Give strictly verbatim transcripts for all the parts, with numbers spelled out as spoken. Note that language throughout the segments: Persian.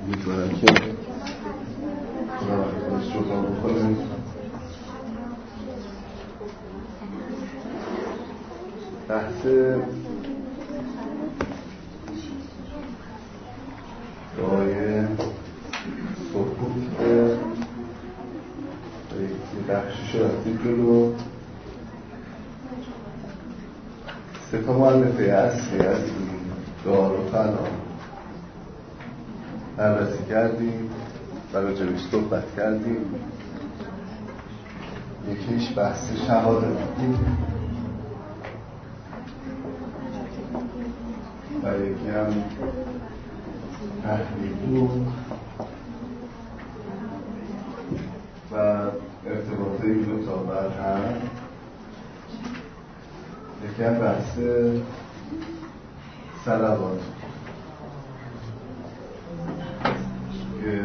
می‌ذارم که خودش رو با بکنه. بحث دعای سکوت یه بخشی شد از این جلو سه تا مؤلفه اصلی از این دعا رو تا الان بررسی کردیم و راجبش صحبت کردیم. یکیش بحث شهادت بود و یکی هم تحلیل بود و ارتباط این دو تا بر هم. یکی هم بحث صلوات که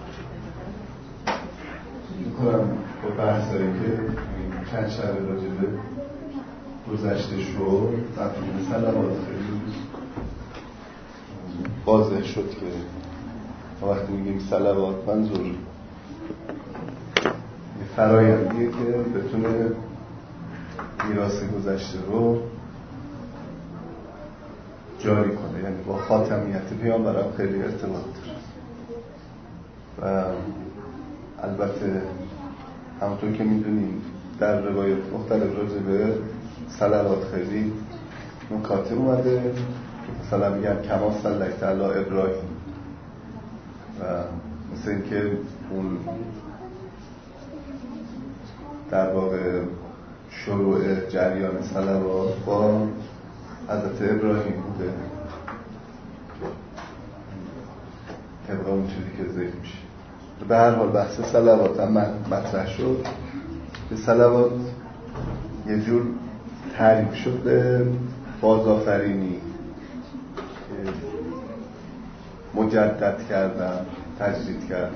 میکنم با بحثایی که چند شبه راجبه گذشته شد مفهوم صلوات خیلی واضح شد که وقتی میگیم صلوات منظور یه فرایندیه که بتونه میراث گذشته رو جاری کنه، یعنی با خاتمیت پیامبرم خیلی ارتباط داره. و البته همونطور که میدونیم در روایت مختلف راجع به صلوات خیلی نکاته اومده. مثلا میگن کما صلیت علی ابراهیم و مثل این که اون در واقع شروع جریان صلوات با حضرت ابراهیم بوده طبق اون چیزی که ذکر میشه. به هر حال بحث صلوات هم مطرح شد که صلوات یه جور تعریف شد به بازآفرینی، مجدد کردن، تجدید کردن.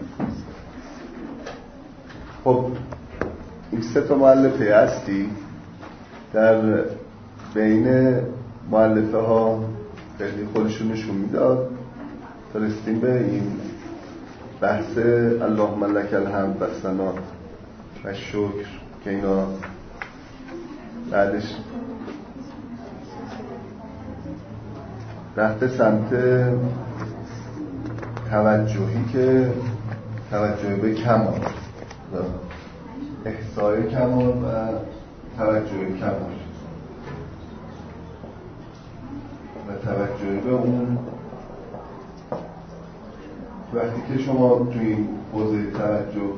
خب این سه تا مؤلفه اصلی در بین مؤلفه ها خیلی خودشون نشون میداد. فرستیم به این بحث اللهم لک الحمد و ثنا و شکر که اینا بعدش رفته سمت توجهی که توجه به کمال، احصای کمال و توجه کمال و توجه به اون. وقتی که شما توی این حوزه توجه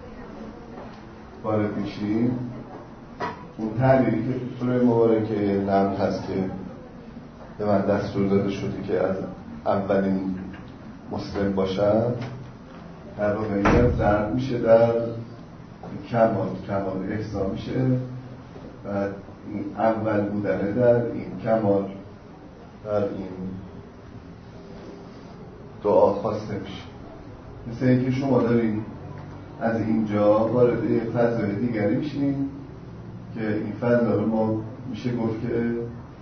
وارد میشین، اون تعلیلی که تو سوره مبارکه نمل هست که به من دستور داده شده که از اولین مسلم باشم، در واقع این ضرب میشه در کمال، کمال احسا میشه و این اول بودنه در این کمال در این دعا خواسته میشه. مثل اینکه شما دارین از اینجا وارد یه فضای دیگری میشین که این فضا رو ما میشه گفت که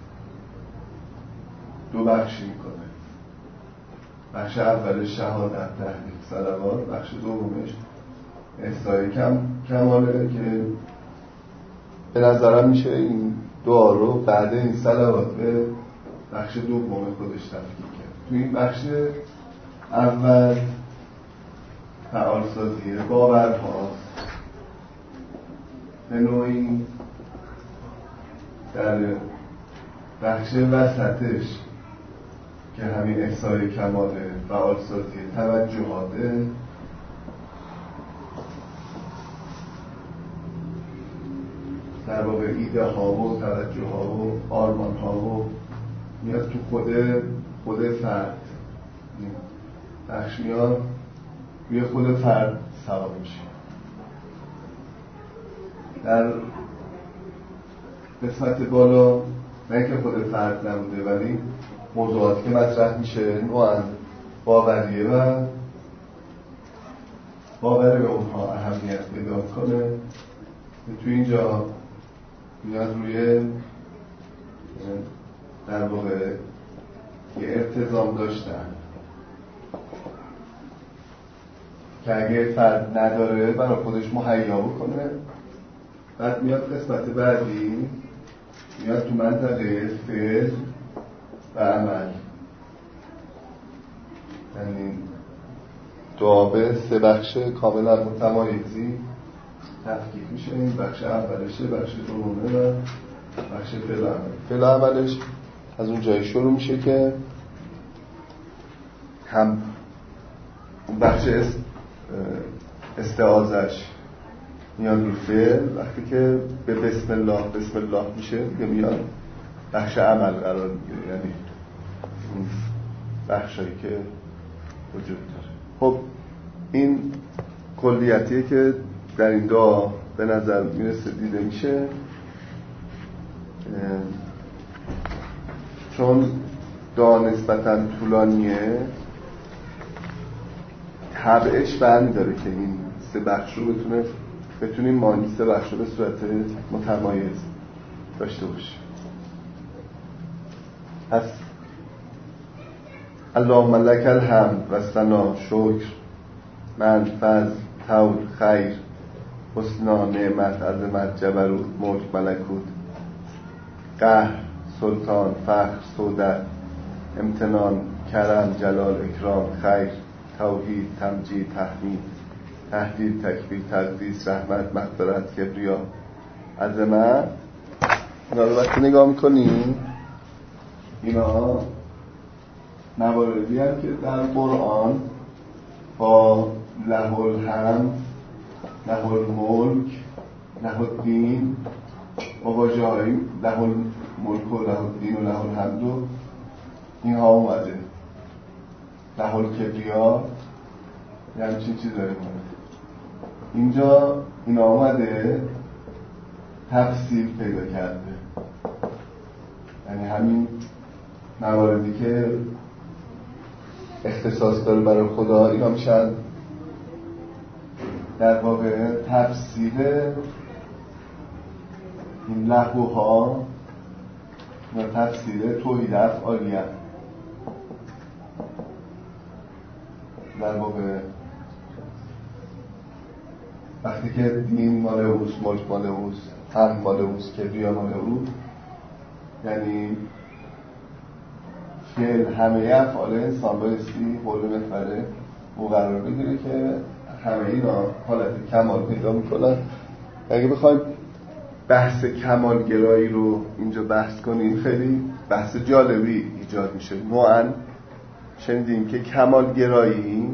دو بخشی میکنه. بخش اولش شهادت، تحلیل، صلوات. بخش دومش احصای کم کماله که به نظرم میشه این دعا رو بعد این صلوات به بخش دوم خودش تفکیک کرد. تو این بخش اول فعالسازی باورهاست، به نوعی در بخش وسطش که همین احصای کمال فعالسازی توجهاته، در واقع ایده ها و توجه ها و آرمان ها و میاد تو خود خود فرد، بخش میاد روی خود فرد سوار میشه. در قسمت بالا نه که خود فرد نبوده ولی موضوعاتی که مطرح میشه نوعاً باوریه و باور به اونها اهمیت پیدا کنه. تو اینجا میاد روی در واقع یه التزام داشتن که اگه فرد نداره برای خودش مهیا بکنه. بعد میاد قسمت بعدی، میاد تو منطقه فعل و عمل، یعنی دعابه سه بخش کاملا متمایزی تفکیک میشه. این بخش اولشه، بخش دومه و بخش فعل و عمل. فعل و عملش از اون جایی شروع میشه که هم بخش استعاذش میاد رو فعل، وقتی که به بسم الله بسم الله میشه که میاد بخش عمل قرار میگیره، یعنی اون بخشایی که وجود داره. خب این کلیتیه که در این دعا به نظر میرسه دیده میشه. چون دعا نسبتاً طولانیه، طبعش برمی داره که این سه بخش رو بتونه بتونیم ما این سه بخش رو به صورت متمایز داشته باشیم. پس اللهم لک الحمد و ثنا، شکر، من، فضل، طول، خیر، حسنا، نعمت، عظمت، جبروت، ملک، ملکوت، قهر، سلطان، فخر، سودت، امتنان، کرم، جلال، اکرام، خیر، توحید، تمجید، تحمید، تهدید، تکبیر، تقدیس، رحمت، مغفرت، کبریا، عظمت. اینا رو وقتی نگاه میکنیم، اینا مواردی هم که در قرآن با له الحمد، له الملک، له الدین، با واژه های له الملک و له الدین و له الحمد و اینها اومده. له الکبریا یه همچین چیز داریم اومده. اینجا اینا اومده تفسیر پیدا کرده، یعنی همین مواردی که اختصاص داره برای خدا، اینا میشن در واقع تفسیر این لهوها و تفسیر توحید افعالیه. در واقع وقتی که دین مال اوست، ملک مال اوست، هم مال اوست، کبریا مال او، یعنی فعل همه افعال انسان بایستی حول محوره او قرار بگیره که همه اینا حالت کمال پیدا میکنن. اگه بخوایم بحث کمالگرایی رو اینجا بحث کنیم، خیلی بحث جالبی ایجاد میشه. نوعاً شنیدیم که کمالگرایی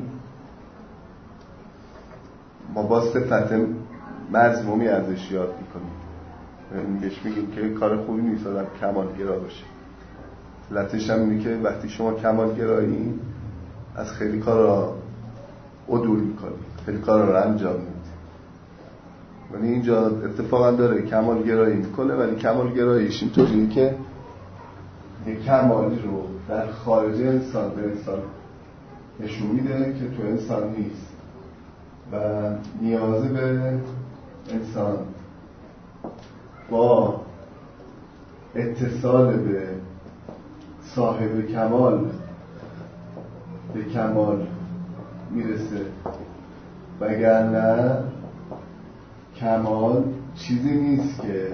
ما با صفت مذمومی ازش یاد میکنیم، بهش میگیم که کار خوبی نیست آدم کمالگرا باشه. علتش هم اینه که وقتی شما کمالگرایی از خیلی کارا عدول میکنید، خیلی کارا رو انجام میدید. ولی اینجا اتفاقا داره کمالگرایی میکنه، ولی کمالگراییش اینطوریه که یک کمالی رو در خارج انسان به انسان نشون میده که تو انسان نیست و نیاز به انسان با اتصال به صاحب کمال به کمال میرسه، وگرنه کمال چیزی نیست که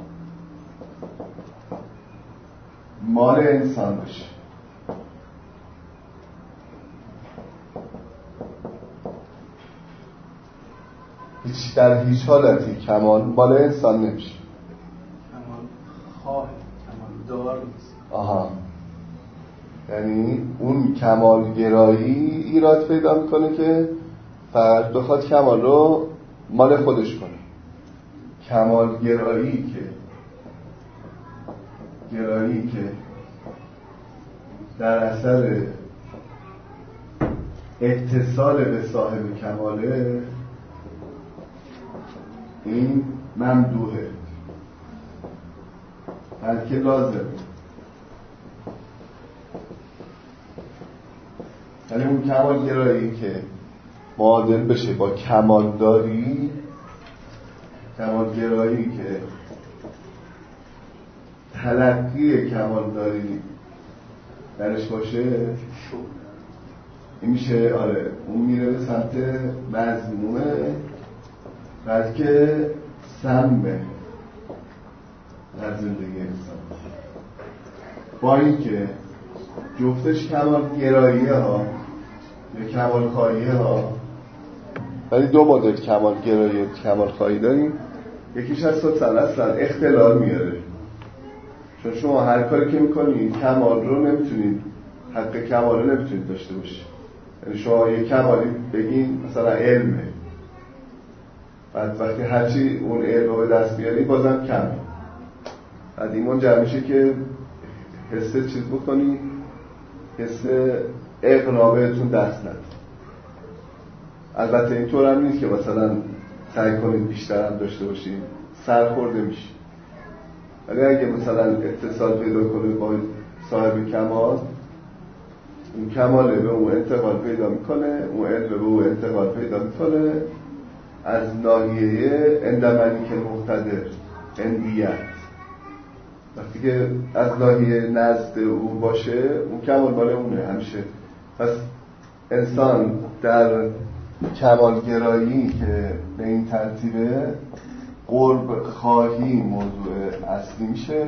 مال انسان بشه. هیچ در هیچ حالتی کمال مال انسان نمیشه. کمال خواه، کمال دار نیست. آها، یعنی اون کمالگرایی ایراد پیدا میکنه که فقط بخواد کمال رو مال خودش کنه. کمالگرایی که گرایی که در اثر اتصال به صاحب کماله، این ممدوحه بلکه لازمه. یعنی اون کمالگرایی که معادل بشه با کمالداری، کمالگرایی که تلقی کمالداری درش باشه، این میشه آره اون میره به سمت مذمومه بلکه سمه در زندگی انسان، با اینکه جفتش کمال گراییه ها یا کمال خواهیه ها، ولی دو مدل کمال گرایی و کمال خواهی داریم. یکیش از اصلا اختلال میاره، چون شما هر کاری که میکنید کمال رو نمیتونید، حق کمال رو نمیتونید داشته باشید. یعنی شما یک کمالی بگین مثلا علمه، بعد وقتی هرچی اون علم رو به دست بیاری بازم کمه، بعد این منجر میشه که حس چیز بکنی، حس اقنا بهتون دست ند. البته اینطور هم نیست که مثلا سعی کنید بیشتر هم داشته باشید، سرخورده میشید. ولی اگه مثلا اتصال پیدا کنه با صاحب کمال، اون کماله به اون انتقال پیدا میکنه، اون علم به اون انتقال پیدا میکنه از ناحیه اندمنی که مقتدر اندیت. وقتی که از ناحیه نزد او باشه اون کمال مال اونه همیشه. پس انسان در کمالگرایی که به این ترتیبه قرب خواهی موضوع اصلی میشه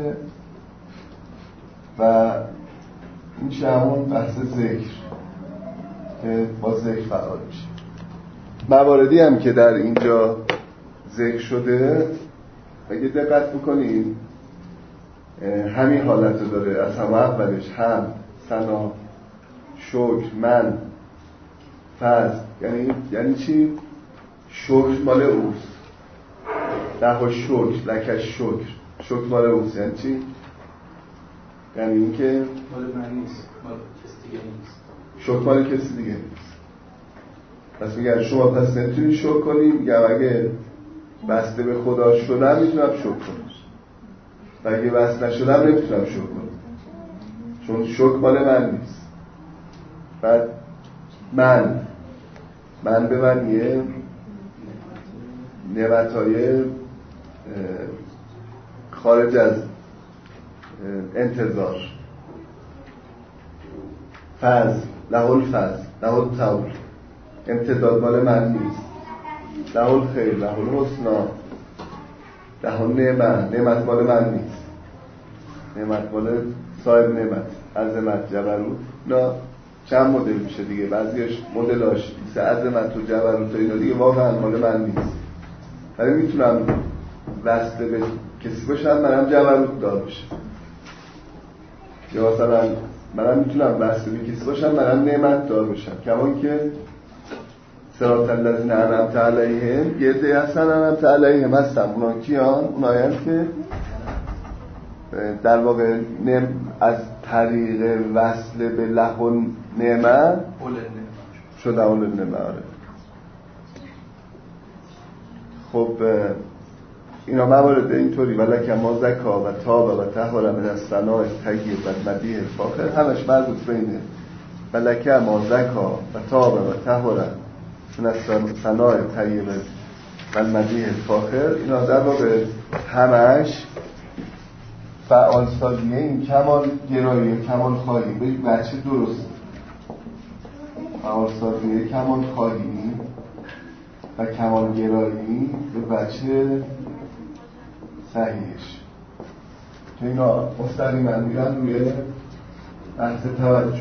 و این میشه همون بحث ذکر که با ذکر فعال میشه. مواردی هم که در اینجا ذکر شده اگه دقت بکنید همین حالت رو داره، از همه اولش هم، ثنا، شکر، من، فضل. یعنی یعنی چی؟ شکر مال اوست، ده شکر، لکش شکر، شکر مال اوست. یعنی چی؟ یعنی این که مال من نیست، مال کسی دیگه نیست. شکر مال کسی دیگه نیست. پس میگن شما پس نمیتونی شکر کنی. میگم اگه بسته به خدا شدم میتونم شکر کنم، و اگه بسته نشدم نمیتونم شکر کنم، چون شکر مال من نیست. بعد من من به من یه نعمتهای خارج از انتظار، فضل، لهول فضل، لهول طول، امتداد مال من نیست، لهول خیر، لهول حسنا، لهول نعمت، نعمت مال من نیست، نعمت مال صاحب نعمت، عظمت، جبروت. نه چند مدل میشه دیگه، بعضیش مدلاش مثل عظمت و جبروت و اینا دیگه واقعا مال من نیست. ولی میتونم وصله به کسی باشم منم جبروت دار باشم، یا مثلا منم میتونم وصله به کسی باشم منم نعمت دار باشم. کمان که صراط الذین انعمت علیهم، یه عده هستن انعمت علیهم هستن، اونا کیان؟ اونایان که در واقع از طریق وصل به لهو نعمت شده اول نعمت. خب اینا موارد اینطوری ولکه ما زکا و تاب و طهر من الصناع الطیب و المدیح الفاخر، همش مربوط به اینه. ولکه ما زکا و تاب و طهر من الصناع الطیب و المدیح الفاخر، اینا در واقع همش فعال سازیه این کمال گرایی کمال خواهی به بچه درست، فعال سازیه کمال خواهی و کمال گرایی به بچه صحیحش که اینا مستقیما میرن روی بحث توجه.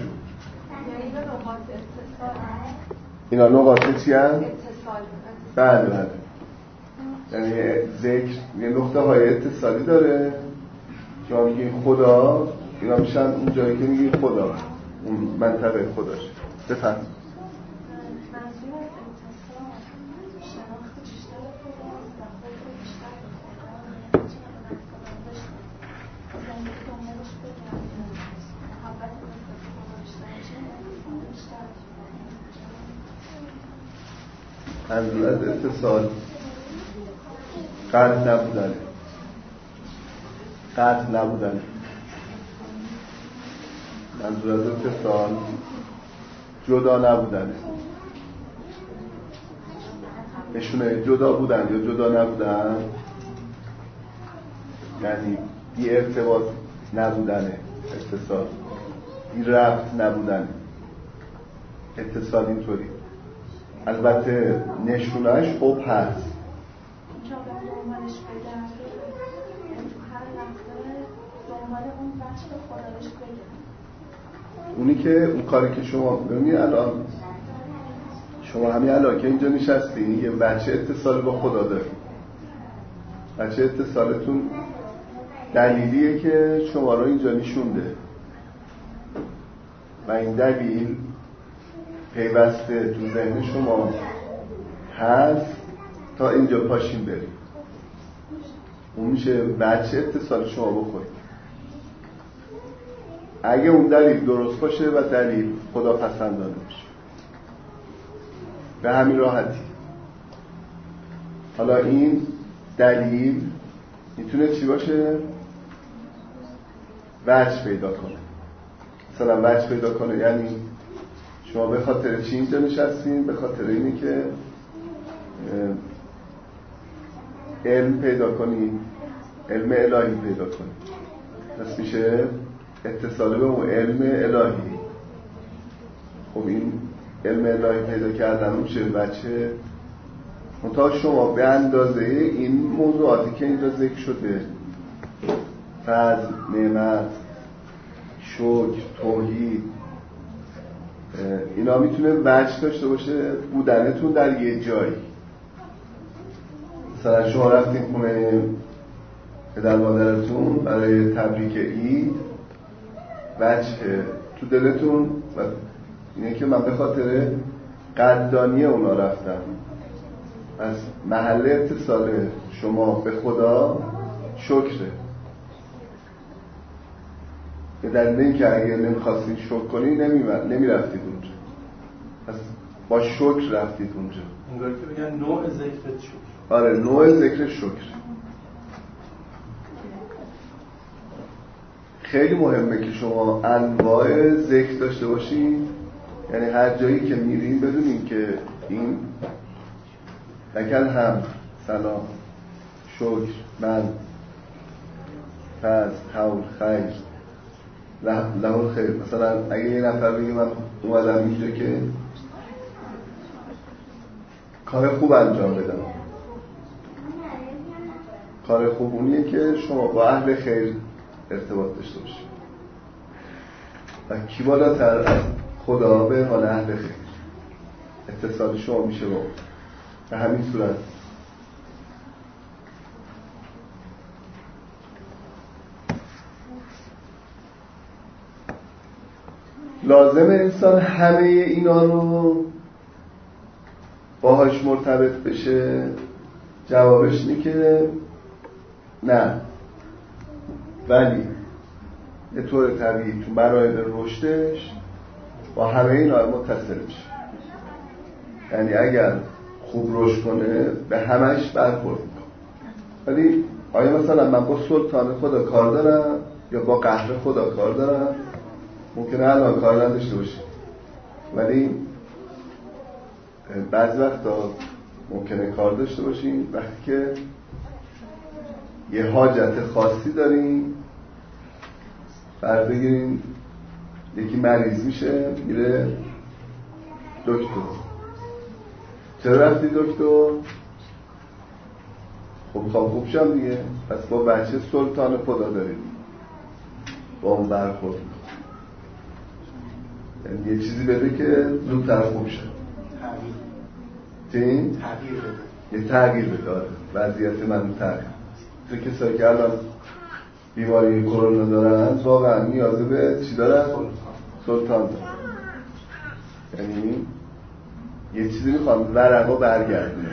اینا نقاط چی هم؟ بله بله، یعنی ذکر یه نقطه های اتصالی داره. شما میگین خدا، اینا میشن اون جایی که میگین خدا، اون منطقه خداش. بفهم منظور از اتصال قطع نبودن، قطع نبودن. منظور از اتصال جدا نبودن، نشونه جدا بودن یا جدا نبودن، یعنی بی ارتباط نبودن اتصال، بی ربط نبودن. اتصال اینطوری. البته نشونش خوب هست. اونی که اون کاری که شما ببینید الان شما همین الان که اینجا نشستین یه بچه اتصال با خدا دارید. بچه اتصالتون دلیلیه که شما رو اینجا نشونده و این دلیل پیوسته تو ذهن شما هست تا اینجا پاشین بریم. اون میشه بچه اتصال شما بخورید. اگه اون دلیل درست باشه و دلیل خدا پسندانه باشه به همین راحتی. حالا این دلیل میتونه چی باشه؟ وجه پیدا کنه. مثلا وجه پیدا کنه یعنی شما به خاطر چی اینجا نشستین؟ به خاطر اینی که علم پیدا کنید، علم الهی پیدا کنید. پس میشه اتصال به اون علم الهی. خب این علم الهی پیدا کردن میشه بچه. منتها شما به اندازه این موضوعاتی که اینجا ذکر شده، فضل، نعمت، شکر، توحید، اینا میتونه وجه داشته باشه بودنتون در یه جایی. مثلا شما رفتین خونه پدر مادرتون برای تبریک عید، وجه تو دلتون و اینه که من به خاطر قدردانی اونا رفتم. از محل اتصال شما به خدا شکره. به دلیل اینکه اگه نمیخواستید شکر کنید نمیرفتید اونجا. پس با شکر رفتید اونجا. انگار که بگن نوع ذکر شکر. آره نوع ذکر شکر. خیلی مهمه که شما انواع ذکر داشته باشید. یعنی هر جایی که میرین بدونین که این لکل هم، سلام، شکر، من، فضل، حول، خیر، لهول خیر. مثلا اگه یه نفر بگه من اومدم اینجا که کار خوب انجام بدم، کار خوب اونیه که شما با اهل خیر ارتباط داشته باشید. و کی بالاتر از خدا به عنوان اهل خیر اتصال شما میشه با به همین صورت. لازم انسان همه اینا رو باهاش مرتبط بشه؟ جوابش اینه که نه، ولی به طور طبیعی تو مراحل رشدش با همه اینا متصل میشه. یعنی اگر خوب رشد کنه به همش برخورد میکنه. ولی آیا مثلا من با سلطان خدا کار دارم یا با قهر خدا کار دارم؟ ممکنه الان کار نداشته باشه، ولی بعضی وقتا ممکنه کار داشته باشیم وقتی که یه حاجت خاصی داریم. فرض بگیریم یکی مریض میشه میره دکتر. چرا رفتی دکتر؟ خب میخوام خوب شم دیگه. پس با بچه سلطان خدا داریم، با اون برخورد. یعنی یه چیزی بده که زودتر خوب شد. تغییر تغییر بده. یه تغییر بده. آره وضعیت من تغییر. تو کسایی که الان بیماری کرونا دارن واقعا نیازه به چی دارن؟ سلطان دارن. یعنی یه چیزی میخوام ورقا برگردونه.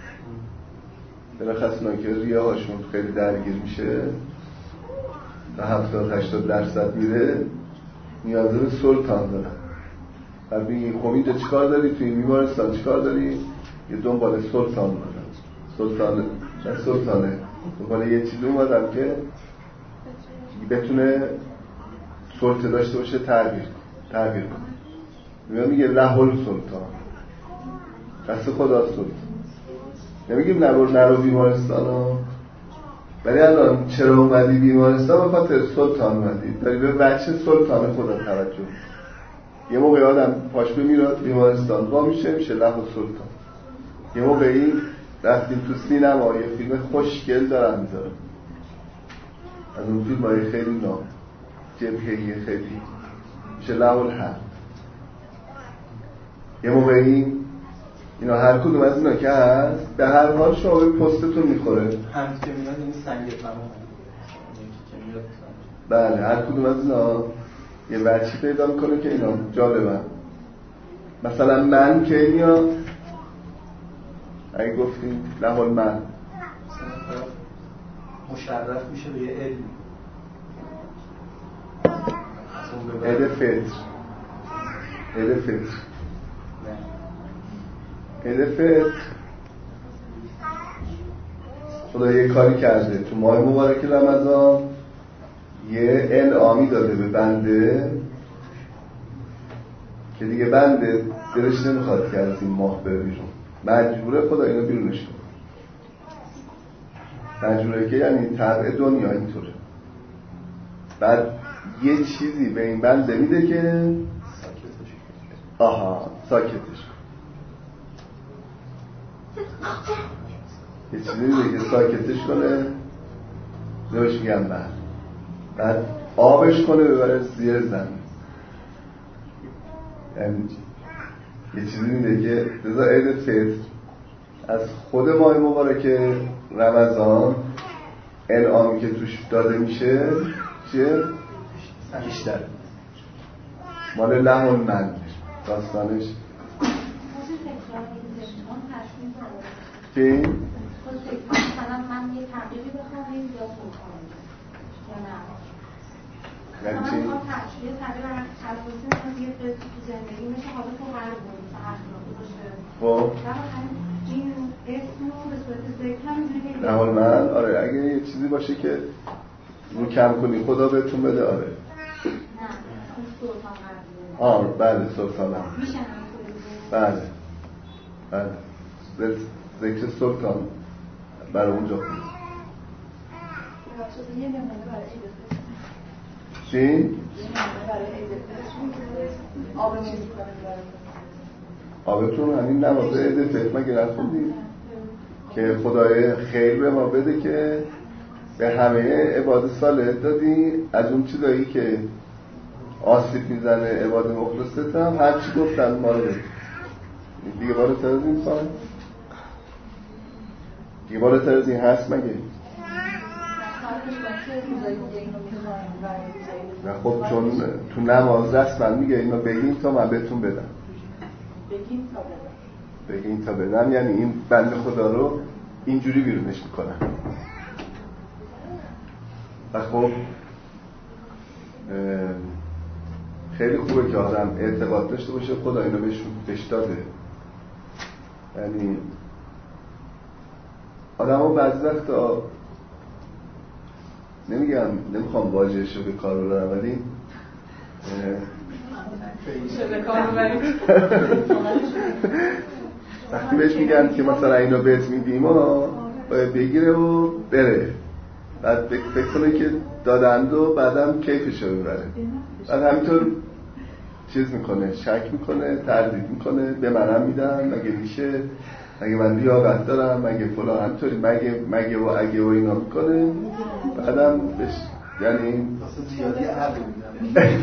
بلخص اونا که ریه هاشون خیلی درگیر میشه تا هفتاد هشتاد درصد میره، نیازه به سلطان دارن. و بگی خب اینجا چی کار داری؟ توی این بیمارستان چی کار داری؟ یه دنبال سلطان دارن. سلطان نه سلطانه دنبال یه چیزی اومدم که بتونه سلطه داشته باشه، تغییر تغییر کنه. میگه میگه لهول سلطان، دست خدا سلطان. نمیگیم نرو نرو بیمارستان ها، ولی الان چرا اومدی بیمارستان؟ به خاطر سلطان اومدی، داری به بچه سلطان خدا توجه. یه موقع آدم پاش میراد بیمارستان با میشه میشه له سلطان. یه موقعی رفتیم تو سینما یه فیلم خوشگل دارن میذارن، از اون فیلم های خیلی نام جبهه‌ای خیلی میشه له الحق. یه موقعی اینا هر کدوم از اینا که هست به هر حال شما به پستتون میخوره. هم که میاد این سنگ تمام بله هر کدوم از اینا یه وجهی پیدا میکنه که اینا جالبن. مثلا من که میاد اگه گفتیم لحال من مشرف میشه به یه علم عده فطر عده فطر عده فطر خدا یه کاری کرده تو ماه مبارک رمضان، یه انعامی داده به بنده که دیگه بنده دلش نمیخواد که از این ماه بره بیرون، مجبوره خدا اینو بیرونش کنه. مجبوره که یعنی طبع دنیا اینطوره. بعد یه چیزی به این بنده میده که آها ساکتش یه چیزی میده که ساکتش کنه، نوش میگم بعد بعد آبش کنه ببره زیر زمین. یعنی یه چیزی میده که رضا عید فطر از خود ماه مبارک رمضان انعامی که توش داده میشه چیه؟ بیشتر مال لحن من داستانش چی؟ مثلا من یه تغییری بخوام یا خوب کنم یا نه یعنی چی؟ من میخوام یه تغییر اساسی کنم یه به زندگی مثل حالا تو قرار بود اخلاقی باشه خب این اسم رو به صورت ذکر هم اینجوری که لحن من آره اگه یه چیزی باشه که رو کم کنی خدا بهتون بده آره نه اون سلطان قراره آه بله سلطان هم میشه هم بله بله ذکر سلطان برای اونجا خود یه نمونه برای عید فطر چی؟ یه نمونه برای عید فطر آب میزی کنه آبتون همین نماز عید فطر مگه نخوندیم که خدای خیر به ما بده که به همه عباد صالح دادی، از اون چیزایی که آسیب میزنه عباد مخلصت هم هرچی گفتن ما رو بده. دیگه بالاتر از این سال دیگه بالاتر از این هست مگه؟ نه خب چون تو نماز رسما میگه اینو بگیم تا من بهتون بدم. بگیم تا بدم بگیم تا بدم یعنی این بنده خدا رو اینجوری بیرونش میکنم. و خب خیلی خوبه که آدم اعتقاد داشته باشه خدا اینو بهش داده. یعنی آدم ها بعضی وقتا نمیگم نمیخوام واژه‌اش رو به کار ببرم ولی وقتی بهش میگن که مثلا اینو بهت میدیم ها باید بگیره و بره، بعد فکر کنه که دادند و بعدم کیفش رو ببره، بعد همینطور چیز میکنه شک میکنه تردید میکنه به منم میدن مگه میشه مگه من لیاقت دارم مگه فلان همینطوری مگه مگه و اگه و اینا میکنه بعدم بش یعنی زیادی عقل میدن.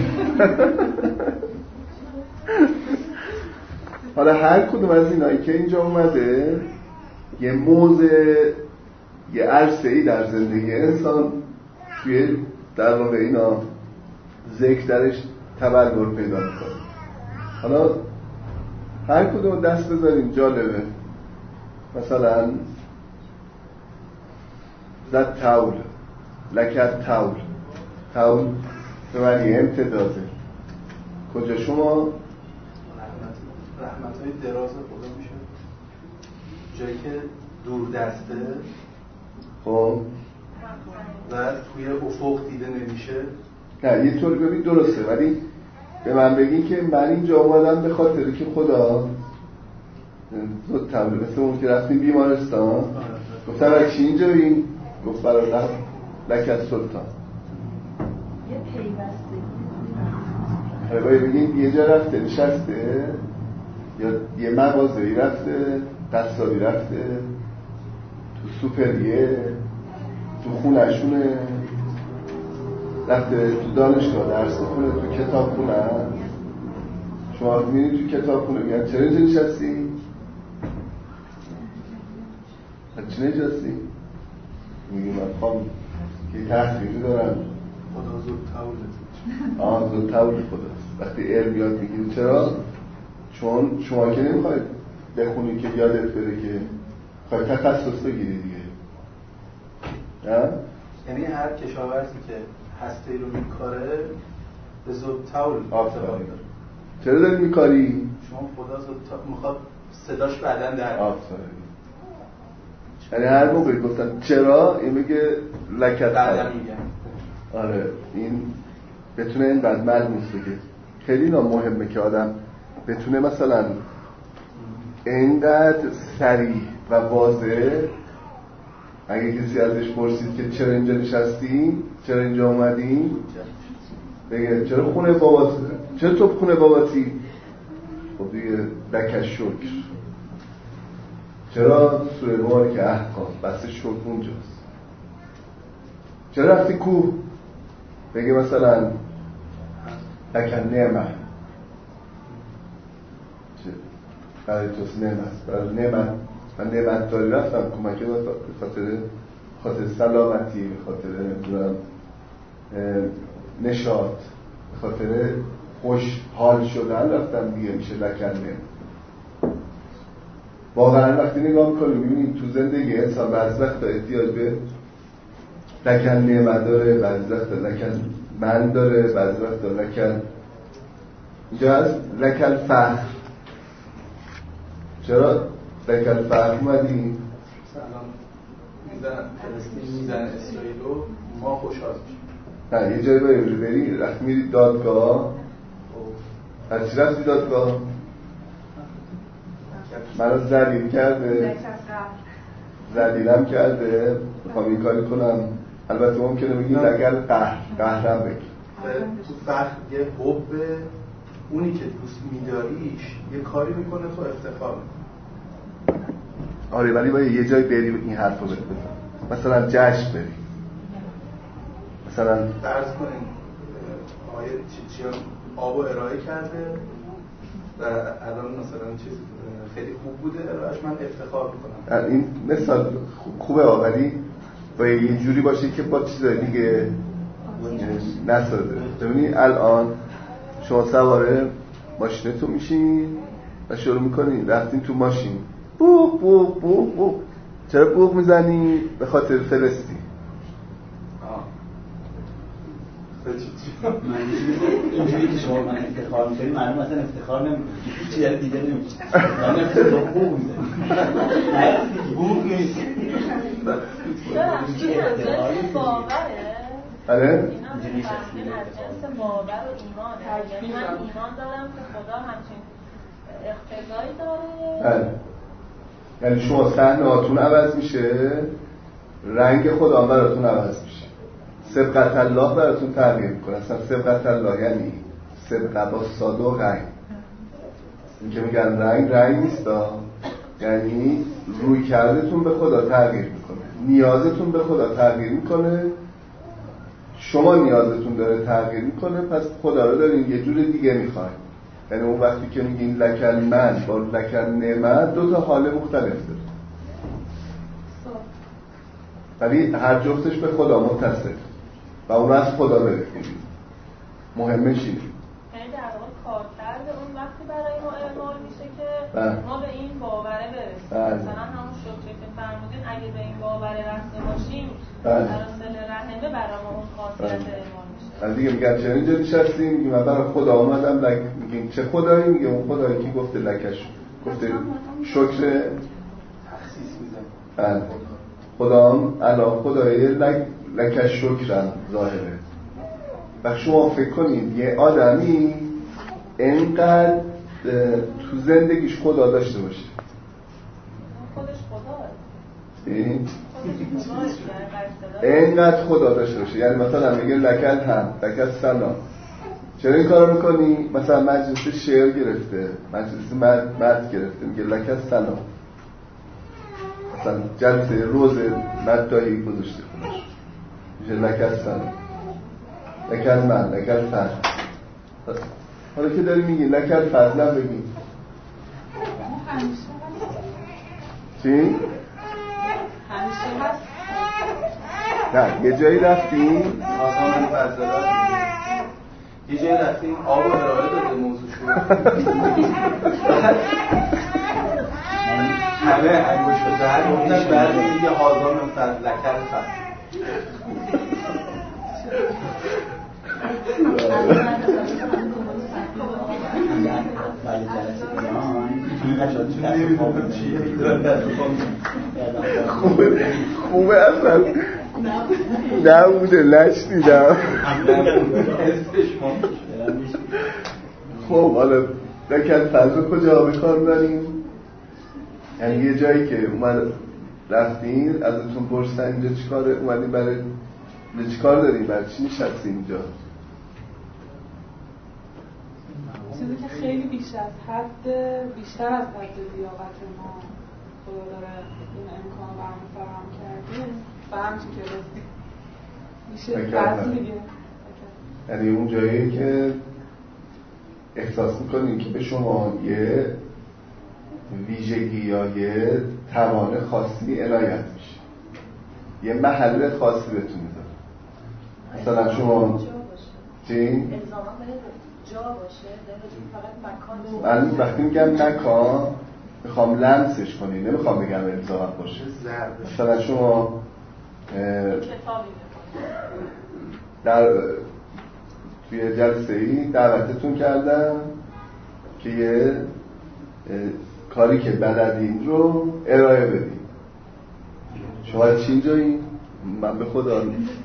حالا هر کدوم از اینایی که اینجا اومده یه موضع یه عرصه‌ای در زندگی انسان توی در واقع اینا ذکر درش تبلور پیدا میکنه. حالا هر کدوم دست بذاریم جالبه. مثلا زد تاول لکت تاول تاول به معنی امتدازه. کجا شما رحمت های دراز خدا میشه جایی که دور دسته خب و توی افق دیده نمیشه. نه یه طور ببین درسته ولی به من بگی که من اینجا اومدم به خاطر که خدا زود تبلیغ مثل اون که رفتیم بیمارستان گفتم از چی اینجا بیم گفت برای لکت سلطان یه پیوستگی آره باید بگید یه جا رفته نشسته یا یه مغازه‌ای رفته، قصابی رفته، تو سوپریه، تو خونه‌شونه رفته، تو دانشگاه درس خونه، تو کتاب خونه. شما می‌بینید تو کتاب خونه میگن چرا اینجا نشستی؟ چرا نشستی؟ میگه من خواهم که تحقیقی دارم. خدا زود تولد. آه زود تولد خداست. وقتی علم یاد میگیری چرا؟ چون شما که نمیخواید بخونی که یادت بره که خواهی تخصص بگیری دیگه. یعنی هر کشاورزی که هسته رو میکاره به زود تولد آفرین داره. چرا داری میکاری؟ شما خدا زود تولد میخواد صداش بعدن در آفرین. یعنی هر موقعی گفتن چرا این میگه لکت بعدن میگن. آره این بتونه اینقدر ملموس بگه. خیلی مهمه که آدم بتونه مثلا اینقدر صریح و واضح اگه کسی ازش پرسید که چرا اینجا نشستی؟ چرا اینجا اومدی؟ بگه چرا خونه بابات؟ چرا تو خونه باباتی؟ خب دیگه لکش شکر. چرا سوره بار که احکام بس شکر اونجاست. چرا رفتی کوه؟ بگه مثلا لکن نعمه برای توست نعمت برای نعمت من نعمت داری رفتم کمکی به خاطر خاطر سلامتی، به خاطر نمیدونم نشاط، به خاطر خوش حال شدن رفتم دیگه میشه لکن نعمت. واقعا وقتی نگاه میکنیم میبینیم تو زندگی انسان بعضی وقتا احتیاج به لکن نعمت داره، بعضی وقتا لکن من داره، بعضی وقتا لکن اینجا هست لکن فخر. چرا لکن فخر اومدی؟ سلام میزن فلسطین میزن اسرائیل و ما خوشحال میشیم. نه یه جایی باید بری رفت میری دادگاه. از چی رفتی دادگاه؟ منو ذلیل کرده، ذلیلم کرده، میخوام این کاری کنم. البته ممکنه بگی لگل قهر قهرم بگی تو فخر یه حب اونی که دوست میداریش یه کاری میکنه تو افتخار میکنه. آره ولی باید یه جایی بری این حرف رو بزن، مثلا جشن بری، مثلا فرض کنیم آقای چیچیان آب و ارائه کرده و الان مثلا چیز خیلی خوب بوده ارائهش، من افتخار میکنم. این مثال خوبه ولی باید یه جوری باشه که با چیزای دیگه نسازه. ببینی الان شما سواره ماشینتون میشین و شروع میکنین رفتین تو ماشین بوق بوق بوق بوق. چرا بوق میزنی؟ به خاطر فلسطین. اینجوری که شما من افتخار میکنی معلوم اصلا افتخار نمیکنی چیزی در دیده نمیشه. من افتخار بوق میزنی بوق نیست. این از جنس باوره. بله؟ اینا میفهمین از جنس باور و ایمانه. یعنی من ایمان دارم که خدا همچین اقتضایی داره. بله. یعنی شما صحنه هاتون عوض میشه، رنگ خدا براتون عوض میشه، سبقت الله براتون تغییر میکنه. اصلا سبقت الله یعنی سبقت با ساده و رنگ. این که میگن رنگ رنگ نیستا، یعنی روی کردتون به خدا تغییر میکنه، نیازتون به خدا تغییر میکنه، شما نیازتون داره تغییر میکنه، پس خدا رو دارین یه جور دیگه میخواین. یعنی اون وقتی که میگین لکن من با لکن نعمت دو تا حال مختلف داره، ولی هر جفتش به خدا متصل و اون از خدا برسید. مهمش اینه. یعنی در واقع کارکرد اون وقتی برای ما اعمال میشه که بله. ما به این باوره برسیم. بله. مثلا همون شکری که فرمودین اگه به این باوره رسته باشیم بله. در اصل رحمه برای ما اون خاصیت اعمال میشه. از دیگه میگن چرا اینجا نشستیم؟ میگیم من برای خدا آمدم. لک... میگیم چه خدایی؟ میگه اون خدایی که گفته لکش گفته شکر تخصیص میزن. بله. خدا هم الان خدای لک... لکش شکرم ظاهره. و شما فکر کنید یه آدمی اینقدر تو زندگیش خدا داشته باشه، خودش خداست. این خودش خداست. اینقدر خدا داشته باشه، یعنی مثلا میگه لکل هم لکل سلام، چرا این کارو میکنی؟ مثلا مجلس شعر گرفته، مجلس مرد, مرد گرفته، میگه لک السلام. مثلا جلسه روز مدداهی گذاشته خودش، میشه لک السلام، لک المن، لک الفضل. حالا که داری میگی لک الفضل هم بگی چی؟ همیشه هست. نه یه جایی رفتیم آزمان فضلات یه جایی رفتیم آب و ارائه داده موضوع شد همه انگوش بزن گفتن بعد میگه آزمان فضلکر فضل خوبه خوبه اصلا نبوده لش دیدم. خب حالا لکن فضل کجا بکار داریم؟ یعنی یه جایی که اومد رفتین ازتون پرسن اینجا چی کاره اومدیم برای چی کار داریم برای چی نشستیم اینجا؟ چیزی که خیلی بیش از حد بیشتر از حد لیاقت ما خدا داره این امکان برام فراهم کرده و همچین که رسید میشه فضل دیگه. یعنی اون جایی که احساس میکنیم که به شما یه ویژگی یا یه توان خاصی عنایت میشه، یه محل خاصی بهتون میذاره. مثلا شما چی؟ جا باشه فقط مکان. من وقتی میگم مکان میخوام لمسش کنی، نمیخوام بگم الزاما باشه. مثلا شما در توی جلسه ای دعوتتون کردم که یه کاری که بلدین رو ارائه بدین. شما چی اینجایی؟ من به خدا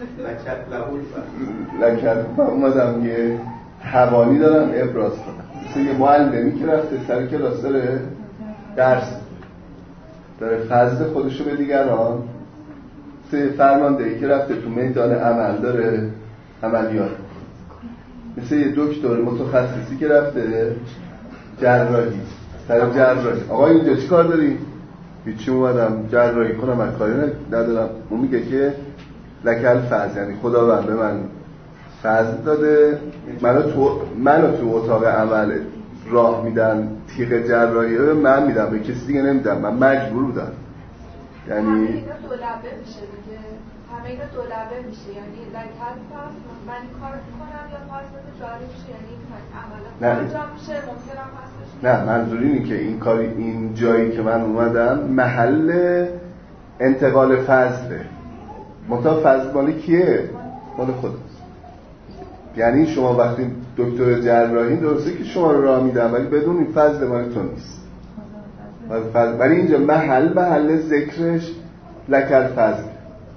لکت من اومدم یه حوانی دارم ابراز کنم. مثل یه معلمی که رفته سر کلاس داره درس داره فضل خودشو به دیگران، مثل فرماندهی که رفته تو میدان عمل داره عملیات، مثل یه دکتر متخصصی که رفته جراحی سر جراحی. آقا اینجا چی کار داری؟ هیچی اومدم جراحی کنم، من کاری ندارم. اون میگه که لک الفضل، یعنی خداوند به من فضل داده، منو تو منو تو اتاق عمل راه میدن، تیغ جراحی رو من میدم، به کسی دیگه نمیدم، من مجبور بودم. یعنی همه اینا دولبه میشه دیگه، همه اینا دولبه میشه، یعنی لک الفضل من کار کنم یا فضل جاری میشه، یعنی عملا انجام میشه ممکنم هستش. نه منظور اینه که این کاری این جایی که من اومدم محل انتقال فضله، منتها فضل مال کیه؟ مال خودت. یعنی شما وقتی دکتر جراحی درسته که شما رو راه میدن ولی بدون این فضل مال تو نیست. ولی اینجا محل محل ذکرش لک الفضل.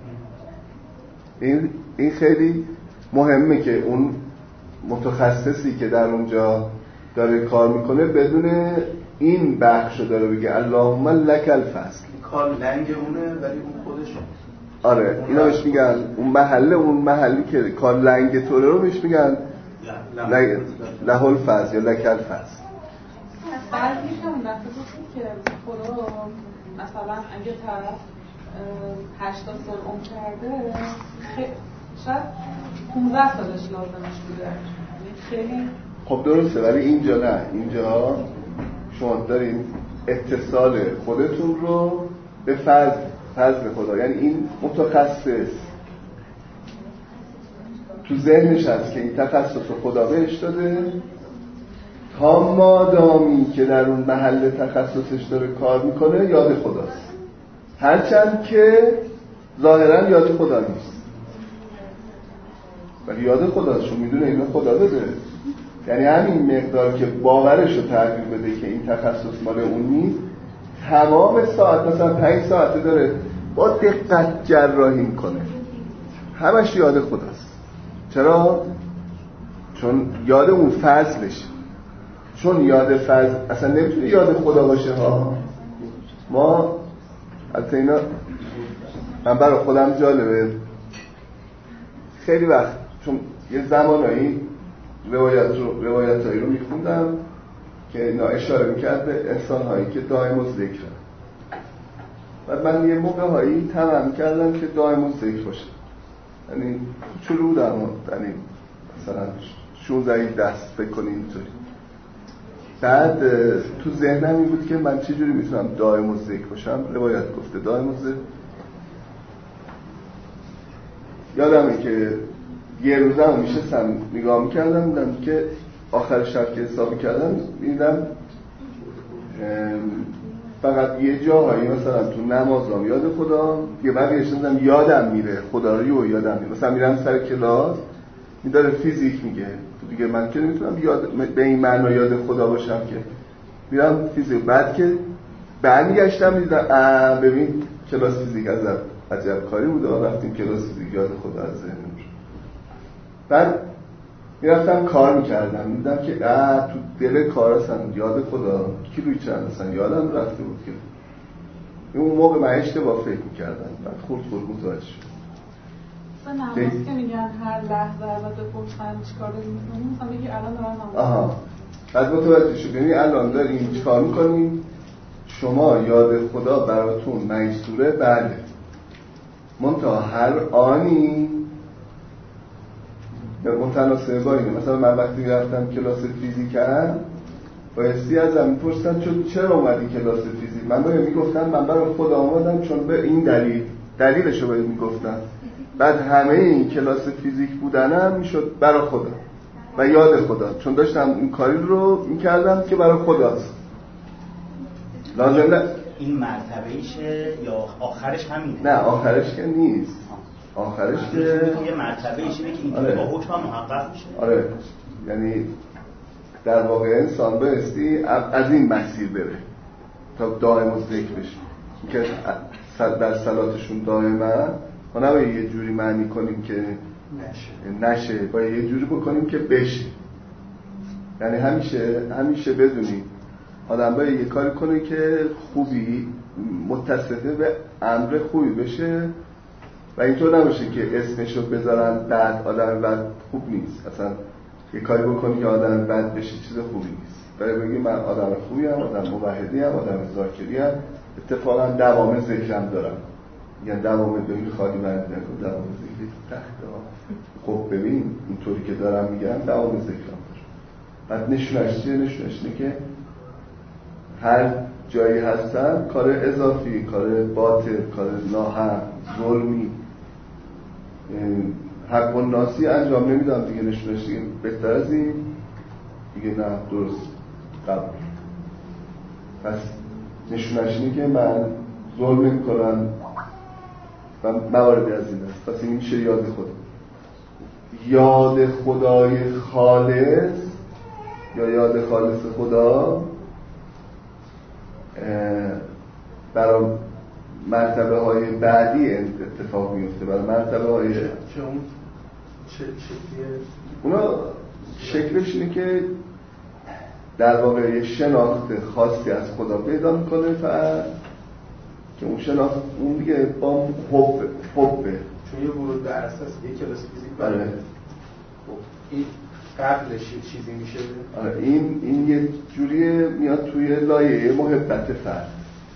این این خیلی مهمه که اون متخصصی که در اونجا داره کار میکنه بدون این بخشو داره بگه اللهم لک الفضل. کار لنگ اونه ولی اون خودش. آره اینا بهش میگن اون محله، اون محلی که کار لنگ توره رو بهش میگن له الفضل یا لک الفضل. بعضی که اون دفعه گفتیم که خدا مثلا اگه طرف هشتاد سال عمر کرده شاید پونزده سالش لازمش بوده، خیلی خب درسته، ولی اینجا نه، اینجا شما دارین اتصال خودتون رو به فضل فضل خدا، یعنی این متخصص تو ذهنش هست که این تخصص رو خدا بهش داده، تا مادامی که در اون محل تخصصش داره کار میکنه یاد خداست، هرچند که ظاهرا یاد خدا نیست ولی یاد خداست، چون میدونه اینو خدا داده. یعنی همین مقدار که باورش رو تغییر بده که این تخصص مال اون نیست، تمام ساعت مثلا پنج ساعته داره با دقت جراحی میکنه، همش یاد خداست. چرا؟ چون یاد اون فضلش، چون یاد فضل اصلا نمیتونه یاد خدا باشه ها. ما البته اینا من برای خودم جالبه، خیلی وقت چون یه زمانایی روایت رو روایتایی رو میخوندم که اینا اشاره میکرد به انسان‌هایی که دائم الذکرن و من یه موقع هایی تمام کردم که دائم الذکر باشه، یعنی چلو بودم، یعنی مثلا شونزده دست فکر کنید اینطوری. بعد تو ذهنم این بود که من چجوری میتونم دائم الذکر باشم. روایت گفته دائم الذکر. یادمه که یه روزم میشستم نگاه میکردم دیدم که آخر شب که حساب کردم دیدم فقط یه جاهایی مثلا تو نمازم یاد خدا، یه بقیه‌اش دیدم یادم میره خدا رو یادم میره. مثلا میرم سر کلاس این داره فیزیک میگه دیگه، من که نمیتونم یاد به این معنا یاد خدا باشم که میرم فیزیک. بعد که برمیگشتم دیدم ببین کلاس فیزیک از عجب کاری بوده، رفتیم کلاس فیزیک یاد خدا از ذهنم. بعد میرفتم کار میکردم دیدم که اه تو دل کار هستن یاد خدا کی روی چند هستن یادم رفته بود که اون موقع من اشتباه فکر میکردم. بعد خورد خورد متوجه شد. نماز که میگن هر لحظه الان بپرسن چیکار داری میکنی، مثلا میگی الان دارم نماز. آها بعد متوجه شد یعنی الان داریم چیکار میکنیم، شما یاد خدا براتون میسوره بله، منتها هر آنی متناسب با اینه. مثلا من وقتی رفتم کلاس فیزیکم بایستی ازم میپرسن چون چرا اومدی کلاس فیزیک، من باید میگفتم من برای خدا آمدم چون به این دلیل، دلیلشو باید میگفتم. بعد همه این کلاس فیزیک بودنم میشد برای خدا و یاد خدا، چون داشتم این کاری رو میکردم که برای خداست. لازم نه این مرتبه ایشه یا آخرش همینه؟ نه آخرش که نیست، آخرش که یه مرتبه ایشه که این آره. با حکم محقق میشه. آره یعنی در واقع انسان بایستی از این مسیر بره تا دائم الذکر بشه که در صلاتشون دائما ما نباید یه جوری معنی کنیم که نشه نشه باید یه جوری بکنیم که بشه. یعنی همیشه همیشه بدونیم آدم باید یه کاری کنه که خوبی متصفه به امر خوبی بشه و اینطور نباشه که اسمشو بذارن بعد آدم بد خوب نیست. اصلا یه کاری بکنی که آدم بد بشه چیز خوبی نیست. باید بگی من آدم خوبی هم، آدم موحدی هم، آدم ذاکری هم، اتفاقا دوام ذکرم دارم. یعنی دوام دوی خالی من نکن، دوام ذکری تخت ها. خب ببین اینطوری که دارم میگم دوام ذکرم دارم. بعد نشونش چیه؟ نشونش اینه که هر جایی هستن کار اضافی، کار باطل، کار ناحق، ظلمی، حق و ناسی انجام نمیدم دیگه. نشونش دیگه بهتر از این دیگه نه درست قبول. پس نشونش اینه که من ظلم میکنم و مواردی از این است. پس این میشه یاد خدا. یاد خدای خالص یا یاد خالص خدا برای مرتبه های بعدی اتفاق میفته. برای مرتبه های چه اون چه شکلیه؟ اونا شکلش اینه که در واقع یک شناخت خاصی از خدا پیدا میکنه فقط که اون شناخت اون دیگه با حب حبه. چون یه ورود به اساس یک کلاس فیزیک بله. این قبلش یه چیزی میشه. آره این این یه جوریه میاد توی لایه محبت فرد.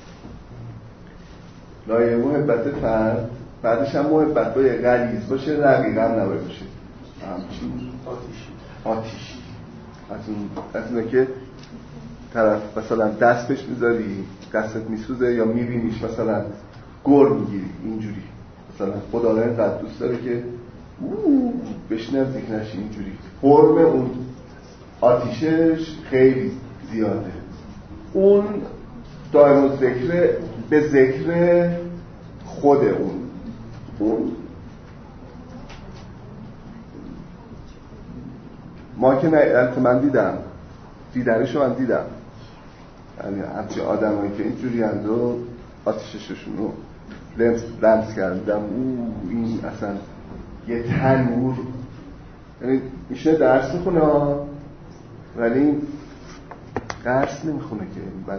لایه محبت فرد بعدش هم محبت باید غلیظ باشه، رقیق هم نباید باشه. همچین آتیشی آتیش از اون از اونه که طرف مثلا دست بهش میذاری دستت میسوزه یا میبینیش مثلا گر میگیری اینجوری. مثلا خدا را اینقدر دوست داره که اوه بهش نزدیک نشی اینجوری. فرم اون آتیشش خیلی زیاده. اون دائم الذکر به ذکر خود اون اون ما که نه من دیدم دیدنشو من دیدم، یعنی همچه آدم هایی که اینجوری هند و آتیشششون رو لمس, لمس کردم او این اصلا یه تنور، یعنی میشه درس میخونه ولی درس نمیخونه که من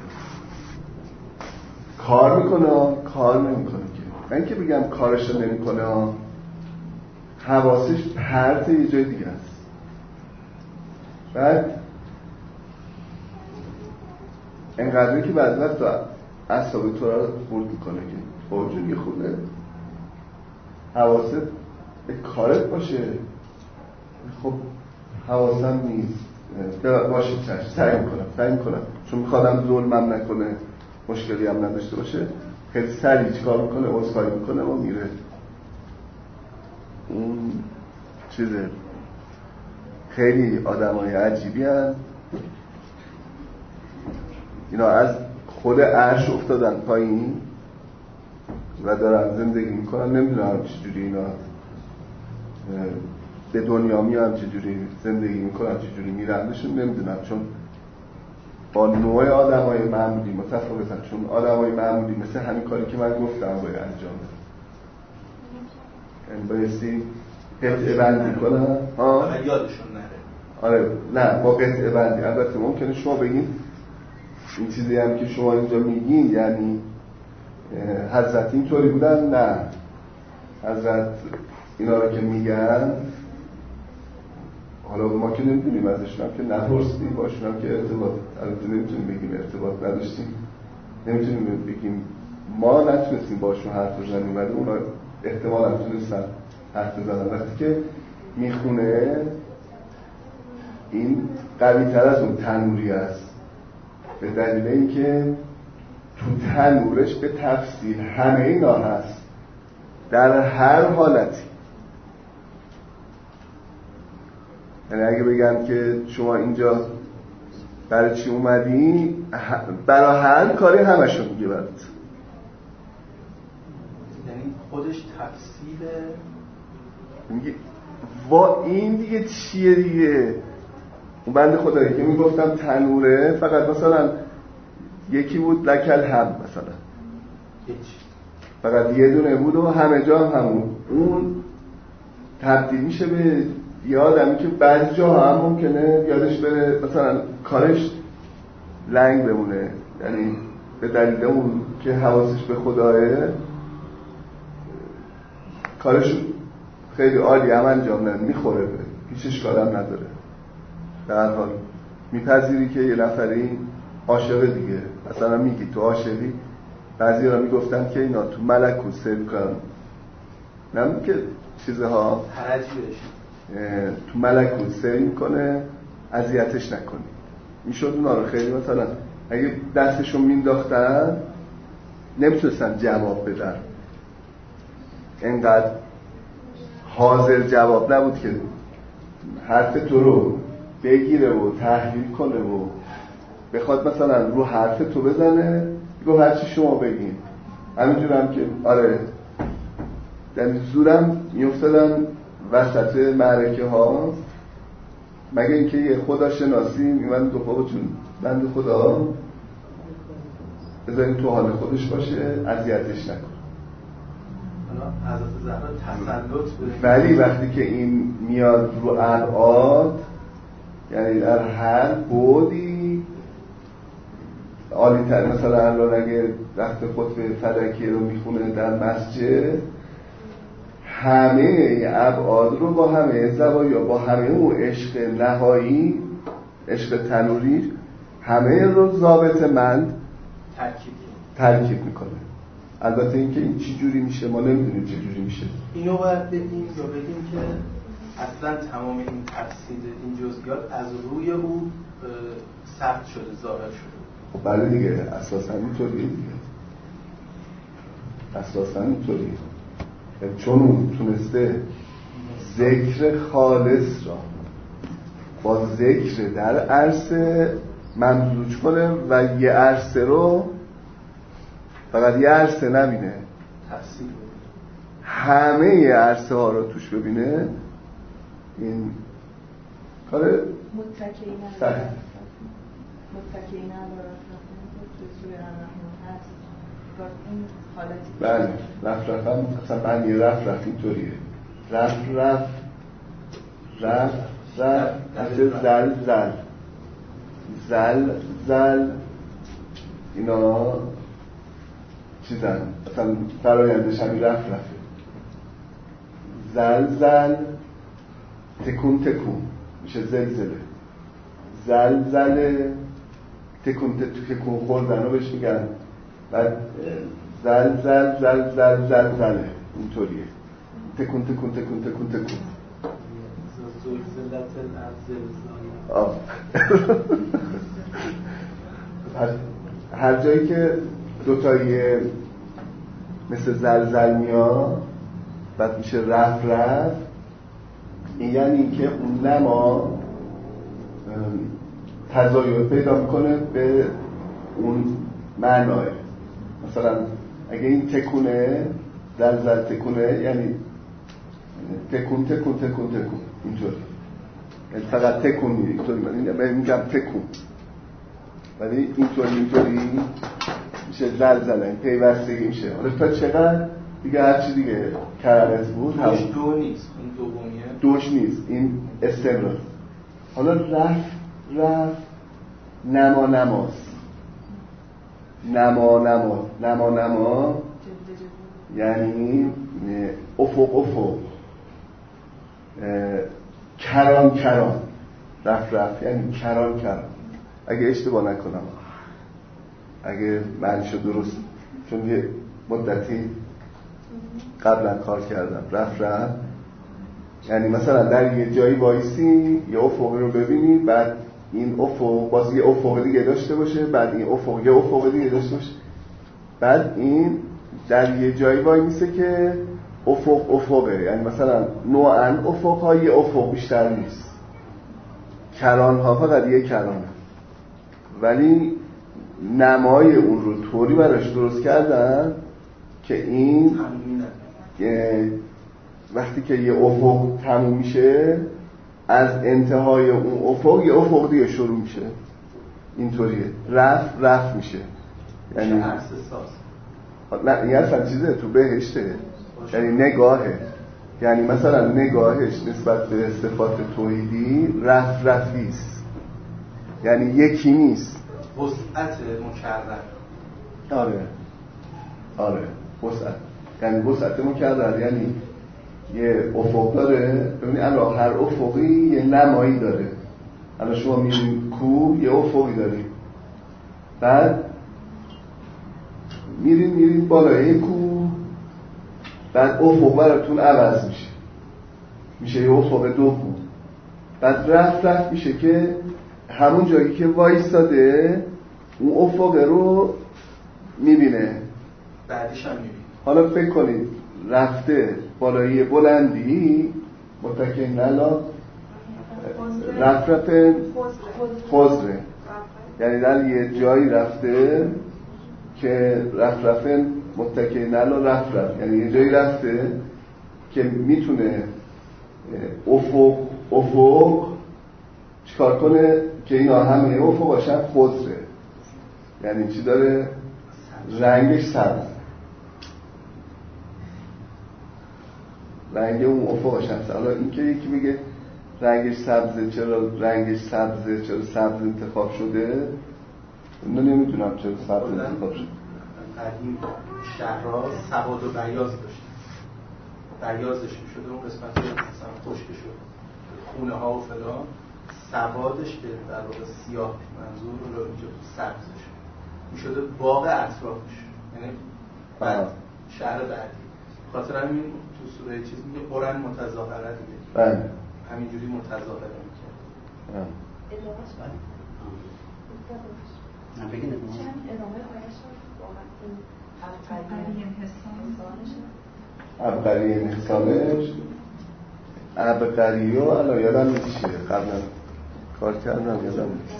کار میکنه کار نمیکنه که من که بگم کارشو نمیکنه حواسش پرت یه جای دیگه است. بعد اینقدری که بعد وقت اعصاب تو را خورد میکنه که با جون یه خورده حواست به کارت باشه. خب حواسم نیست باشه، چشم سعی میکنم سعی میکنم چون میخوادم ظلمم نکنه، مشکلی هم نداشته باشه، خیلی سریع چیکار میکنه، عذرخواهی میکنه و میره. اون چیزه خیلی آدمای عجیبی هست اینا، از خود عرش افتادن پایین و دارن زندگی میکنن. نمیدونم چجوری اینا به دنیا میان، چجوری زندگی میکنن، چجوری میرندشون نمیدونم، چون با نوع آدمای معمولی متفاوتن. چون آدمای معمولی مثل همین کاری که من گفتم باید انجام بدن، یعنی بایستی قطعه بندی کنن ها یادشون نره. آره نه با قطعه بندی. البته ممکنه شما بگین این چیزی هم که شما اینجا میگین یعنی حضرت اینطوری بودن، نه حضرت اینا رو که میگن حالا ما که نمیدونیم ازشون هم که نپرسیم، باشون هم که ارتباط البته نمیتونیم بگیم ارتباط نداشتیم، نمیتونیم بگیم ما نتونستیم باشون حرف بزنیم ولی اونا احتمالا تونستن حرف بزنن. وقتی که میخونه این قوی تر از اون تنوری است، به دلیل اینکه تو تنورش به تفصیل همه اینا هست در هر حالتی. یعنی اگه بگم که شما اینجا برای چی اومدی، برای هر کاری همشو میگه برات. یعنی خودش تفصیله میگه وا این دیگه چیه دیگه. اون بنده خدایی که میگفتم تنوره فقط مثلا یکی بود لکل هم مثلا فقط یه دونه بود و همه جا هم همون، اون تبدیل میشه به یه آدمی که بعضی جا هم ممکنه یادش بره مثلا کارش لنگ بمونه، یعنی به دلیل اون که حواسش به خداه کارش خیلی عالی هم انجام نده، میخوره به هیچ اشکال هم نداره. در حال میپذیری که یه نفری عاشق دیگه، مثلا میگی تو عاشقی، بعضی ها میگفتن که اینا تو ملکوت سیر کنن، نمیدونم که چیزها تو ملکوت سیر میکنه اذیتش نکنی. میشد اونا رو خیلی مثلا اگه دستشون مینداختن نمیتونستن جواب بدن، انقدر حاضر جواب نبود که حرف تو رو بگیره و تحلیل کنه و بخواد مثلا رو حرف تو بزنه بگو هرچی شما بگین. همینجور هم که آره در زورم میافتادن وسط معرکه ها، مگه اینکه یه خدا شناسی میمند دو بابا جون بند خدا بذارین تو حال خودش باشه اذیتش نکن. حضرت زهرا تسلط ولی وقتی که این میاد رو ابعاد، یعنی در هر بعدی عالی تر، مثلا الان اگه وقت خطبه فلکی رو میخونه در مسجد همه ابعاد رو با همه زوایا با همه اون عشق نهایی، عشق تنوری، همه رو ضابط مند ترکیب ترکیب میکنه. البته اینکه این چی جوری میشه ما نمیدونیم چه جوری میشه. اینو باید بگیم یا بگیم که اصلا تمام این تفسیر این جزئیات از روی او ثبت شده، ظاهر شده. خب بله دیگه، اساسا اینطوریه دیگه، اساسا اینطوریه، چون اون تونسته ذکر خالص را با ذکر در عرصه ممزوج کنه و یه عرصه رو فقط یه عرصه نبینه، تفسیر همه یه عرصه ها رو توش ببینه. این کار متکئین صحیح متکئین توی سوره الرحمن هست این حالتی. بله رفت رفت هم اصلا معنی رفت رفت اینطوریه، رفت رفت رفت رفت مثل زل زل زل زل اینا چیزن، اصلا فرایندش همین رفت رفته. زل زل تکون تکون میشه زلزله. زلزله تکون تکون خوردن رو بهش میگن. بعد زل زل زل زل زل زله اینطوریه، تکون تکون تکون تکون تکون. هر هر جایی که دوتایی مثل زلزل میاد بعد میشه رف رف، این یعنی که اون نما تزاید پیدا میکنه به اون معنای. مثلا اگه این تکونه زلزل تکونه یعنی تکون تکون تکون تکون اینطوری، یعنی فقط تکون میره اینطوری، من میگم تکون، ولی اینطوری اینطوری میشه زلزله، این پیوستگی میشه. حالا تا چقدر دیگه هرچی دیگه کرارت بود دوش دو نیست، این دومیه دوش نیست، این استمرار. حالا رف رف نما نماست، نما نما نما نما یعنی افق افق، کران کران، رف رف یعنی کران کران. اگه اشتباه نکنم، اگه معنیشو درست، چون یه مدتی قبلا کار کردم، رف رف یعنی مثلا در یه جایی وایسی یه افقی رو ببینی، بعد این افق باز یه افق دیگه داشته باشه، بعد این افق یه افق دیگه داشته باشه، بعد این در یه جایی وای میسه که افق افقه، یعنی مثلا نوعاً افق‌ها یه افق بیشتر نیست، کران‌ها فقط یه کرانه، ولی نمای اون رو طوری براش درست کردن که این وقتی که یه افق تموم میشه از انتهای اون افق یه افق دیگه شروع میشه، اینطوریه، رف رف میشه، یعنی نه این اصلا چیزه تو بهشته، یعنی نگاهه، یعنی مثلا نگاهش نسبت به صفات توحیدی رف رفیست، یعنی یکی نیست، وسعت مکرر. آره آره وسعت، یعنی وسعت مکرر، یعنی یه افق داره. ببینید الان هر افقی یه نمایی داره. الان شما میرین کوه یه افقی داری، بعد میرین میرین بالای کوه، بعد افق براتون عوض میشه، میشه یه افق دوم، بعد رفت رفت میشه که همون جایی که وایستاده اون افق رو میبینه، بعدش هم میبینه. حالا فکر کنید رفته بالایی بلندی متکئ نلا رفت رفت خضره، یعنی در یه جایی رفته که رفت رفت متکئ نلا رفت رفت، یعنی یه جایی رفته که میتونه افق افق چیکار کنه که اینا همه افق باشن خضره، یعنی چی داره؟ رنگش سبز، رنگ اون افق سبز. حالا این که یکی میگه رنگش سبزه، چرا رنگش سبزه، چرا سبز انتخاب شده؟ من نمیدونم چرا سبز انتخاب شده. قدیم شهرها سواد و بیاض داشت، بیاضش میشده اون قسمتی مثلا خشک شد، خونه ها و فلان، سوادش که در واقع سیاه منظور رو اینجا سبزش میشده باغ اطرافش، یعنی بعد شهر بعدی. خاطر همین تو سوره چیز میگه قرآن متظاهره دیگه، بله همینجوری متظاهره میکنه. ادامهش بله نه بگید چند ادامه آیش واقعا این عبقری انحسانش عبقری ها الان یادم نیست چیه، قبلا کار کردم یادم نیست.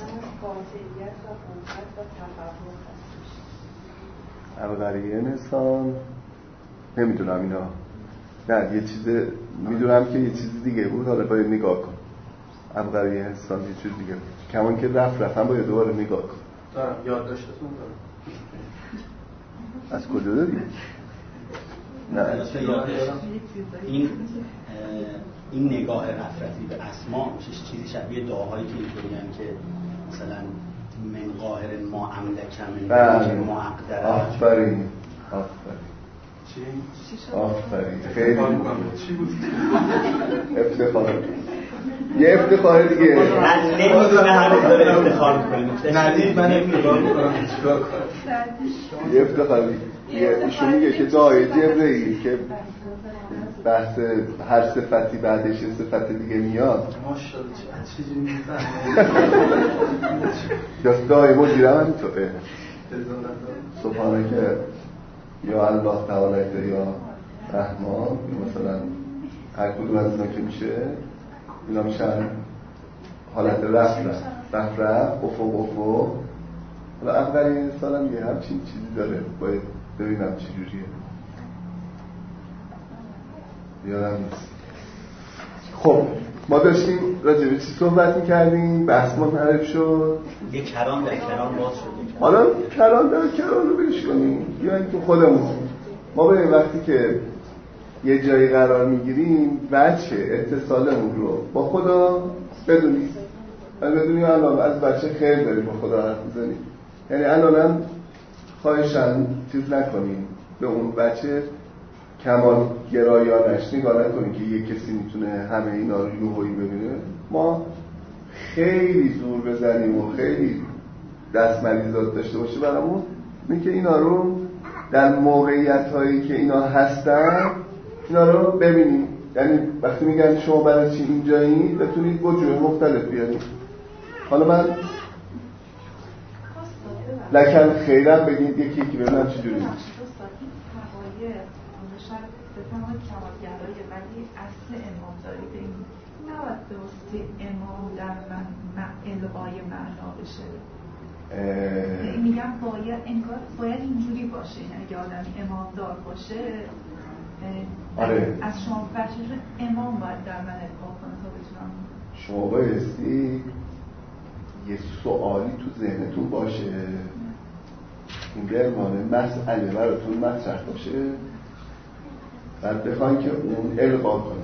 عبقری انحسان نمیدونم اینا، نه یه چیز میدونم که یه چیز دیگه بود، حالا باید نگاه کن. عبقری انحسان یه چیز دیگه بود، کمان که رفت رفتم باید دوباره نگاه کن. دارم یاد داشتتون دارم. از کجا داری؟ نه این این نگاه رفرتی به اسما چیزی شبیه دعاهایی که اینطوریه که مثلا من قاهر ما املک من ما اقدر. آفرین آفرین چی؟ آفرین خیلی چی بود؟ افتخار یه افتخار دیگه نمیدونه همه داره افتخار میکنه. ندید من افتخار میکنم چیکار کنم. یه افتخار دیگه ایشون میگه که دعای جبرئیل که بحث هر صفتی بعدش یه صفت دیگه میاد. ماشاءالله چه چیزی میفهمه. دست دعای مدیرم همینطوره. سبحانه که یا الله تعالی یا رحمان مثلا هر کدوم از اینا که میشه اینا میشن حالت رفت رفت رفت رفت افق افق. حالا اولین سالم یه همچین چیزی داره، باید ببینم چی جوریه، یادم نیست. خب ما داشتیم راجع به چی صحبت میکردیم؟ بحث ما تعریف شد، یه کران در کران باز شد. حالا کران در کران رو بهش کنیم یا اینکه خودمون ما به وقتی که یه جایی قرار میگیریم بچه اتصالمون رو با خدا بدونیم و بدونیم الان از بچه خیر داریم با خدا حرف میزنیم. یعنی الان خواهشن چیز نکنیم به اون بچه کمال گرایانش نگاه نکنیم که یه کسی میتونه همه اینا رو یوهویی ببینه. ما خیلی زور بزنیم و خیلی دست مریضات داشته باشه برامون اینه که اینا رو در موقعیت هایی که اینا هستن اینا رو ببینیم. یعنی وقتی میگن شما برای چی اینجایی بتونید وجوه مختلف بیارید. حالا من لکن خیرم بگید یکی یکی ببینم چی جوری بفهمه کمالگرایی ولی اصل امامداری به این نباید به واسطه امام در من القای معنا بشه. اه... میگم باید انگار باید اینجوری باشه، یعنی اگه آدمی امامدار باشه آره. از شما بچه امام باید در من القا کنه تا بتونم. شما بایستی یه سوالی تو ذهنتون باشه، این گرمانه مسئله براتون مطرح باشه، بعد بخواین که اون القا کنه.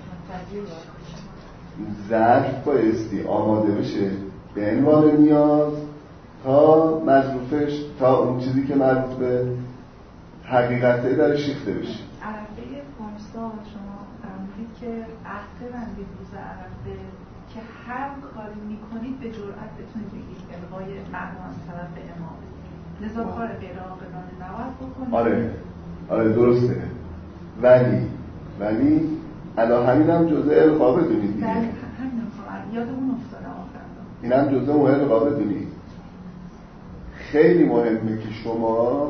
ظرف بایستی آماده بشه به عنوان نیاز تا مظروفش تا اون چیزی که مربوط به حقیقته در شیفته بشه. عرفه پارسا شما فرمودید که عهد بندید روز عرفه که هر کاری میکنید به جرأت بتونید بگید القای معنا از طرف امام، لذا کار غیر عاقلانه نباید بکنید. آره آره درسته، ولی ولی الان همین هم جزء القا بدونید دیگه. همین هم یادمون افتاده آخرا این هم جزء اون القا بدونید. خیلی مهمه که شما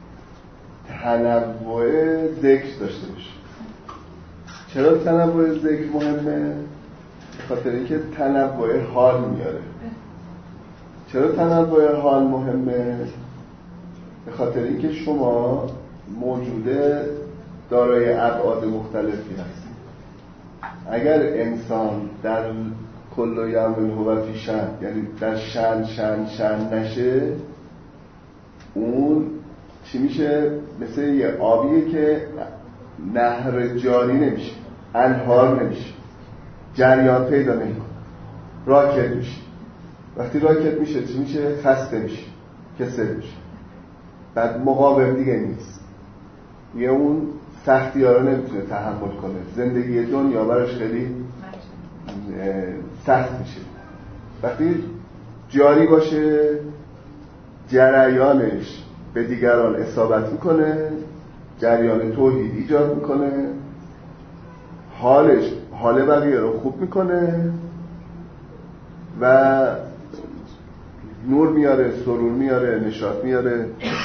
تنوع ذکر داشته باشید. چرا تنوع ذکر مهمه؟ خاطر اینکه تنوع حال میاره. چرا تنوع حال مهمه؟ به خاطر اینکه شما موجوده دارای ابعاد مختلفی هستید. اگر انسان در کل یوم هو فی شأن، یعنی در شأن شأن شأن نشه، اون چی میشه؟ مثل یه آبیه که نهر جاری نمیشه، انهار نمیشه، جریان پیدا نمیکنه، راکت میشه. وقتی راکت میشه چی میشه؟ خسته میشه، کسل میشه، بعد مقاوم دیگه نیست، یه اون سختی ها رو نمیتونه تحمل کنه. زندگی دنیا براش خیلی سخت میشه. وقتی جاری باشه جریانش به دیگران اصابت میکنه، جریان توحید ایجاد میکنه، حالش حال بقیه رو خوب میکنه و نور میاره، سرور میاره، نشاط میاره،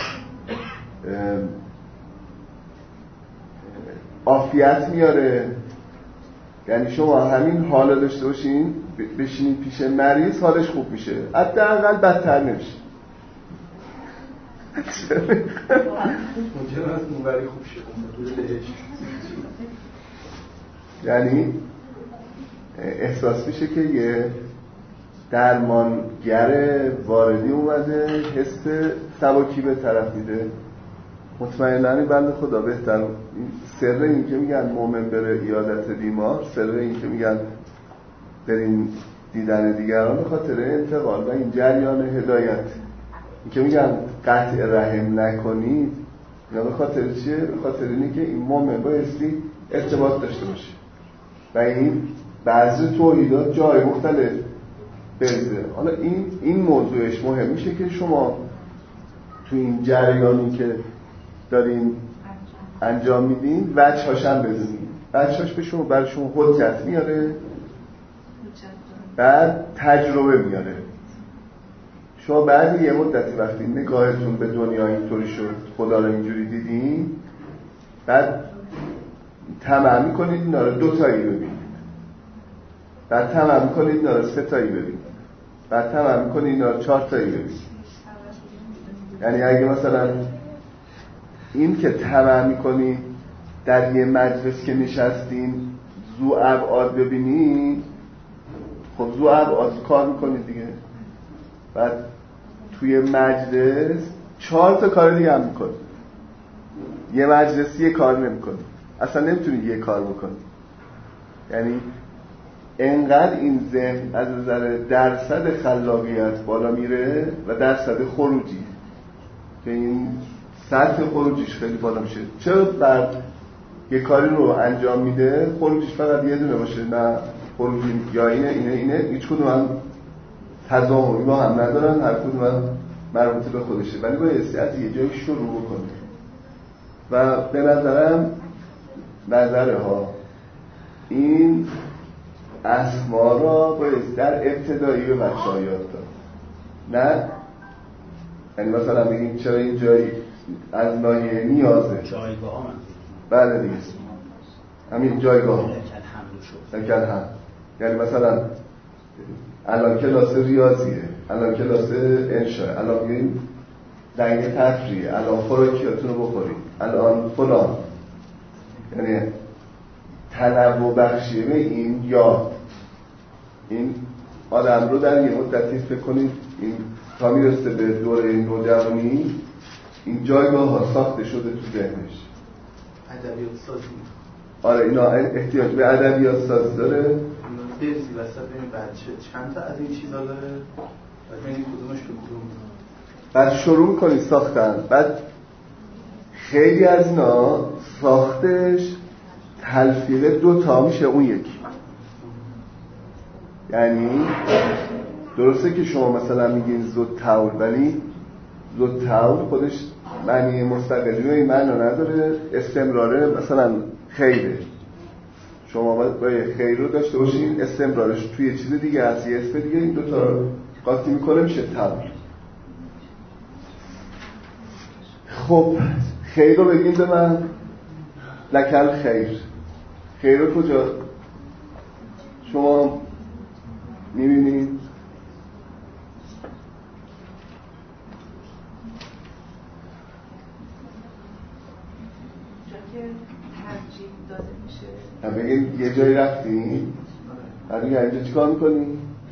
عافیت میاره. یعنی شما همین حالا داشته باشین بشینید پیش مریض حالش خوب میشه، حداقل بدتر نمیشه. ممکنه از اونوری خوب شه. یعنی احساس میشه که یه درمانگر واردی اومده، حس سبکی به طرف میده. مطمئناً این بنده خدا بهتر. سر این که میگن مومن بره عیادت بیمار، سر این که میگن برین دیدن دیگران، به خاطر انتقال و این جریان هدایت. این که میگن قطع رحم نکنید، یا به خاطر چیه؟ به خاطر اینه که این مومن بایستی ارتباط داشته باشه و این بعضی توحیدات جای مختلف برزه. حالا این این موضوعش مهم میشه که شما تو این جریانی که دارین انجام میدین وجه‌هاش هم بدونین. وجه‌هاش به شما برای شما حجت میاره، بعد تجربه میاره. شما بعد یه مدتی وقتی نگاهتون به دنیا اینطوری شد، خدا رو اینجوری دیدین، بعد طمع میکنید اینا رو دو تایی ببینید، بعد طمع میکنید اینا رو سه تایی ببینید، بعد طمع میکنید اینا رو چهار تایی ببینید. یعنی اگه مثلا این که طمع میکنید در یه مجلس که نشستین ذو ابعاد ببینید، خب ذو ابعاد کار میکنید دیگه. بعد توی مجلس چهار تا کار دیگه هم میکنید. یه مجلسی یه کار نمیکنید، اصلا نمیتونید یه کار بکنید. یعنی انقدر این ذهن از نظر درصد خلاقیت بالا میره و درصد خروجی که این سطح خروجیش خیلی بالا میشه. چرا بعد یه کاری رو انجام میده خروجیش فقط یه دونه باشه؟ نه، خروجی یا اینه اینه اینه هیچ کدوم هم تضامنی با هم ندارن، هر کدوم هم مربوط به خودشه، ولی باید از یه جایی شروع بکنه. و به نظرم نظره ها این اسما را باید در ابتدایی به بچه ها یاد داد. نه یعنی مثلا بگیم چرا این جایی از ناحیه نیازه، جایگاه هم بله دیگه همین جایگاه لکل هم. یعنی مثلا الان کلاس ریاضیه، الان کلاس انشاء، الان میگیم زنگ تفریه، الان خوراکیاتون رو بخورید، الان فلان. یعنی تنوع بخشیه به این یاد این آدم رو در یه مدتی فکر کنید این تا میرسه به دوره نوجوانی این جایگاه ها ساخته شده تو ذهنش. ادبیات سازی. آره اینا احتیاج به ادبیات سازی داره. درسی وسط ببین بچه چند تا از این چیزا داره بعد ببینید کدومش به کدوم. بعد شروع می‌کنی ساختن. بعد خیلی از اینا ساختش تلفیق دو تا میشه اون یکی. یعنی درسته که شما مثلا میگین زود تاول، ولی زود تاول خودش معنی مستقلی به این معنا نداره. استمراره مثلا خیره، شما باید خیر رو داشته باشین، استمرارش توی چیز دیگه از یه اسم دیگه این دوتا رو قاطی میکنه میشه تاول. خب خیر رو بگین به من، لکل خیر. خیر رو کجا شما میبینید؟ ترجیح داده میشه. بگید یه جایی رفتیم بعد میگه اینجا چیکار میکنی؟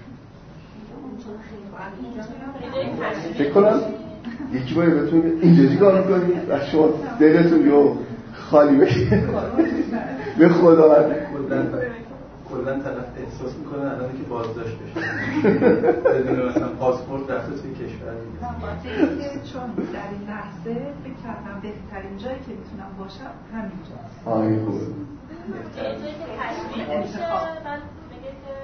فکر کنم یکی باید بهتون اینجا چیکار میکنی؟ و شما دلتون یه خالی بگید به خدا من کلن طرف احساس میکنه الان که بازداشت بشه بدون مثلا پاسپورت رفته توی کشور دیگه. چون در این لحظه فکر کردم بهترین جایی که میتونم باشم همینجاست. آهی خوبه یه جایی که تشویق میشه بعد بگه که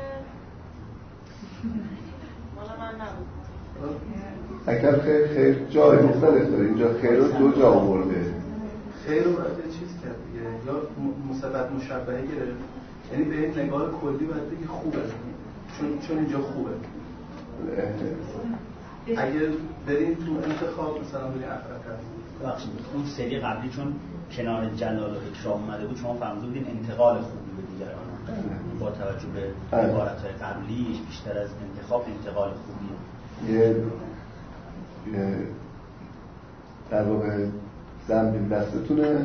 مالا من نبود. اگر خیر خیر جای مختلف داره، اینجا خیر رو دو جا آورده. خیر رو باید چیز کرد دیگه، یا مثبت مشبهه گرفت، یعنی به این نگاه کلی باید بگی خوبه چون چون اینجا خوبه. اگه بریم تو انتخاب مثلا بریم افراد بخشید اون سری قبلی چون کنار جلال و اکرام اومده بود شما فرموده بودین انتقال خوبی به دیگران با توجه به عبارت‌های قبلیش بیشتر از انتخاب انتقال خوبیه. یه در واقع زنبیل دستتونه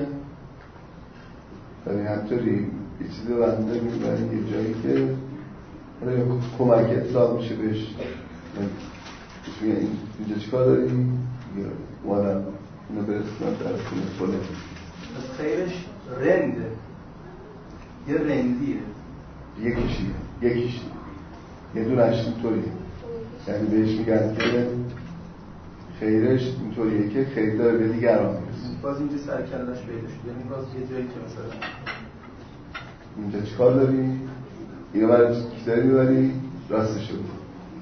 ولی همطوری یه چیزی برنده میبرید یه جایی که کمک اطلاق میشه بهش. میگه اینجا چیکار داری؟ یا اومدم اینو برسونم در خونه فلان. خیرش رنده یه رندیه یکیشیه یکیشیه یه دونش اینطوریه، یعنی بهش میگن که خیرش اینطوریه که خیر داره به دیگران میرسه. باز اینجا سرکلش پیدا شد، یعنی باز یه جایی که مثلا اینجا چیکار داری؟ اینو برای چی داری میبری؟ راستشو بود.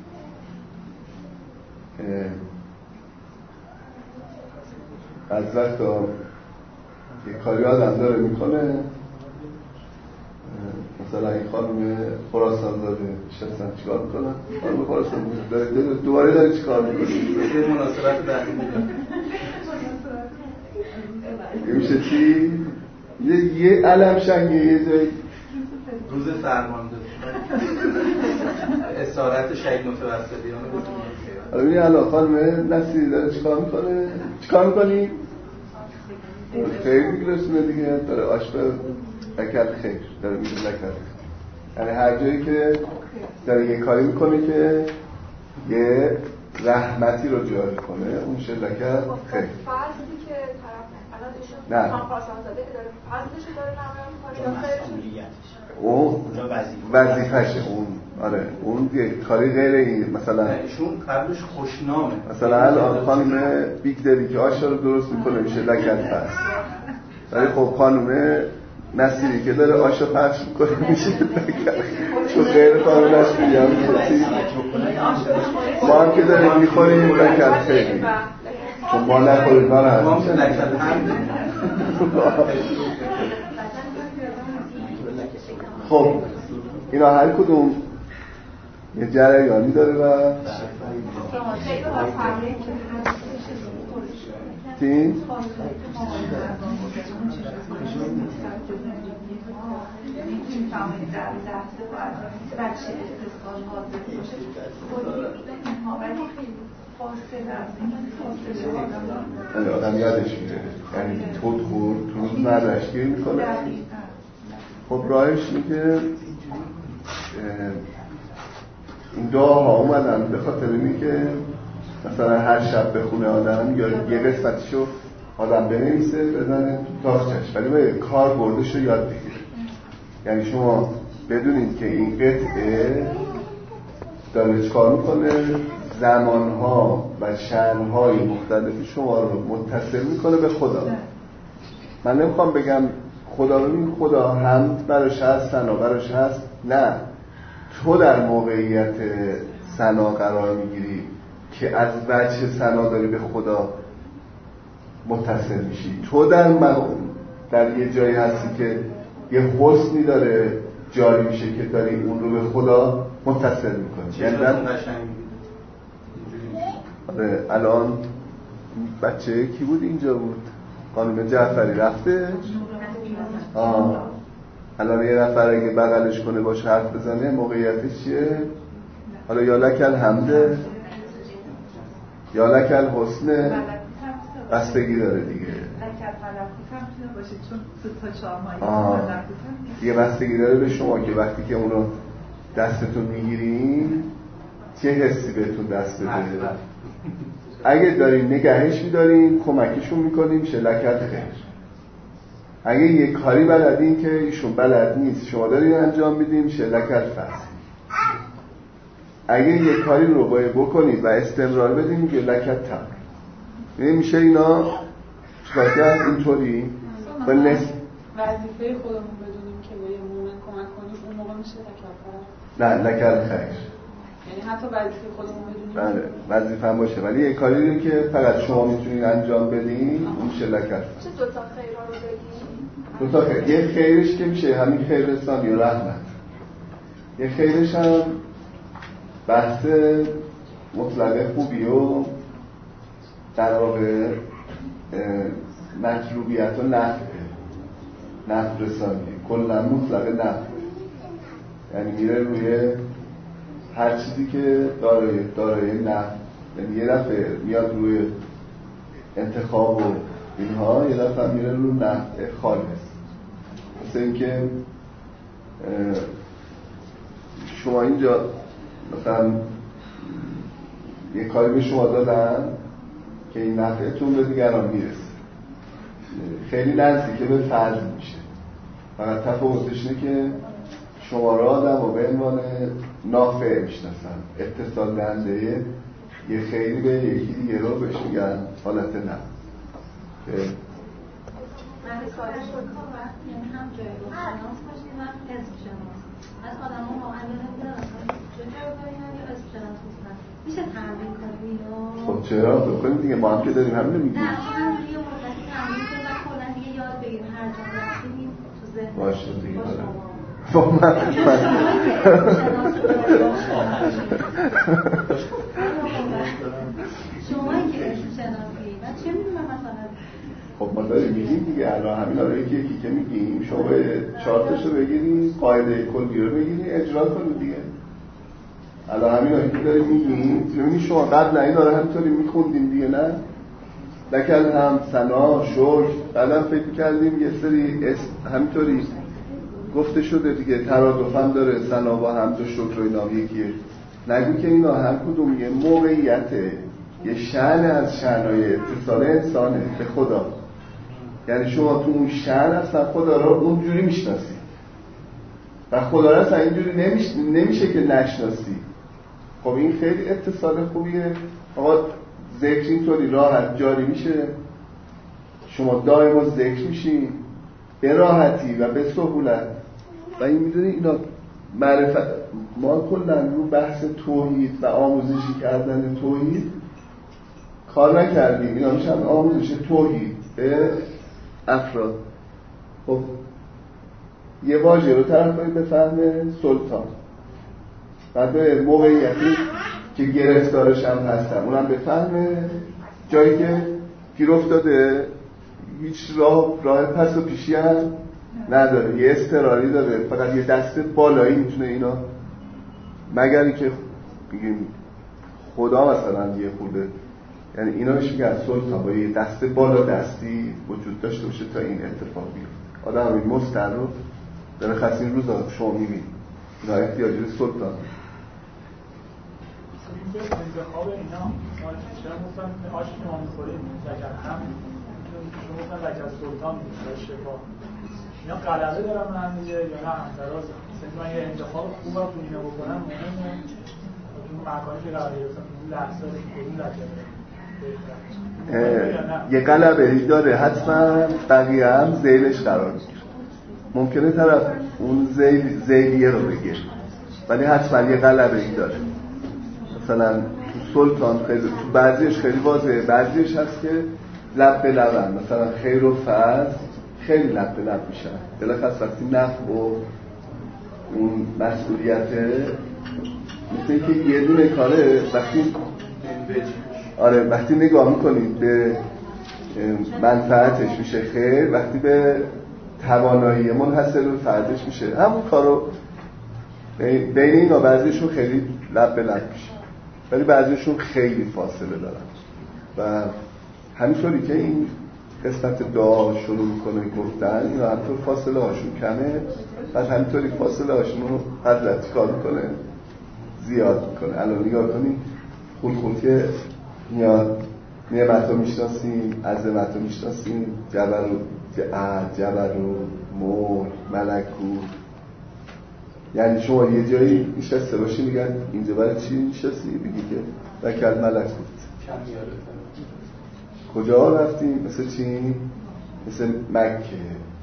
از وقتا یه کاری آدم داره میکنه، مثلا این خانم خراسان داره شستن چیکار میکنن؟ خانم خراسان داره دوباره داره چیکار میکنه؟ یه مناسبت بعدی میگم یه میشه چی؟ یه یه علم شنگه یه جایی روز فرمانده اسارت شهید متوسلیان رو بزنیم. حالا ببینی الان خانم نصیری داره چیکار میکنه؟ چیکار میکنی؟ خیلی میگرسونه دیگه، داره آشپه لکت خیر داره میگه لکت، یعنی هر جایی که داره یه کاری میکنه که یه رحمتی رو جاری کنه اون میشه لکت خیر. فرضی که طرف الان ایشون نه خان خراسانزاده که داره فرضش رو داره نمایان میکنه یا خیرش اون وظیفشه اون، آره اون یه کاری غیر این، مثلا ایشون قبلش خوشنامه، مثلا الان خانم بیگدری که آشا رو درست میکنه میشه لکت پس، ولی خب خانم نصیری که داره آشا پخش میکنه میشه لکت، چون غیر قانونش میگم ما هم که داریم میخوریم لکت خیلی، چون ما نخوریم ما هم میشه لکت هم. خب اینا هر کدوم یه جریانی داره و چی؟ آدم یادش میره، یعنی تود خورد تو روز مردشگیر میکنه. خب راهش اینه که این دعاها اومدن به خاطر اینه که مثلا هر شب به خونه آدم یا یه قسمتشو آدم بنویسه بزنه تو تاخچش، ولی باید کار بردش رو یاد بگیره. یعنی شما بدونید که این قطعه داره چکار میکنه، زمانها و شأنهای مختلف شما رو متصل میکنه به خدا. من نمیخوام بگم خدا ببین خدا حمد براش هست، ثنا براش هست، نه، تو در موقعیت ثنا قرار میگیری که از وجه ثنا داری به خدا متصل میشی. تو در من در یه جایی هستی که یه حسنی داره جاری میشه که داری اون رو به خدا متصل میکنی. یعنی در آره الان بچه کی بود اینجا بود؟ خانم جعفری رفته؟ آه الان یه نفر اگه بغلش کنه باشه حرف بزنه موقعیتش چیه؟ حالا یا لکل حمده یا لکل حسنه، بستگی داره دیگه. یه بستگی داره به شما که وقتی که اونو دستتون میگیرین چه حسی بهتون دست بده. اگه دارین نگهش میدارین کمکشون میکنین شلکت خیر. اگه یه کاری بلدین که ایشون بلد نیست شما دارین انجام میدین شلکت فصل. اگه یه کاری رو باید بکنید و استمرار بدین میگه لکت تم. یعنی میشه اینا چکار کرد اینطوری با نس وظیفه خودمون بدونیم که به یه مومن کمک کنیم اون موقع میشه لکت فصل. نه لکت خیر. یعنی حتی وظیفه خودمون بدونیم بله وظیفه هم باشه، ولی یه کاری رو که فقط شما میتونید انجام بدین اون میشه لکت. چه دو تا خیرها رو بگیم؟ دو تا خیر. یه خیرش که میشه همین خیر رسانی و رحمت. یه خیرش هم بحث مطلق خوبی و در واقع مطلوبیت و نفع نفع رسانی کلا مطلق نفع، یعنی میره روی هر چیزی که دارای دارای نفع، یعنی یه دفعه میاد روی انتخاب و اینها، یه دفعه میره روی نفع خالص. مثل اینکه شما اینجا مثلا یه کاری به شما دادن که این نفعتون به دیگران میرسه، خیلی نزدیکه به فرض میشه، فقط تفاوتش اینه که شما را آدم و به عنوان نافع میشناسن، اتصال دهنده یه خیلی به یکی دیگه رو بهش میگن حالت نفع. من برای ساده شد یعنی هم جایگاه شناس باشید و حزب شناس. از آدم ها معلم نمیدن اصلا چه جایگاهی هم یا حزب شناس نیستن. میشه تمرین کنیم اینو؟ خب چرا؟ بکنیم دیگه، ما هم که داریم همینو میگیم. نه همونجوری یه مدتی تمرین کنیم و کلا دیگه یاد بگیریم هر جا رفتیم تو ذهن باشه دیگه. با شما. با من شمایی که اسم شناسی و چه میدونم مثلا خب ما داریم میگیم دیگه الان همین آره یکی یکی که میگیم شما چارتشو بگیریم قاعده کلی رو بگیریم اجرا کنید دیگه. الان همین آره که داریم میگیم ببینید شما قبل این آره همینطوری میخوندیم دیگه نه؟ لکن هم ثنا شکر بعدم فکر کردیم یه سری اسم همینطوری گفته شده دیگه ترادف هم داره ثنا با حمد و شکر و اینا یکیه. نگو که اینا هر کدوم یه موقعیته یه شأن از شأن‌های اتصال انسانه به خدا. یعنی شما تو اون شأن اصلا خدا رو اونجوری میشناسی و خدا رو اصلا اینجوری نمیشه, نمیشه که نشناسی. خب این خیلی اتصال خوبیه. آقا ذکر اینطوری راحت جاری میشه، شما دائما ذکر میشین به راحتی و به سهولت. و این میدونی اینا معرفت ما کلا رو بحث توحید و آموزشی کردن توحید کار نکردیم. اینا میشن آموزش توحید به افراد. خب یه واژه رو طرف باید بفهمه سلطان، بعد به موقعیتی که گرفتارش هم هستم اونم بفهمه، جایی که گیر افتاده هیچ راه راه پس و پیشی هم نداره، یه اضطراری داره، فقط یه دست بالایی میتونه اینا، مگر اینکه بگیم خدا مثلا یه خورده، یعنی اینا بهش میگن سلطان با یه دست بالا دستی وجود داشته باشه تا این اتفاق بیفته. آدم این مستر رو در خاص این روزا شما میبینید اینا احتیاجی به سلطان. این به انتخاب اینا چرا مثلا آش که ما میخوریم لکن هم شما مثلا لکن سلطان میشه شفا اینا غلبه دارن من هم دیگه یا نه همتراز مثلا من یه انتخاب خوب رو تو اینا بکنم مهمه تو مکانی که قرار گرفتم تو لحظه کدوم لکن یه غلبه داره حتما، بقیه هم ذیلش قرار میگیره. ممکنه طرف اون ذیل ذیلیه رو بگه ولی حتما یه غلبه ای داره. مثلا تو سلطان خیلی تو بعضیش خیلی واضحه، بعضیش هست که لب به لبن، مثلا خیر و فضل خیلی لب به لب میشن. بالاخره وقتی نفع و اون مسئولیته مثل که یه دونه کاره وقتی آره وقتی نگاه میکنید به منفعتش میشه خیر، وقتی به توانایی منحصر به فردش میشه همون کارو. بین اینا بعضیشون خیلی لب به لب میشه ولی بعضیشون خیلی فاصله دارن و همینطوری که این قسمت دعا شروع میکنه گفتن اینا همینطور فاصله هاشون کمه، بعد همینطوری فاصله هاشون رو حضرت کار میکنه زیاد میکنه. الان نگاه کنید خود خود که میاد نعمت رو میشناسیم، عظمت رو میشناسیم، جبر و جبر و ملک ملکوت. یعنی شما یه جایی نشسته باشی میگن اینجا برای چی نشستی؟ بگی که وکل ملکوت. کجا رفتیم؟ مثل چی؟ مثل مکه،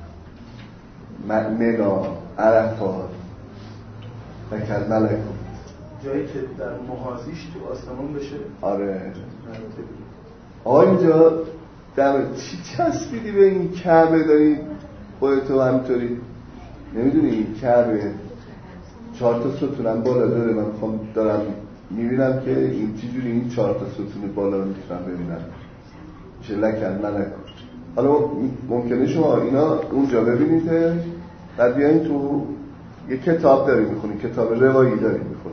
منا، عرفات، وکل ملکوت. جایی که در محاذیش تو آسمان بشه. آره آقا اینجا دمه چی چسبیدی به این کعبه داری خودتو همینطوری نمیدونی این کعبه چهار تا ستونم بالا داره. من میخوام دارم میبینم که این چی جوری این چهار تا ستون بالا رو میتونم ببینم میشه لکن ملکوت. حالا ممکنه شما اینا اونجا ببینید بعد بیاین تو یه کتاب داری میخونی، کتاب روایی داری میخونی،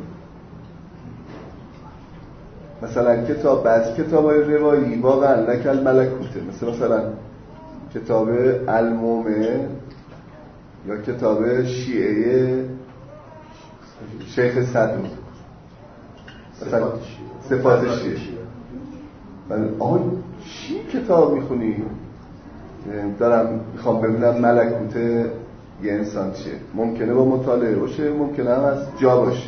مثلا کتاب بعضی کتاب‌های روایی واقعا لکل ملکوته، مثل مثلا کتاب المومن یا کتاب شیعه شیخ صدوق مثلا صفات شیعه. من آها چی کتاب میخونی؟ دارم میخوام ببینم ملکوت یه انسان چیه. ممکنه با مطالعه باشه، ممکنه هم از جا باشه.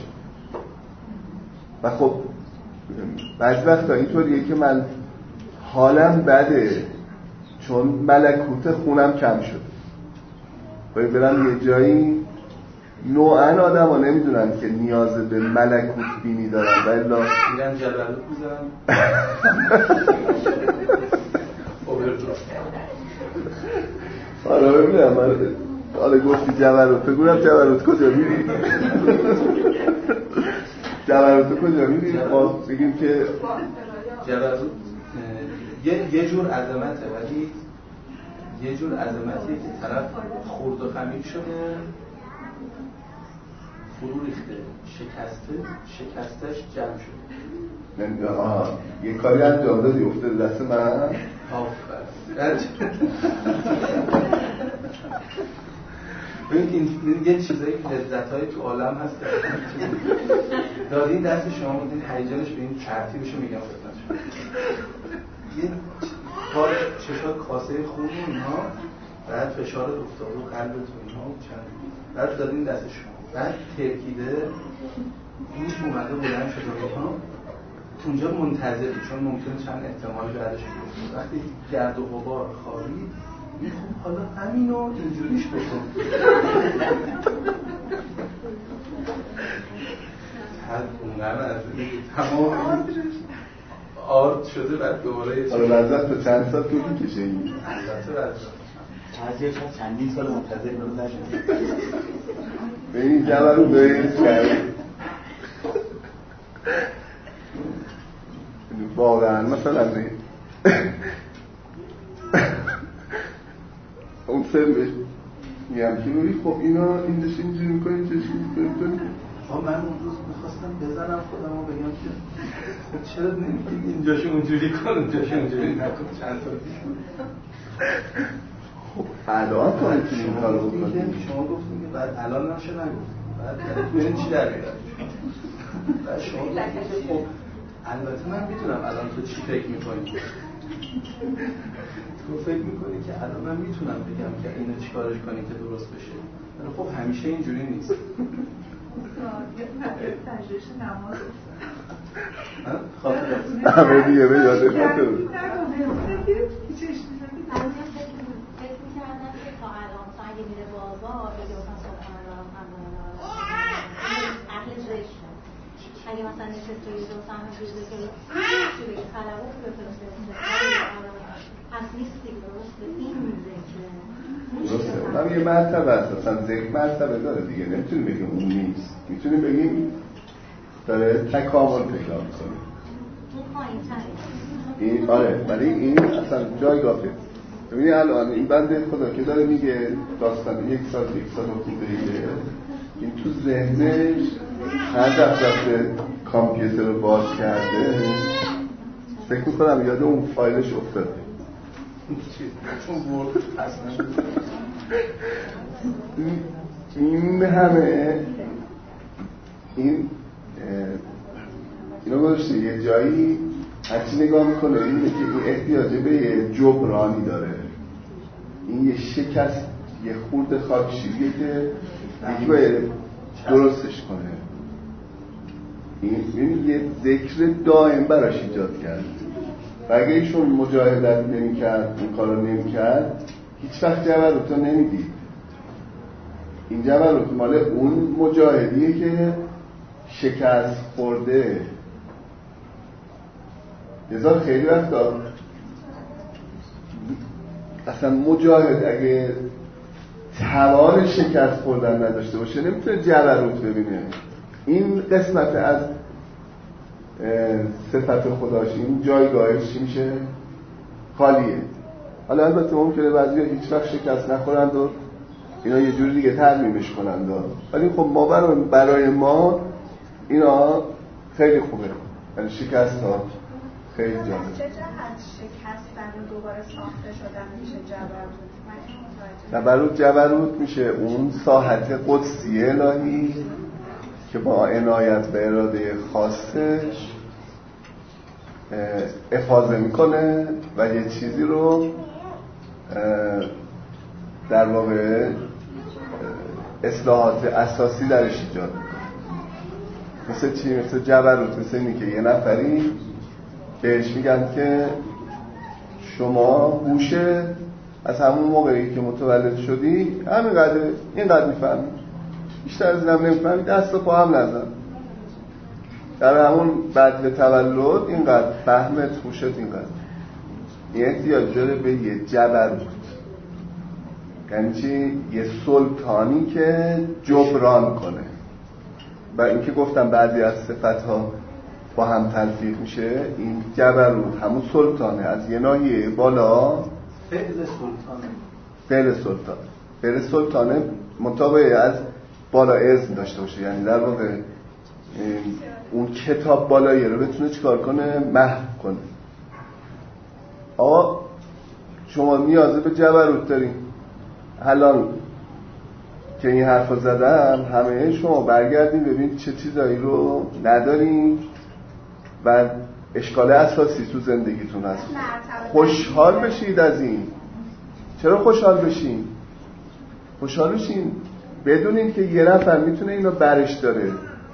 و خب بعضی وقتا اینطوریه که من حالم بده چون ملکوت خونم کم شده، باید برم یه جایی. نوعا آدم ها نمیدونن که نیاز به ملکوت بینی دارن و الا میرن جبروت میزنن حالا ببینم من حالا گفتی جبروت بگونم جبروت کجا میری؟ جبروت کجا میری؟ ما بگیم که جبروت یه یه جور عظمته، ولی یه جور عظمتیه که طرف خرد و خمیر شده، فرو ریخته، شکسته، شکستش جمع شده. آها یه کاری انجام دادی افتاد دست من. آفرین. ببین این یه چیزایی لذت‌های تو عالم هست دادین دست شما بودین، هیجانش به این ترتیبش رو میگم خدمتتون. یه کار چشات کاسه خون اینها، بعد فشار افتاده و قلبتون اینها چند بعد دادین دست شما، بعد ترکیده این اومده بلند شده اینها اونجا منتظری، چون ممکنه چند احتمال بعدش بیفته. وقتی گرد و غبار خوابید این خب حالا همینو اینجوریش بکن. هر اونقدر از تمام آرد شده بعد دوباره حالا لذت تا چند سال طول می‌کشه این؟ البته لذت بعضی‌ها چندین سال منتظر اینو نشدن. به این جبر رو دارید کرد واقعا مثلا نه اون سرش میگم که ببین خب اینا این داشت اینجوری میکنی چشم میکنی. آه من اون روز میخواستم بزنم خودم و بگم که خب چرا نمیگی اینجاشو اونجوری کن اونجاشو اونجوری نکن. چند سال پیش بود. خب الان تو میتونی این کارو بکنی. شما گفتیم که بعد الان نشه نگفت بعد ببین چی در میاد. بعد شما گفتید که خب البته من میتونم الان تو چی فکر میکنی. تو فکر میکنی که الان من میتونم بگم که اینو چیکارش کنی که درست بشه. ولی خب همیشه اینجوری نیست. تجربه نماز خاطر همه دیگه به یاده خاطر فکر می‌کردم که تا الان مثلا اگه میره بازار بگه مثلا سبحان الله الحمدلله عقلش ریش شد. اگه مثلا نشسته یه دو سهم جوزه که چی بگه خلوات رو بفرسته پس نیست دیگه درسته این ذکره درسته. من یه مرتبه هست اصلا ذکر مرتبه داره دیگه نمیتونی بگیم اون نیست، میتونی بگیم داره تکامل پیدا میکنه این. آره ولی این اصلا جایگاهه. ببینی الان این بنده خدا که داره میگه داستان یک سال یک سال خونده این تو ذهنش هر دفعه کامپیوتر رو باز کرده فکر میکنم یاد اون فایلش افتاده چون ورد اصلا این همه این اینو گذاشته یه جایی هرچی نگاه میکنه اینه که این احتیاج به یه جبرانی داره. این یه شکست یه خورد خاکشیریه که یکی باید درستش کنه. این یه ذکر دائم براش ایجاد کرد و اگه ایشون مجاهدت نمی کرد این کار رو نمی کرد هیچ وقت جبروت رو نمی دید. این جبروت مال اون مجاهدیه که شکست خورده. لذا خیلی وقتا اصلا مجاهد اگه توان شکست خوردن نداشته باشه نمیتونه جبروت ببینه. این قسمت از صفت خداش این جایگاهش چی میشه؟ خالیه. حالا البته ممکنه بعضی هیچ وقت شکست نخورند و اینا یه جوری دیگه ترمیمش کنند، ولی خب ما برای, برای ما اینا خیلی خوبه. یعنی شکست ها خیلی جالب. چه جهت شکستن و دوباره ساخته شدن میشه جبروت؟ جبروت جبروت میشه اون ساحت قدسی الهی که با عنایت به اراده خاصش افاضه میکنه و یه چیزی رو در واقع اصلاحات اساسی درش ایجاد میکنه. مثل چی؟ مثل جبروت، مثل اینی که یه نفری بهش میگن که شما هوش از همون موقعی که متولد شدی همینقدر اینقدر میفهمی، بیشتر از اینم نمیفهمی، دست و پا هم نزن. در همون بعد تولد اینقدر فهمت هوشت اینقدر. این احتیاج داره به یه جبروت، یعنی چی؟ یه سلطانی که جبران کنه. و اینکه گفتم بعضی از صفت‌ها با هم تلفیق میشه، این جبروت همون سلطانه از یه ناحیه بالا. فعل سلطانه فعل سلطان فعل سلطانه مطابقه از بالا اذن داشته باشه، یعنی در واقع اون کتاب بالایی رو بتونه چیکار کنه؟ محو کنه. آقا شما نیازه به جبروت دارین. الان که این حرفا زدم همه شما برگردین ببین چه چیزایی رو ندارین و اشکال اساسی تو زندگیتون هست. خوشحال بشید از این. چرا خوشحال بشین؟ خوشحال بشین بدونین که یه نفر میتونه اینو برش داره،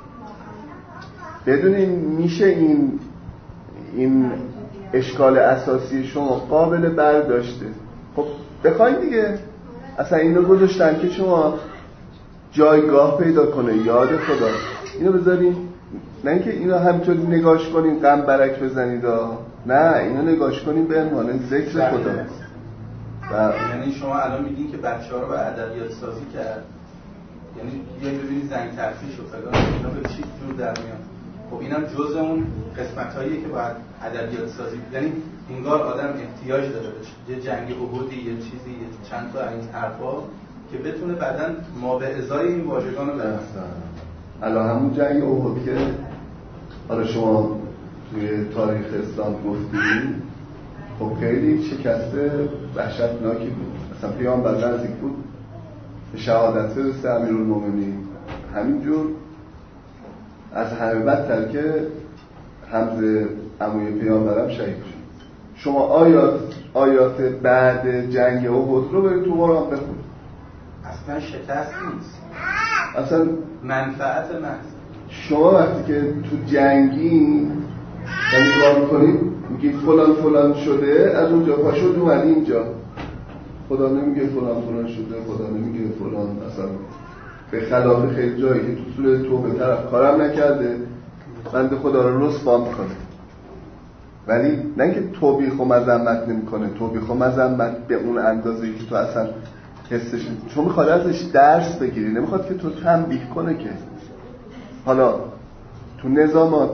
بدونین میشه این این اشکال اساسی شما قابل برداشته. خب بخواین دیگه، اصلا اینو گذاشتن که شما جایگاه پیدا کنه یاد خدا. اینو بذارین، نه اینکه اینو همینطور نگاش کنین غم برک بزنید، نه اینو نگاش کنین به عنوان ذکر خدا. و یعنی شما الان میگین که بچه‌ها رو به ادبیات سازی کرد، یعنی یه ببینید زنگ ترفیش و فلان اینا به چی جور در میاد. خب اینا جزء اون قسمت‌هاییه که باید ادبیات سازی، یعنی انگار آدم احتیاج داره به یه جنگ احدی، یه چیزی، یه چند تا این حرفا که بتونه بعداً ما به ازای این واژگان رو برسونه. الان همون جنگ احد که حالا شما توی تاریخ اسلام گفتید، خب خیلی شکست وحشتناکی بود. اصلا پیامبر نزدیک بود به شهادت برسه امیرالمومنین، همینجور از همه بدتر که حمزه عموی پیامبرم شهید شد. شما آیات آیات بعد جنگ احد رو برید تو قرآن بخونید. اصلا شکست نیست، اصلا منفعت محض. شما وقتی که تو جنگی نگاه میکنید میگید فلان فلان شده، از اونجا پا شد اومد اینجا. خدا نمیگه فلان فلان شده، خدا نمیگه فلان، اصلا به خلاف خیلی جایی که تو سوره توبه طرف کارم نکرده بنده خدا رو رسوا میکنه. ولی نه اینکه توبیخ و مذمت نمیکنه، توبیخ و مذمت به اون اندازه‌ای که تو اصلا حسش، چون میخواد ازش درس بگیری، نمیخواد که تو تنبیه کنه. که حالا تو نظامات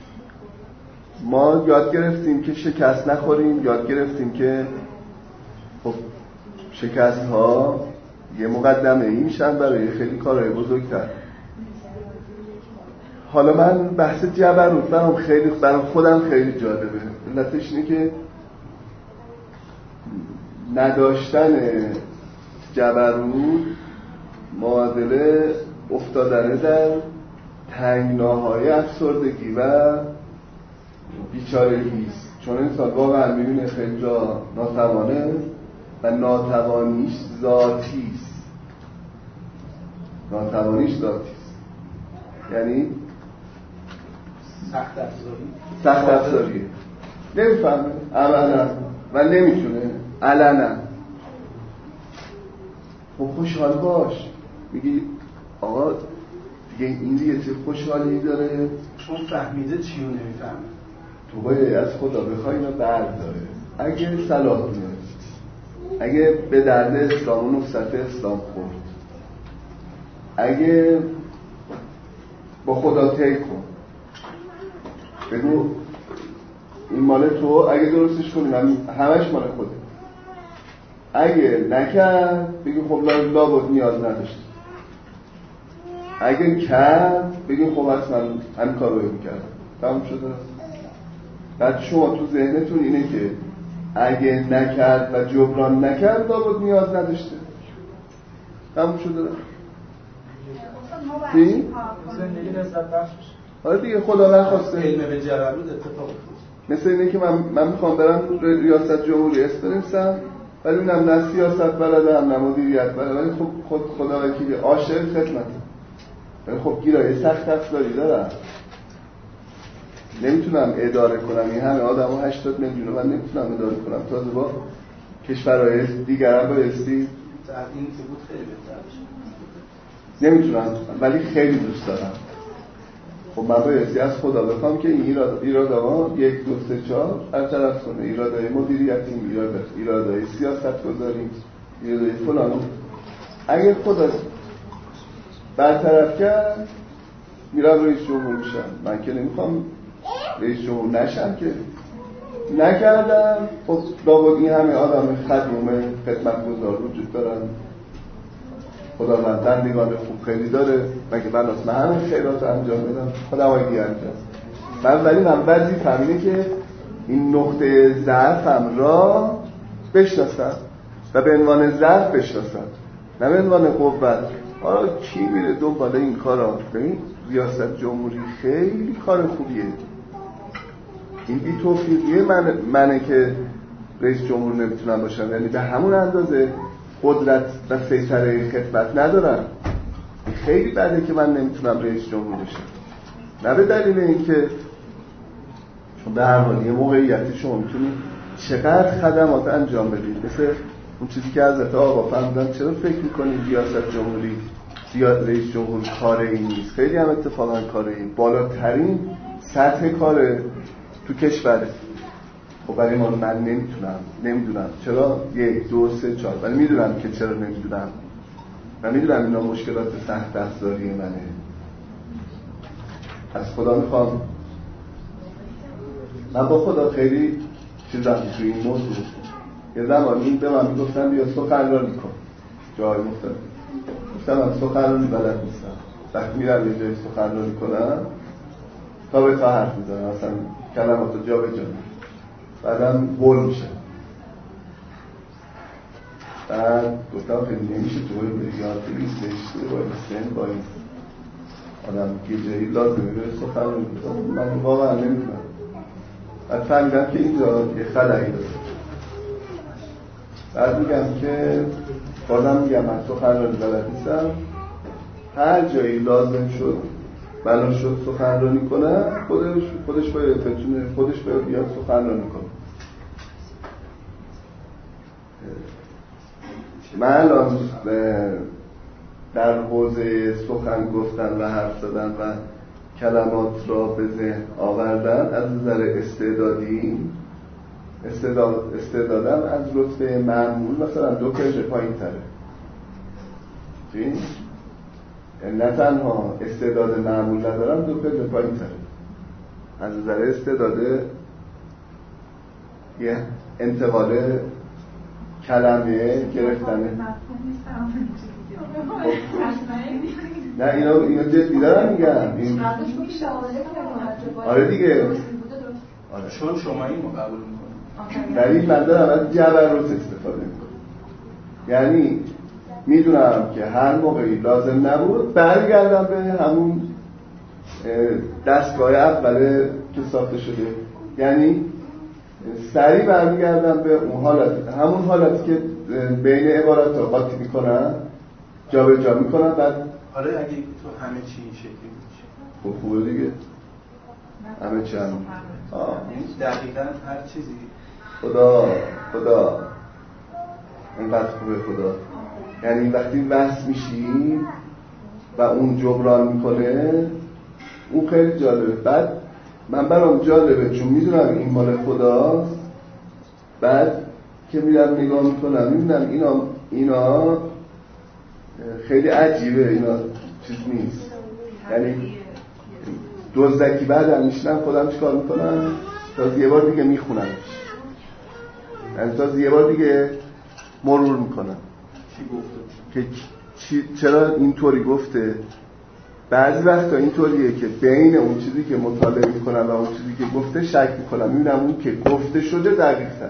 ما یاد گرفتیم که شکست نخوریم، یاد گرفتیم که خب شکست ها یه مقدمه ای میشن برای خیلی کارهای بزرگتر. حالا من بحث جبروت برام خیلی برام خودم خیلی جالبه. علتش اینه که نداشتن جبروت معادله افتادن در تنگناهای افسردگی و بیچارگی است. چون انسان واقعا میبینه خیلی جا ناتوانه و ناتوانیش ذاتی است. ناتوانیش ذاتی است، یعنی سخت افزاری سخت افزاری نمیفهمه عملا و نمیتونه علنا. خب خوشحال باش، میگی آقا دیگه این دیگه چه خوشحالی داره، چون فهمیده چی رو نمیفهمه. تو باید از خدا بخوای اینو برداره. اگه صلاح دونه، اگه به درد اسلام و نصرت اسلام خورد، اگه با خدا طی کن، بگو این مال تو، اگه درستش کنی من همش مال خوده. اگه نکرد بگی خب لابد نیاز نداشت. اگه کرد بگی خب اصلا همین کار رو میکرد. تمام شده. بعد شما تو ذهنتون اینه که اگه نکرد و جبران نکرد لابد نیاز نداشته. تمام شده. چی؟ زندگی لذت بخشش. آره دیگه خدا نخواسته. علم به جبروت اتفاق مثل اینه که من من میخوام برم ریاست جمهوری اسم بنویسم، ولی اونم نه سیاست بلدم نه مدیریت بلدم، ولی خب خود خدا وکیلی عاشق خدمته. ولی خب گیرای سخت افزاری دارم. نمیتونم اداره کنم این همه آدم و هشتاد میلیون من نمیتونم اداره کنم. تازه با کشورهای دیگر هم بایستی این که بود خیلی بهتر نمیتونم، ولی خیلی دوست دارم. خب من بایستی از خدا بخوام که این ایراد ایرادها یک دو سه چهار برطرف کنه. ایرادهای مدیریتی، ایرادهای سیاست گذاری، ایرادهای فلان. اگه خدا برطرف کرد میرم رئیس جمهور میشم. من که نمیخوام رئیس جمهور نشم که. نکردم خب لابد این همه آدم خدوم خدمتگزار وجود دارن. خداوند بندگان خوب خیلی داره، مگه من اصلا همه خیرات انجام بدم خدا های دیگه انجام من. ولی من وظیفه‌م اینه که این نقطه ضعفم را بشناسم و به عنوان ضعف بشناسم، نه به عنوان قوت. آره کی میره دنبال این کارا؟ ببین ریاست جمهوری خیلی کار خوبیه. این بی توفیقیه من منه که رئیس جمهور نمیتونم باشم، یعنی به همون اندازه قدرت و سیطره خدمت ندارم. خیلی بده که من نمیتونم رئیس جمهور بشم، نه به دلیل اینکه چون به هر حال یه موقعیتی شما میتونید چقدر خدمات انجام بدید. مثل اون چیزی که حضرت آقا فرمودن چرا فکر میکنید ریاست جمهوری یا رئیس جمهور کار این نیست؟ خیلی هم اتفاقا کار این بالاترین سطح کار تو کشوره. خب ولی من نمیتونم، نمیدونم چرا یک دو سه چهار، ولی میدونم که چرا نمیدونم. من میدونم اینا مشکلات سخت دستاری منه. از خدا میخوام، من با خدا خیلی چیزم توی این موضوع. یه زمانی به من میگفتن بیا سخنرانی کن جای مختلف. گفتم من سخنرانی بلد نیستم. وقتی میرم یه جای سخنرانی کنم تا به تا حرف میزنم، اصلا کلماتو جا به جا بعدم بول میشه. بعد گفتم خیلی نمیشه تو باید بری یاد بگی زشته باید سن باید آدم که جایی لازمه به سخنرانی کنم. من واقعا نمیتونم. بعد فهمیدم که اینجا یه خلایی داره. بعد میگم که بازم میگم من سخنرانی بلد نیستم. هر جایی لازم شد بنا شد سخنرانی کنه خودش خودش باید بتونه خودش باید بیاد سخنرانی کنه. من الان در حوزه سخن گفتن و حرف زدن و کلمات را به ذهن آوردن از نظر استعدادی استعداد استعدادم از رتبه معمول مثلا دو درجه پایین تره. چی؟ نه تنها استعداد معمول ندارم، دو درجه پایین تره از نظر استعداد یه انتقال کلمه گرفتنه. نه اینا اینا جدی دارم میگم این آره دیگه آره. چون شما این رو قبول میکنید در این من دارم از جبروت استفاده میکنم. یعنی میدونم که هر موقعی لازم نبود برگردم به همون دستگاه اوله که ساخته شده. یعنی سریع برمیگردم به اون حالت، همون حالتی که بین عبارات رو قاطی میکنم جا به جا میکنم. بعد حالا اگه تو همه چی این شکلی میشه خب خوبه دیگه. همه چی هم دقیقا هر چیزی خدا خدا اینقدر خوبه خدا. یعنی وقتی وصل میشی و اون جبران میکنه اون خیلی جالبه. بعد من برام جالبه چون میدونم این مال خداست. بعد که میرم نگاه میکنم میبینم اینا اینا خیلی عجیبه، اینا چیز نیست. یعنی دزدکی بعدم میشنم خودم چیکار میکنم تا یه بار دیگه میخونمش، یعنی تا یه بار دیگه مرور میکنم که چرا اینطوری گفته. بعضی وقتا اینطوریه که بین اون چیزی که مطالعه میکنم و اون چیزی که گفته شک میکنم، میبینم اون که گفته شده دقیق تر.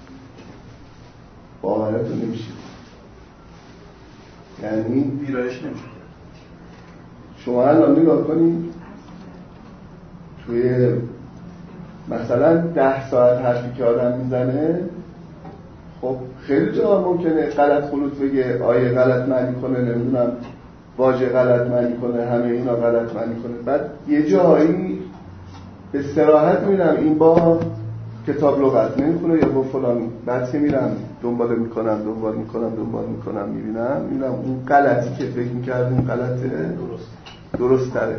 باورتون نمیشه، یعنی ویرایش نمیشه. شما الان نگاه کنید توی مثلا ده ساعت حرفی که آدم میزنه، خب خیلی جا ممکنه غلط خلوط بگه، آیه غلط معنی کنه، نمیدونم واژه غلط معنی کنه، همه اینا غلط معنی کنه. بعد یه جایی به صراحت میرم این با کتاب لغت نمیخونه یا با فلان بعد که میرم دنبال میکنم دنبال میکنم دنبال میکنم میبینم میبینم اون غلطی که فکر میکردیم غلطه درست درست تره.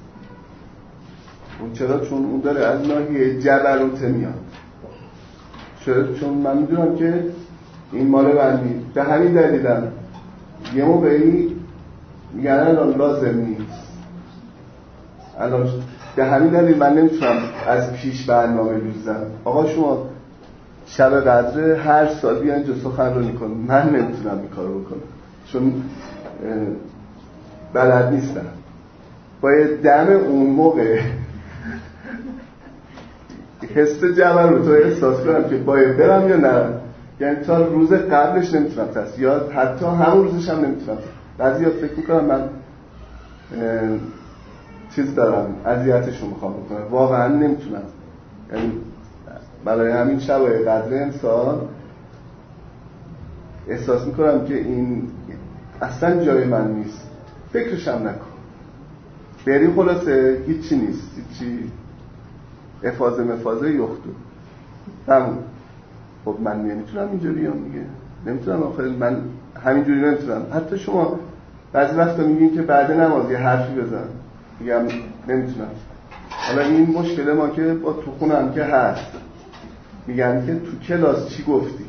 اون چرا؟ چون اون داره از ناحیه جبروت میاد. چرا؟ چون من میدونم که این مال من نیست. به همین دلیلم یه موقعی میگن الان لازم نیست. الان به همین دلیل من نمیتونم از پیش برنامه بریزم. آقا شما شب قدر هر سال بیان اینجا سخنرانی کنم، من نمیتونم این کارو بکنم چون بلد نیستم. باید دم اون موقع حس جبروت رو احساس کنم که باید برم یا نرم. یعنی تا روز قبلش نمیتونم تصمیم، یا حتی همون روزش هم نمیتونم. بعضی ها فکر میکنم من چیز دارم اذیتشون میخوام بکنم، واقعا نمیتونم. یعنی برای همین شبای قدر امسال احساس میکنم که این اصلا جای من نیست، فکرشم نکن، بری خلاصه هیچی نیست، هیچی افاظه مفاظه یختو تموم. خب من نمیتونم اینجا بیام دیگه، نمیتونم آخر من همینجوری نمیتونم. حتی شما بعضی وقتا میگین که بعد نماز یه حرفی بزن، میگم نمیتونم. حالا این مشکل ما که با تو خونم که هست، میگن که تو کلاس چی گفتی؟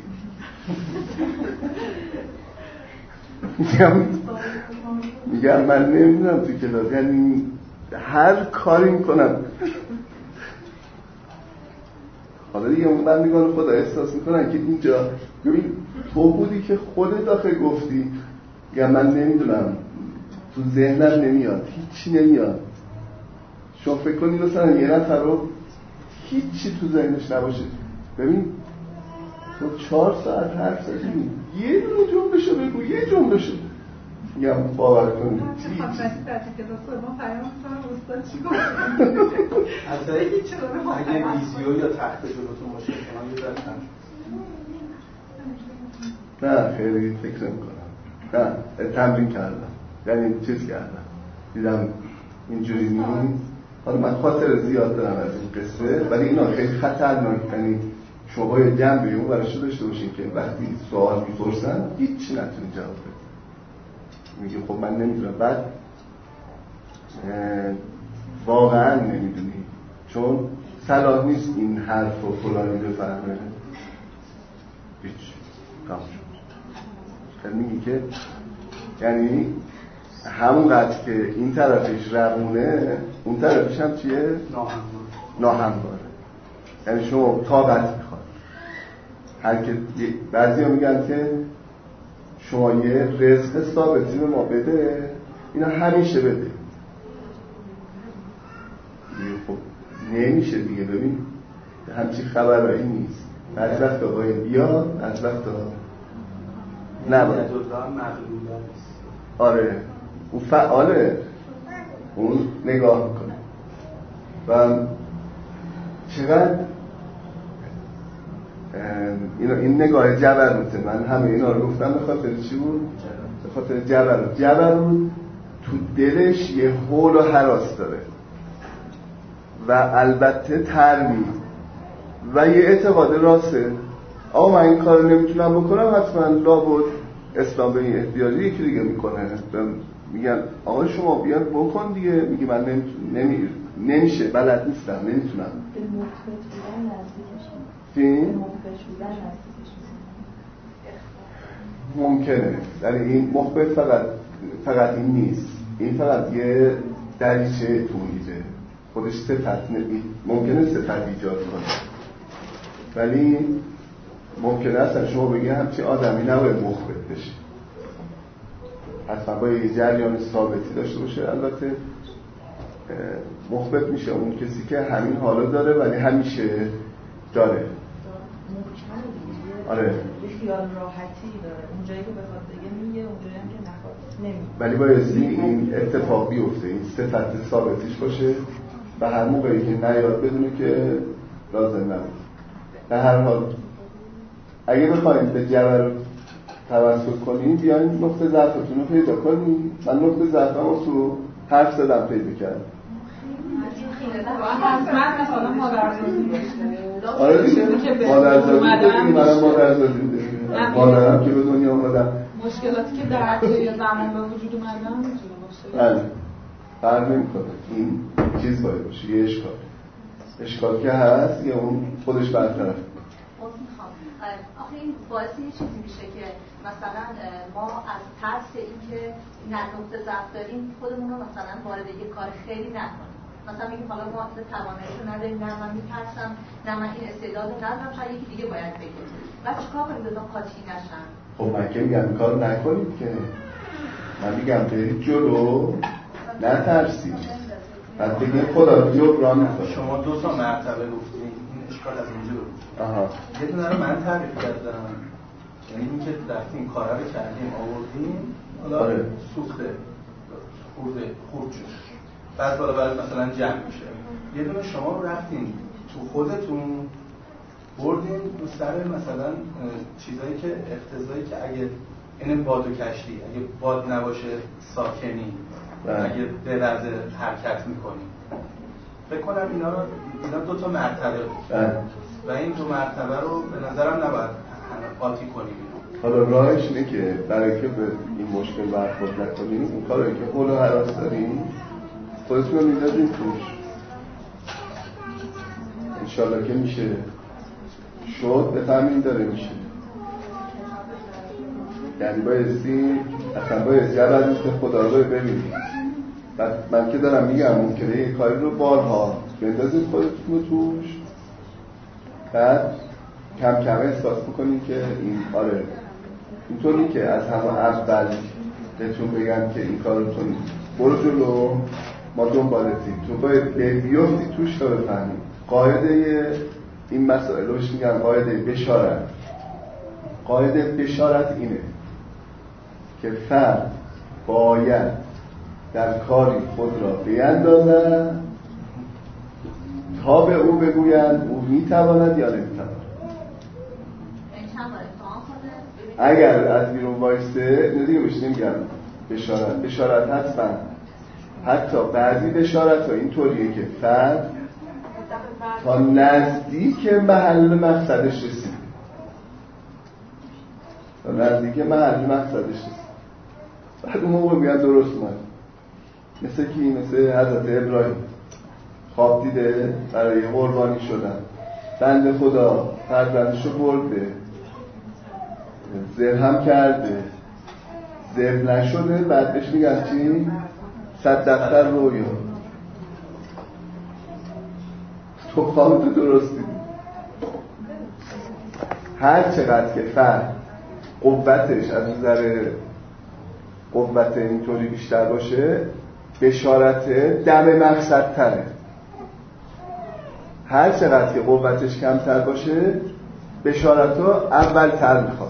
میگم میگم من نمیدونم تو کلاس، یعنی هر کاری میکنم. حالا دیگه اون بندگان خدا احساس میکنن که اینجا ببین تو بودی که خودت داخل گفتی، یا من نمیدونم تو ذهنم نمیاد، هیچی نمیاد. شما فکر کنید مثلا یه نفر رو هیچی تو ذهنش نباشه، ببین تو چهار ساعت حرف زدی یه دونه جمله‌شو بگو، یه جمله‌شو میگم باور کنید چی اگه ویزیو یا تخت جلوتون باشه شما یه ذره نه خیلی فکر نمی‌کنم. نه تمرین کردم، یعنی چیز کردم دیدم اینجوری نیست. حالا من خاطر زیاد دارم از این قصه، ولی اینا خیلی خطرناک. یعنی شما باید جنبه اون برشو داشته باشین که وقتی سوال میپرسن هیچ نتونی جواب بدید. میگه خب من نمیدونم، بعد واقعا نمیدونی چون صلاح نیست این حرف و فلانی بفهمه. هیچ کام شد. میگی که یعنی همونقدر که این طرفش روونه اون طرفش هم چیه؟ ناهمواره. یعنی شما طاقت میخواد. هر که بعضی ها میگن که شما یه رزق ثابتی به ما بده، اینا همیشه بده. خب نمیشه دیگه. ببین همچی خبرایی نیست. از وقتا باید بیاد، از وقتا نباید. آره اون فعاله، اون نگاه میکنه و چقدر اینا این نگاه جبروته. من همه اینا رو گفتم به خاطر چی بود؟ به خاطر جبروت. جبروت تو دلش یه هول و هراس داره و البته ترمید و یه اعتقاد راسته. آقا من این کار نمیتونم بکنم، حتما لابد اسلام به این احتیاجی یکی دیگه میکنه. میگن آقا شما بیان بکن دیگه، میگه من نمی... نمیشه، بلد نیستم، نمیتونم. به مخبت بودن نزدیکشون. چی؟ به مخبت بودن نزدیکشون. ممکنه، ولی این مخبت فقط فقط این نیست. این فقط یه دریچه تو میده، خودش صفت نمی... ممکنه صفت ایجاد کنه، ولی ممکنه اصلا شما بگی همچی آدمی نباید مخبت بشه، حتما باید یه جریان ثابتی داشته باشه. البته مخبت میشه اون کسی که همین حالا داره ولی همیشه داره. آره. یه خیال راحتی داره، اونجایی که بخواد بگه میگه، اونجایی هم که نخواد نمیگه. ولی باید این اتفاق بیفته، این صفت ثابتیش باشه و هر موقعی که نیاد بدونه که لازم نبود. به هر حال اگه بخواید به جبروت توسل کنید بیاین نقطه ضعفتون رو پیدا کنید. من نقطه ضعفم رو تو حرف زدم پیدا کردم. حتما مثلا مادرزادی داشته. آره دیگه مادرزادی داریم، منم مادرزادی داریم، مادرم که به دنیا آمدم. مشکلاتی که در طی زمان به وجود اومدن میتونه باشه. بله فرق نمی‌کنه، این چیز باید باشه، یه اشکال اشکال که هست یا اون خودش برطرف. آخه این باعث یه چیزی میشه که مثلا ما از ترس اینکه نه نقطه ضعف داریم خودمون رو مثلا وارد یه کار خیلی نکنیم. مثلا میگیم حالا ما این توانایی رو نداریم، نه من میترسم، نه من این استعداد رو ندارم، شاید یکی دیگه باید بگه. بعد چیکار کنیم تا قاطی نشن؟ خب من که میگم کار نکنید که، من میگم برید جلو، نترسید. بعد بگید خدا جبران میکنه. شما دو تا مرتبه گفتید این اشکال از اینجا بود. آها. یه دونه رو من تعریف کردم، یعنی اینکه رفتیم این کارا رو کردیم آوردیم، حالا آره. سوخته خورده خورد شد، بعد بالا بعد مثلا جمع میشه. یه دونه شما رفتین تو خودتون بردین تو سر مثلا چیزایی که اقتضایی که اگه این باد و کشتی اگه باد نباشه ساکنی، اگه بلرزه حرکت میکنی. فکر کنم اینا رو اینا دو تا مرتبه بود و این دو مرتبه رو به نظرم نباید قاطی کنیم. حالا راهش اینه که برای که به این مشکل برخورد نکنیم، اون کاری که حول و هراس داریم خودتون رو میندازیم توش، انشالله که میشه شد بفهمین داره میشه. یعنی بایستی اصلا بایستی اول مثل خدا رو ببینیم. بعد من که دارم میگم ممکنه یه کاری رو بارها بندازیم خودتون رو توش، بعد کم کم احساس بکنیم که این آره اینطوری که از همه اول بهتون بگم که این کارتون برو جلو، ما دنبالتیم، تو باید بیفتی توش تا بفهمیم. قاعده این مسائل روش میگم قاعده بشارت. قاعده بشارت اینه که فرد باید در کاری خود را بیندازد تا به او بگویند او میتواند یا نمیتواند. اگر از بیرون وایسته ندیگه بهش نمیگم بشارت. بشارت هستن حتی بعضی بشارت ها این طوریه که فرد تا نزدیک محل مقصدش رسید، تا نزدیک محل مقصدش رسید، بعد اون موقع میگن درست اومد. مثل کی؟ مثل حضرت ابراهیم خواب دیده برای قربانی شدن، بنده خدا فرزندشو برده، زر هم کرده، زر نشده، بعد بهش میگن چی؟ صد دفتر رویا. تو خوابتو درست دیدی. هر چقدر که فرد قوتش از نظر قوت اینطوری بیشتر باشه، بشارت دم مقصد تره. هر چقدر که قوتش کمتر باشه، بشارت ها اول تر میخواد.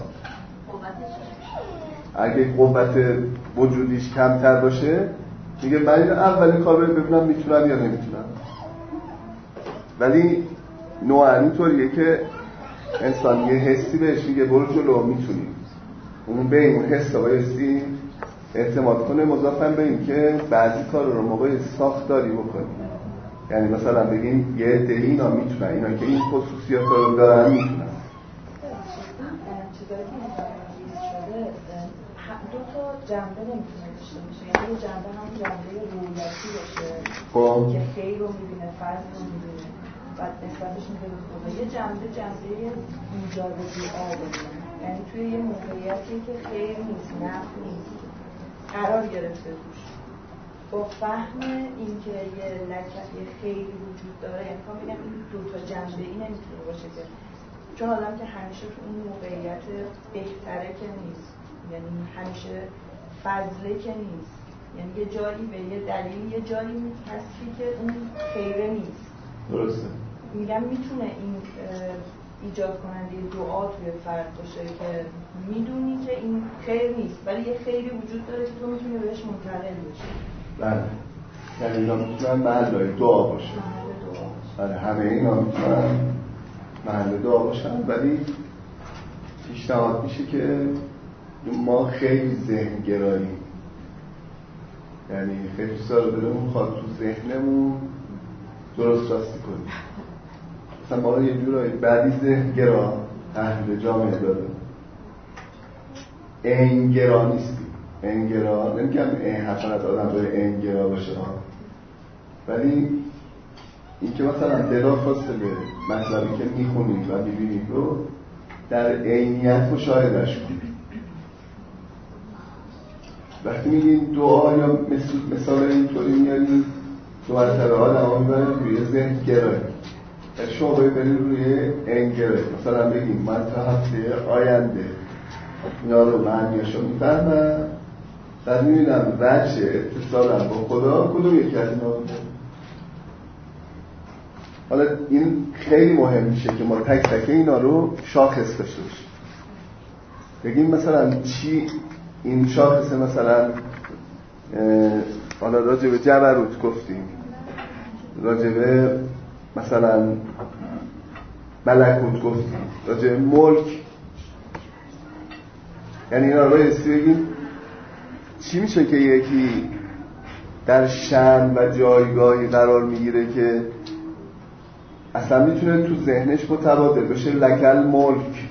اگه قوت وجودیش کمتر باشه میگه من این اولین کار رو ببینم میتونم یا نمیتونم. ولی نوعا اینطوریه که انسان یه حسی بهش میگه برو جلو میتونی، اون به این حس بایستی اعتماد کنه، مضافن به این که بعضی کار رو موقع ساختاری بکنی. یعنی مثلا بگیم یه عده اینا میتونن، اینا که این خصوصیات رو دارن میتونن. چیزایی که ریز شده دو تا جنبه نمیتونه داشته باشه. یعنی یه جنبه هم جنبه رویتی باشه که خیر رو میبینه، فرض رو میبینه، بعد نسبتش میده به خدا. یه جنبه جنبه ایجاد دعا ببینه، یعنی توی یه موقعیتی که خیر نیست، نفع نیست، قرار گرفته توش، با فهم اینکه یه لکه خیری وجود داره. یعنی میخوام بگم این دو تا جنبه ای نمیتونه باشه که چون آدم که همیشه تو اون موقعیت بهتره که نیست، یعنی همیشه فضله که نیست، یعنی یه جایی به یه دلیل یه جایی هستی که اون خیره نیست. درسته. میگم میتونه این ایجاد کننده دعا توی فرد باشه که میدونی که این خیر نیست ولی یه خیری وجود داره که تو میتونی بهش منتقل بشی. بله، یعنی اینا میتونن محل دعا باشه. محل دعا باشه. بله، همه اینا میتونن محل دعا باشن، ولی پیشنهاد میشه که ما خیلی ذهن گراییم، یعنی خیلی سال دلمون خواد تو ذهنمون درست راستی کنیم. مثلا ما رو یه جورایی بعدی ذهنگرا تحلیل جامعه داده، اینگرا نیستیم. اینگرا نمیگم این حفظت آدم باید اینگرا باشه، ولی این که مثلا بلا فاصله مطلبی که میخونید و میبینید رو در عینیت مشاهدهش کنید. وقتی میگین دعا یا مثل مثال اینطوری میارید دو مرتبه آدم ها میبرید روی ذهن گرایی، یعنی شما باید برید روی این گرایی. مثلا بگیم من تا هفته آینده اینا رو معنیشو میفهمم، بعد میبینم وجه اتصالم با خدا کدوم یکی از اینا بوده. حالا این خیلی مهم میشه که ما تک تک اینا رو شاخص داشته باشیم. بگیم مثلا چی این شاخصه، مثلا حالا راجع به جبروت گفتیم، راجع به مثلا ملکوت گفتیم، راجع به ملک، یعنی اینا رو بایستی بگیم چی میشه که یکی در شأن و جایگاهی قرار میگیره که اصلا میتونه تو ذهنش متبادل بشه لکل ملک،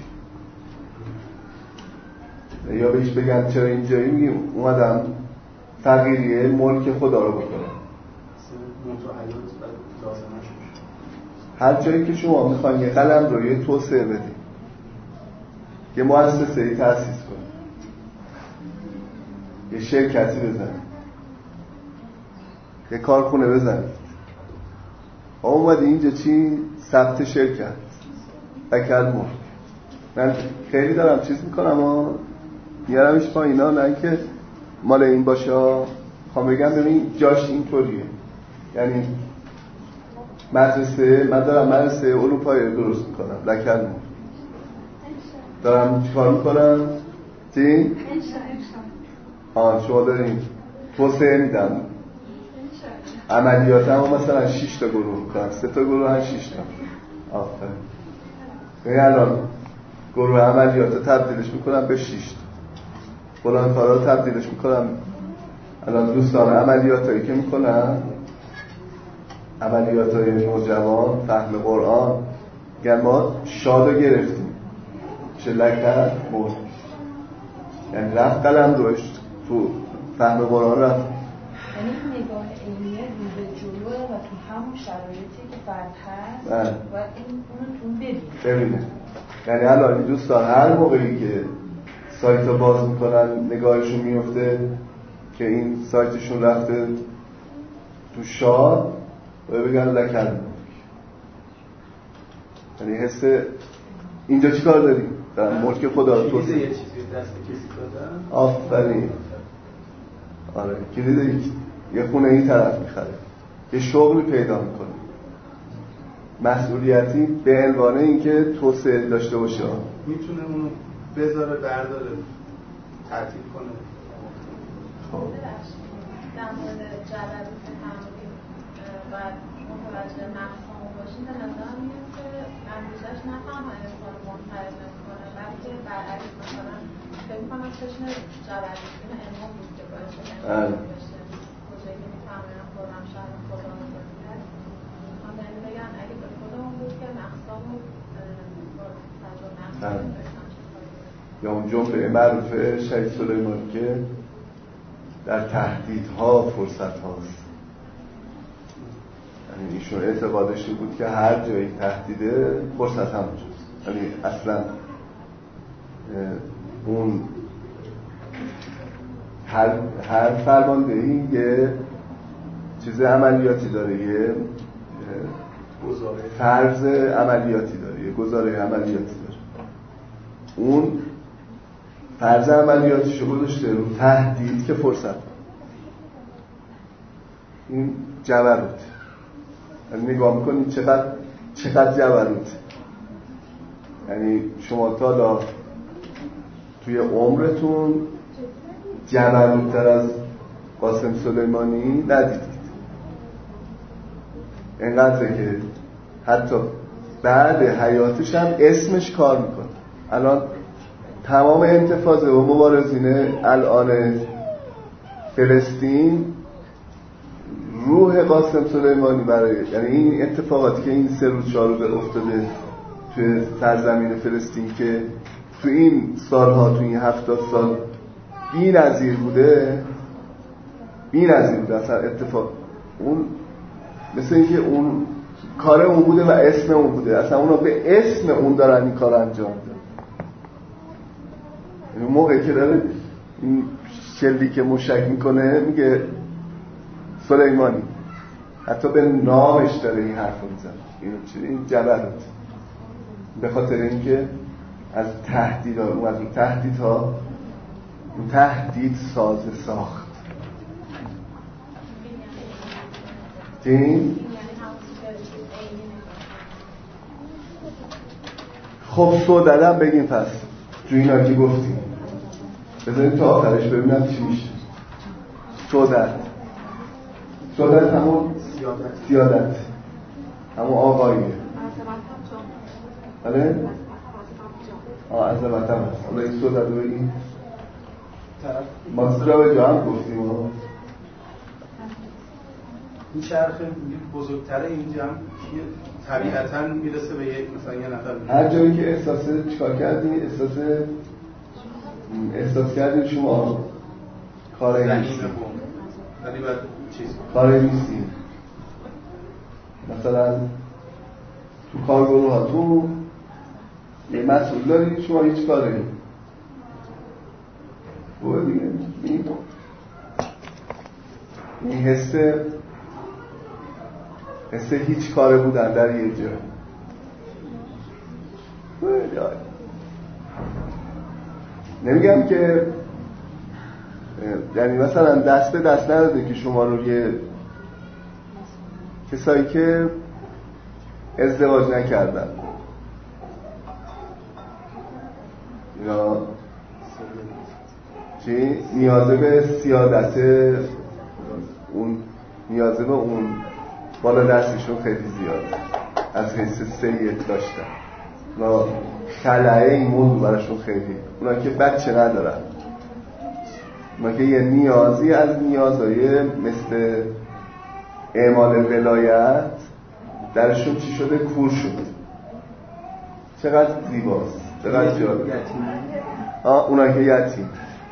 یا بهش بگن چرا اینجایی میگیم اومدم فقیریه ملک خدا رو بکنم. هر جایی که شما میخواین یه قلم رو یه توسعه بدید، یه مؤسسه‌ای تأسیس کنید، یه شرکتی بزنید، یه کارخونه بزنید، اومدی اینجا چی؟ ثبت شرکت لکل ملک. من خیلی دارم چیز میکنم و میارمش با اینا، نه که مال این باشه، میخوام بگم ببین جاش اینطوریه. یعنی مدرسه، من دارم مدرسه اروپایی رو درست میکنم لکل ملک، دارم چیکار میکنم؟ چی؟ آه شما داریم توسعه میدم عملیات هم مثلا شش تا گروه میکنم، سه تا گروه هم شش تا. آفرین. یعنی الان گروه عملیات رو تبدیلش میکنم به شش تا، فلان کارا رو تبدیلش میکنم. الان دوستان عملیاتایی که میکنم، عملیاتای نوجوان فهم قرآن، میگن ما شادو گرفتیم چه لکل ملک، یعنی رفت قلم روش تو فهم قرآن رفت. یعنی نگاه علمیه رو به جلوه و تو همون شرایطی که فرد هست و این اونو تو ببینه ببینه. یعنی الان این دوستان هر موقعی که سایت رو باز میکنن نگاهشون میفته که این سایتشون رفته تو شاه و بگن لکل ملک، یعنی حس اینجا چی کار داریم؟ در ملک خدا رو توسعه یه چیزی دست کسی دادن. آفرین. آره کلید یه خونه این طرف میخره، یه شغلی پیدا میکنه، مسئولیتی به عنوان اینکه توسعه داشته باشه، میتونه اونو بذاره برداره تعطیل کنه. خب در مورد جبروت فهمیدیم باید متوجه مفهوم باشیم. به نظرم میاد که اندیشه‌اش نه تنها انسان منفرد نمی‌کنه بلکه برعکس، مثلا فکر می‌کنم چشم جبروت این علم بود که باعث انسان بشه کجایی که می‌فهمم خودم شهر خدا بزرگی هست. می‌خوام یعنی بگم اگه به خودمون بود که نقصامون با تجربه نقصامون بکنم یا اون جمله معروف شهید سلیمانی که در تهدیدها فرصت هاست. یعنی ایشون اعتقادش بود که هر جایی تهدیده فرصت هم وجود. یعنی اصلا اون هر هر فرماندهی یه چیز عملیاتی داره، یه فرض عملیاتی داره، یه گزاره عملیاتی داره. اون فرض عملیاتش رو گذاشته رو تهدید که فرصت. این جبروت. یعنی نگاه میکنید چقدر چقدر جبروت. یعنی شما تا حالا توی عمرتون جبروت‌تر از قاسم سلیمانی ندیدید. اینقدره که حتی بعد حیاتش هم اسمش کار میکنه. الان تمام انتفاضه و مبارزین الان فلسطین روح قاسم سلیمانی برای یعنی این اتفاقاتی که این سه روز چهار روز افتاده توی سرزمین فلسطین که تو این سالها تو این هفتاد سال بی‌نظیر بوده بی‌نظیر بوده اصلا اتفاق اون مثل اینکه اون کار اون بوده و اسم اون بوده اصلا اونا به اسم اون دارن این کار انجام میدن. این موقعی که داره این شلی که مشک میکنه میگه سلیمانی حتی به نامش داره این حرف رو میزن این چی؟ این جبروت به خاطر اینکه از تهدید ها اون از اون تهدید ها اون تهدید ساز ساخت این خب سوددم بگیم پس جو اینا که گفتیم بذاریم تا آخرش ببینم چی میشه. سودت سودت همون سیادت سیادت همون آقاییه بله؟ آه عظمت هم هست. حالا این سودت رو بگیم ماسرا به جا هم گفتیم این شرخ بزرگتره اینجا هم طبیعتاً میرسه به یک مثلا یه نفر هر جایی که احساس چیکار کردی احساس احساس کردید شما کاری نیستی ولی بعد چیز کاری نیستی مثلا تو کارگروه ها تو یه مسئول داری شما هیچ کاری نیست خوبه دیگه این این حسه حسه هیچ کاره بودن در یه جا نمیگم که یعنی مثلا دست به دست نداده که شما رو یه کسایی که ازدواج نکردن یا چی؟ نیازه به سیادت اون نیازه به اون بالا دستشون خیلی زیاده از حیث سید داشتن و خلعه این موضوع براشون خیلی اونا که بچه ندارن اونا که یه نیازی از نیازهای مثل اعمال ولایت درشون چی شده؟ کور شد. چقدر زیباست چقدر جالب آه اونا که یتیم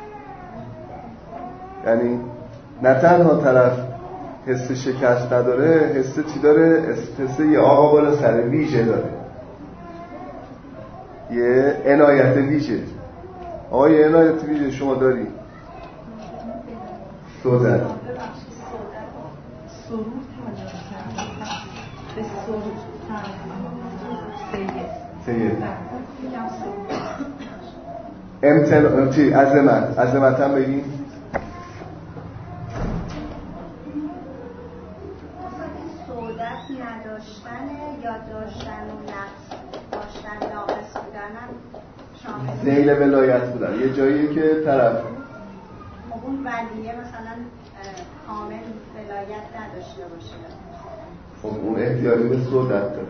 یعنی نه تنها طرف حس شکست نداره حس چی داره؟ حس یه آقا بالا سر ویژه داره یه عنایت ویژه آقا یه عنایت ویژه شما داری سودت سرور به سرور سید امتن چی عظمت عظمت هم بگیم سودت نداشتن یا داشتن و نقص داشتن ناقص بودن هم شامل ذیل ولایت بودن یه جایی که طرف اون ولیه مثلا کامل ولایت نداشته باشه خب اون احتیاجی به سودت داره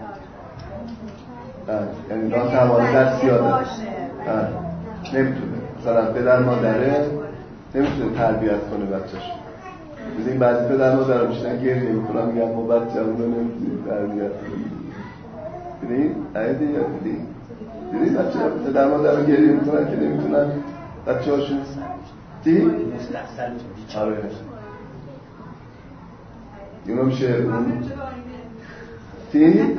یعنی ناتوان در سیادت نمیتونه مثلا پدر مادره نمیتونه تربیت کنه بچه‌ش ببین بعضی پدر مادر میشن گریه میکنن میگن ما بچه‌مون رو نمیتونیم تربیت کنیم ببین عیدی یا دیدی دیدی بچه پدر مادر رو گریه میکنن که نمیتونن بچه‌هاشون چی؟ آره اینو میشه اون چی؟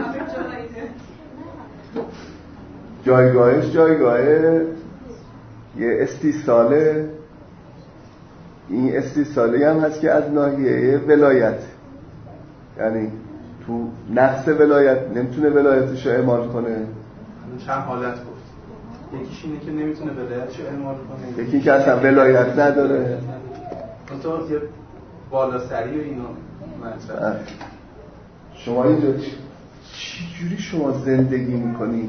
جایگاهش جایگاه یه استیصاله این استیصالی هم هست که از ناحیه ولایت یعنی تو نقص ولایت نمیتونه ولایتش رو اعمال کنه چند حالت گفت یکیش اینه که نمیتونه ولایتش رو اعمال کنه یکی که اصلا ولایت نداره تو یه بالا سری و اینو مطرح شما اینجا چی جوری شما زندگی میکنی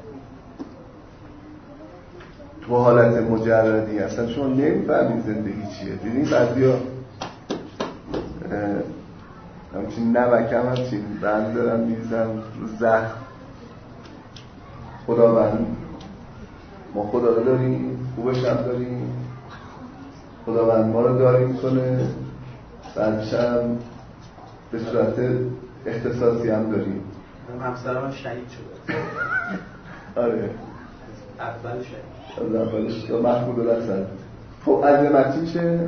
تو حالت مجردی اصلا شما نمیفهمید زندگی چیه دیدین بعضیا همچین نمکم همچین بند دارم میزن رو زخم خدا بند ما خدا رو داریم خوبش هم داریم خداوند ما رو داری میکنه بعدش هم به صورت اختصاصی هم داریم. همسرم هم شهید شده. آره اول شهید از اولش یا محمود الحسن. خب عظمتی چه؟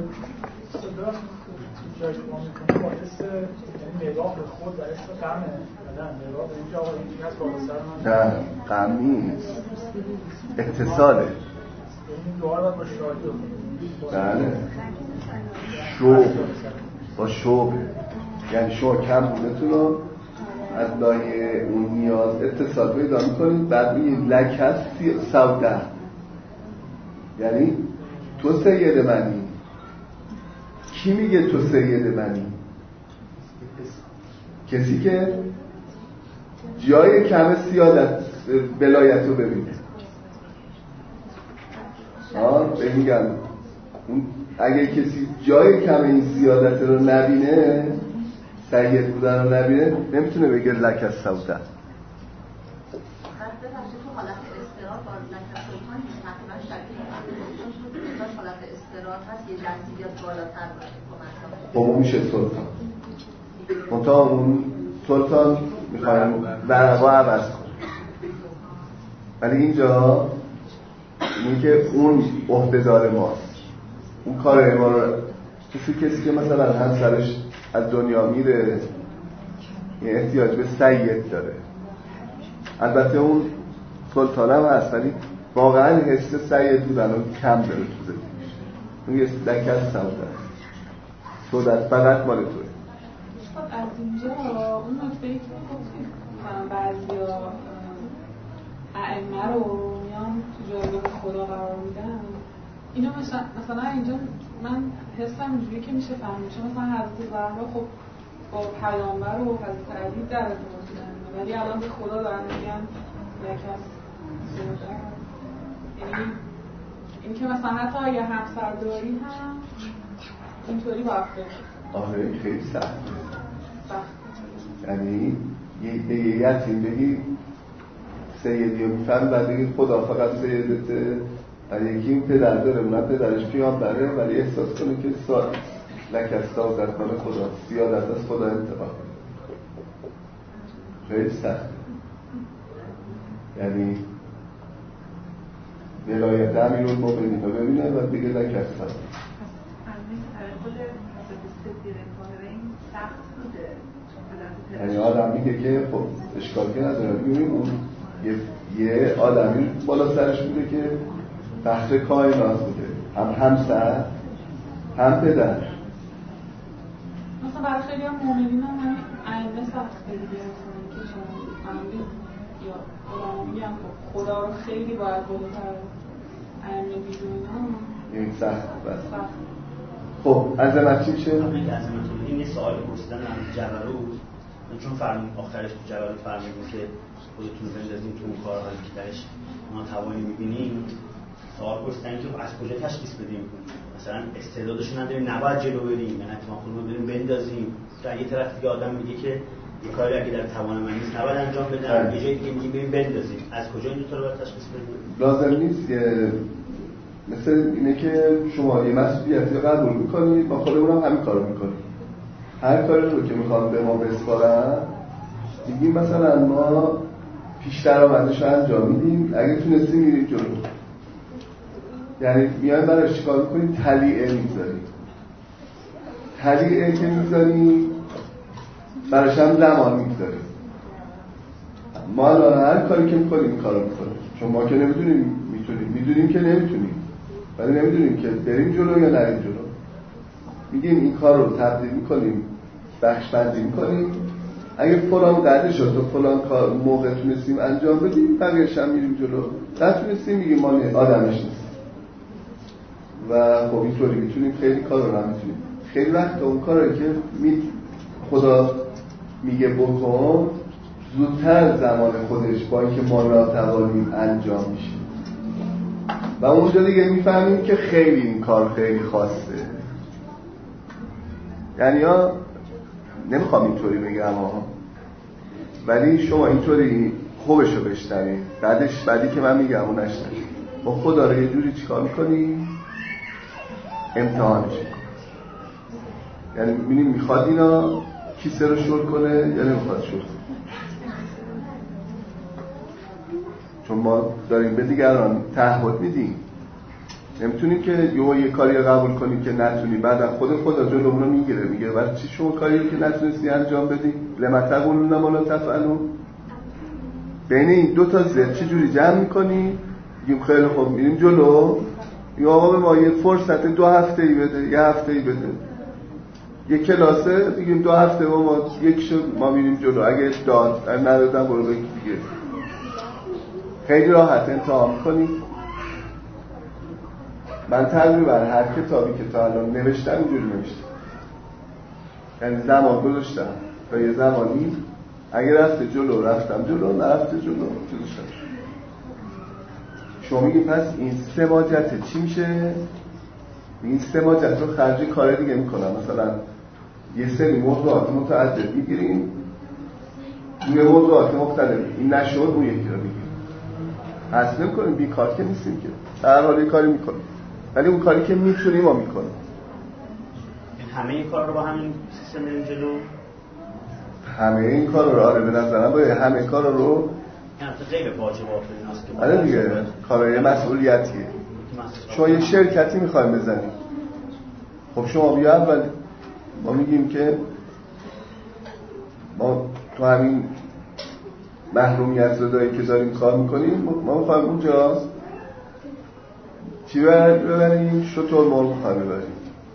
جایی که ما میکنیم باعث یعنی نگاه به خود و اسم غمه نه نگاه به اینکه آقا این چیز هست بالا سر من نه غم نیست اتصاله. این دعا باید با شادی بکنیم بله شوق با شوق یعنی شما کم بودتون رو از لایه اون نیاز اتصال پیدا میکنید بعد میگید لکت سوده یعنی تو سید منی. کی میگه تو سید منی؟ کسی که جای کم سیادت ولایت رو ببینه. آه میگم اگه کسی جای کم این سیادت رو نبینه سید بودن رو نبینه نمیتونه بگه لک از سوده. خب اون میشه سلطان. منطقه اون سلطان میخوایم ورقا عوض کن ولی اینجا اینی که اون عهده‌دار ماست. اون کار ما رو کسی کسی که مثلا همسرش از دنیا میره یه احتیاج به سید داره. البته اون سلطان هم هست ولی واقعا حس سید بودن اون کم داره تو زندگیش. اون یه دکه از سوده است. سودت فقط مال توی. خب از اینجا اون نکته‌ای که گفتیم بعضیا ائمه رو میان تو جایگاه خدا قرار میدن. اینو مثلا مثلا اینجا من حسم اینجوری که میشه فهمید چون مثلا حضرت زهرا خب با پیامبر و حضرت علی در ارتباط بودن ولی الان به خدا دارن میگن یکم سوده. یعنی این که مثلا حتی اگه همسر داری هم اینطوری باید بشه. آره خیلی سخته. سخت. یعنی یه یتیم بگی سیدی رو میفهم بعد بگی خدا فقط سیدته و یکی این پدر داره اونم پدرش پیامبره ولی احساس کنه که سا... لکه سازت مال خدا سیادت از خدا انتقام خیلی سخته. یعنی ولایت امیرالمومنین رو ببینه و بگه لکه سازت یعنی آدم میگه که خب اشکال که نداره میگیم اون یه, یه آدمی بالا سرش بوده که فخر کائنات بوده هم همسر هم پدر. مثلا برای خیلی هم مومنین هم همین ائمه سخته دیگه که شما فهمیدید یا علما میگن خدا رو خیلی باید بالاتر ائمه میدونن این سخت بس. خب عظمت چی میشه؟ این یه سوال پرسیدن از جبروت چون فرمون آخرش تو جبروت فرمودیم که خودتون رو بندازیم تو اون کارهایی که درش ناتوانی میبینیم. سوال پرسیدن که از کجا تشخیص بدیم مثلا استعدادشو نداریم نباید جلو بریم یعنی حتما خودمون بریم بندازیم. در یه طرف دیگه آدم میگه که یه کاری اگه در توان من نیست نباید انجام بدم. یه جایی دیگه میگیم بریم بندازیم. از کجا این دو تا رو باید تشخیص بدیم؟ لازم نیست که مثل اینه که شما یه مسئولیتی رو قبول میکنید با خودمون هم همین کارو میکنید. هر کاری رو که میخوام به ما بسپارن میگیم مثلا ما پیش درآمدش رو انجام میدیم اگه تونستیم میریم جلو. یعنی میایم براش چیکار میکنیم؟ تلیعه میذاریم. تلیعه که میذاریم براش هم زمان میذاریم. ما الان هر کاری که میکنیم این کارو میکنیم چون ما که نمیدونیم میتونیم میدونیم که نمیتونیم ولی نمیدونیم که بریم جلو یا نریم جلو. میگیم این کار رو تبدیل میکنیم بخش بندی میکنیم اگه فلان قدر شد تو فلان کار موقع تونستیم انجام بدیم بقیه‌اش هم میریم جلو. نتونستیم میگیم ما آدمش نیست و خب اینطوری میتونیم خیلی کار رو نمیتونیم. خیلی وقت اون کاری که می خدا میگه بکن زودتر زمان خودش با اینکه ما ناتوانیم انجام میشه و اونجا دیگه میفهمیم که خیلی این کار خیلی خاصه. یعنی ها نمیخوام اینطوری بگم ها ولی شما اینطوری خوبش رو بشنوید بعدش بعدی که من میگم اون نشنوید. با خدا رو یه جوری چیکار میکنی؟ امتحانش میکنی. یعنی میبینیم میخواد اینا کیسه رو شل کنه یا نمیخواد شل کنه؟ چون ما داریم به دیگران تعهد میدیم، نمیتونیم که یه یه کاری قبول کنیم که نتونی، بعدم خود خدا جلومون رو میگیره، میگه برای چی شما کاری که نتونستی انجام بدی؟ لما تقولون ما لا تفعلون. بین این دو تا ضد چه جوری جمع میکنی؟ میگیم خیلی خوب میریم جلو، یا آقا به ما یه فرصت دو هفته‌ای بده، یه هفته‌ای بده، یه کلاسه میگیم دو هفته با ما یک شد ما میریم جلو، اگه داد اگه ندادم برو به دیگه. خیلی راحت امتحان کنیم. من تقریبا هر کتابی که تا الان نوشتم اینجوری نوشتم، یعنی زمان گذاشتم و یه زمانی اگه رفته جلو رفتم جلو، نرفته جلو گذاشتم. شما میگیم پس این سماجته چی میشه؟ این سماجت رو خرج کار دیگه میکنم، مثلا یه سری موضوعات متعدد میگیریم روی موضوعات مختلف، این نشد اون یکی رو میگیریم، حس نمیکنیم، بیکار که نیستیم که، در حال یه کاری میکنیم، ولی اون کاری که میتونیم ما میکنیم. همه این کار رو با همین سیستم میریم جلو؟ همه این کار رو آره به نظرم باید همه کار رو یعنی غیر واجبات ایناست که آره دیگه کارهای مسئولیتیه. شما یه شرکتی میخوایم بزنیم، خب شما بیا اول ما میگیم که ما تو همین محرومیت زدایی که داریم کار میکنیم، ما میخوایم اونجا چی ببریم؟ شتر مرغ میخوایم ببریم،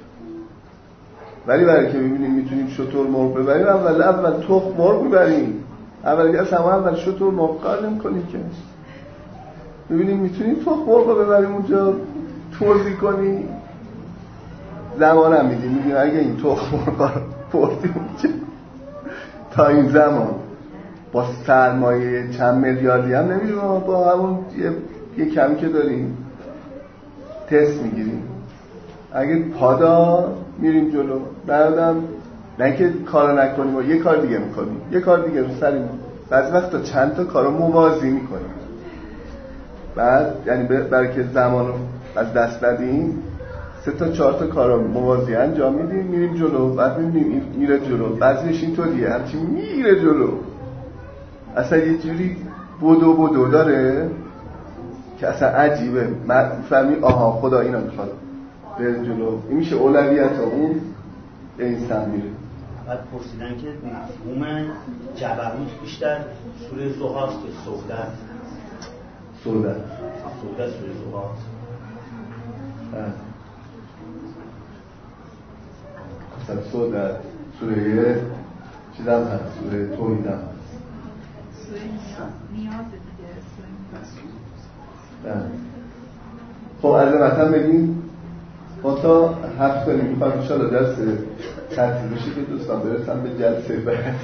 ولی برای که ببینیم میتونیم شتر مرغ ببریم اول اول تخم مرغ ببریم، اول که اصلا اول شتر مرغ کار نمیکنیم که ببینیم میتونیم تخم مرغ ببریم اونجا توضیح کنیم، زمان هم میدیم، میگیم اگه این تخم مرغ بردیم اونجا تا این زمان با سرمایه چند میلیاردی هم نمیدیم، با همون یه, یه کمی که داریم تست میگیریم، اگه پادا میریم جلو، بعدم نه که کارو نکنیم و یه کار دیگه میکنیم، یه کار دیگه رو سریم، بعضی وقتا چند تا کارو موازی میکنیم، بعد یعنی برای که زمان رو از دست ندیم سه تا چهار تا کارو موازی انجام میدیم، میریم جلو، بعد میبینیم میره جلو، بعضیش اینطوریه همچین میره جلو، اصلا یه جوری بودو بودو داره که اصلا عجیبه، من فهمی آها خدا اینا میخواد بره جلو، این میشه اولویت اون به این سم میره. بعد پرسیدن که مفهوم جبروت بیشتر سوره زهاست که سوده سوده سوده سوره زهاست اصلا سوده سوره چیز هم هست، سوره توحید هم هست، سوره نیاز دیگه، سوره خب عظمت هم بگیم ما تا هفت کنیم میخوایم انشاءالله درس ترتیب بشه که دوستان برسن به جلسه بعد.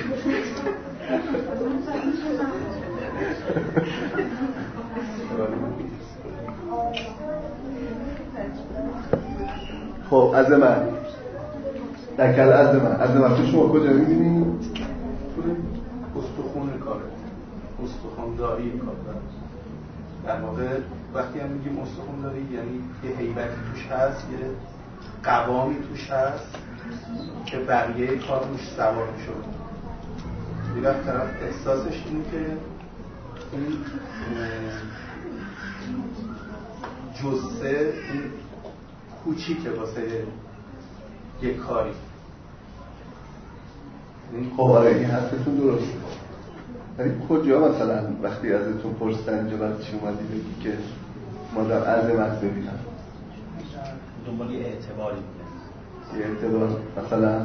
خب عظمت نکل عظمت عظمت تو شما کجا میبینید؟ استخون کاره، استخونداری کار در واقع وقتی هم میگیم استخونداری یعنی یه هیبتی توش هست، یه قوامی توش هست که بقیه کار روش سوار میشه. دیگه طرف احساسش اینه که این جزء این کوچیکه واسه یه کاری. خب آره این حرفتون درسته، ولی کجا مثلا وقتی ازتون پرسیدن اینجا برای چی اومدی بگی که ما در عظمت ببینم؟ دنبال یه اعتباری میگن، یه اعتبار مثلا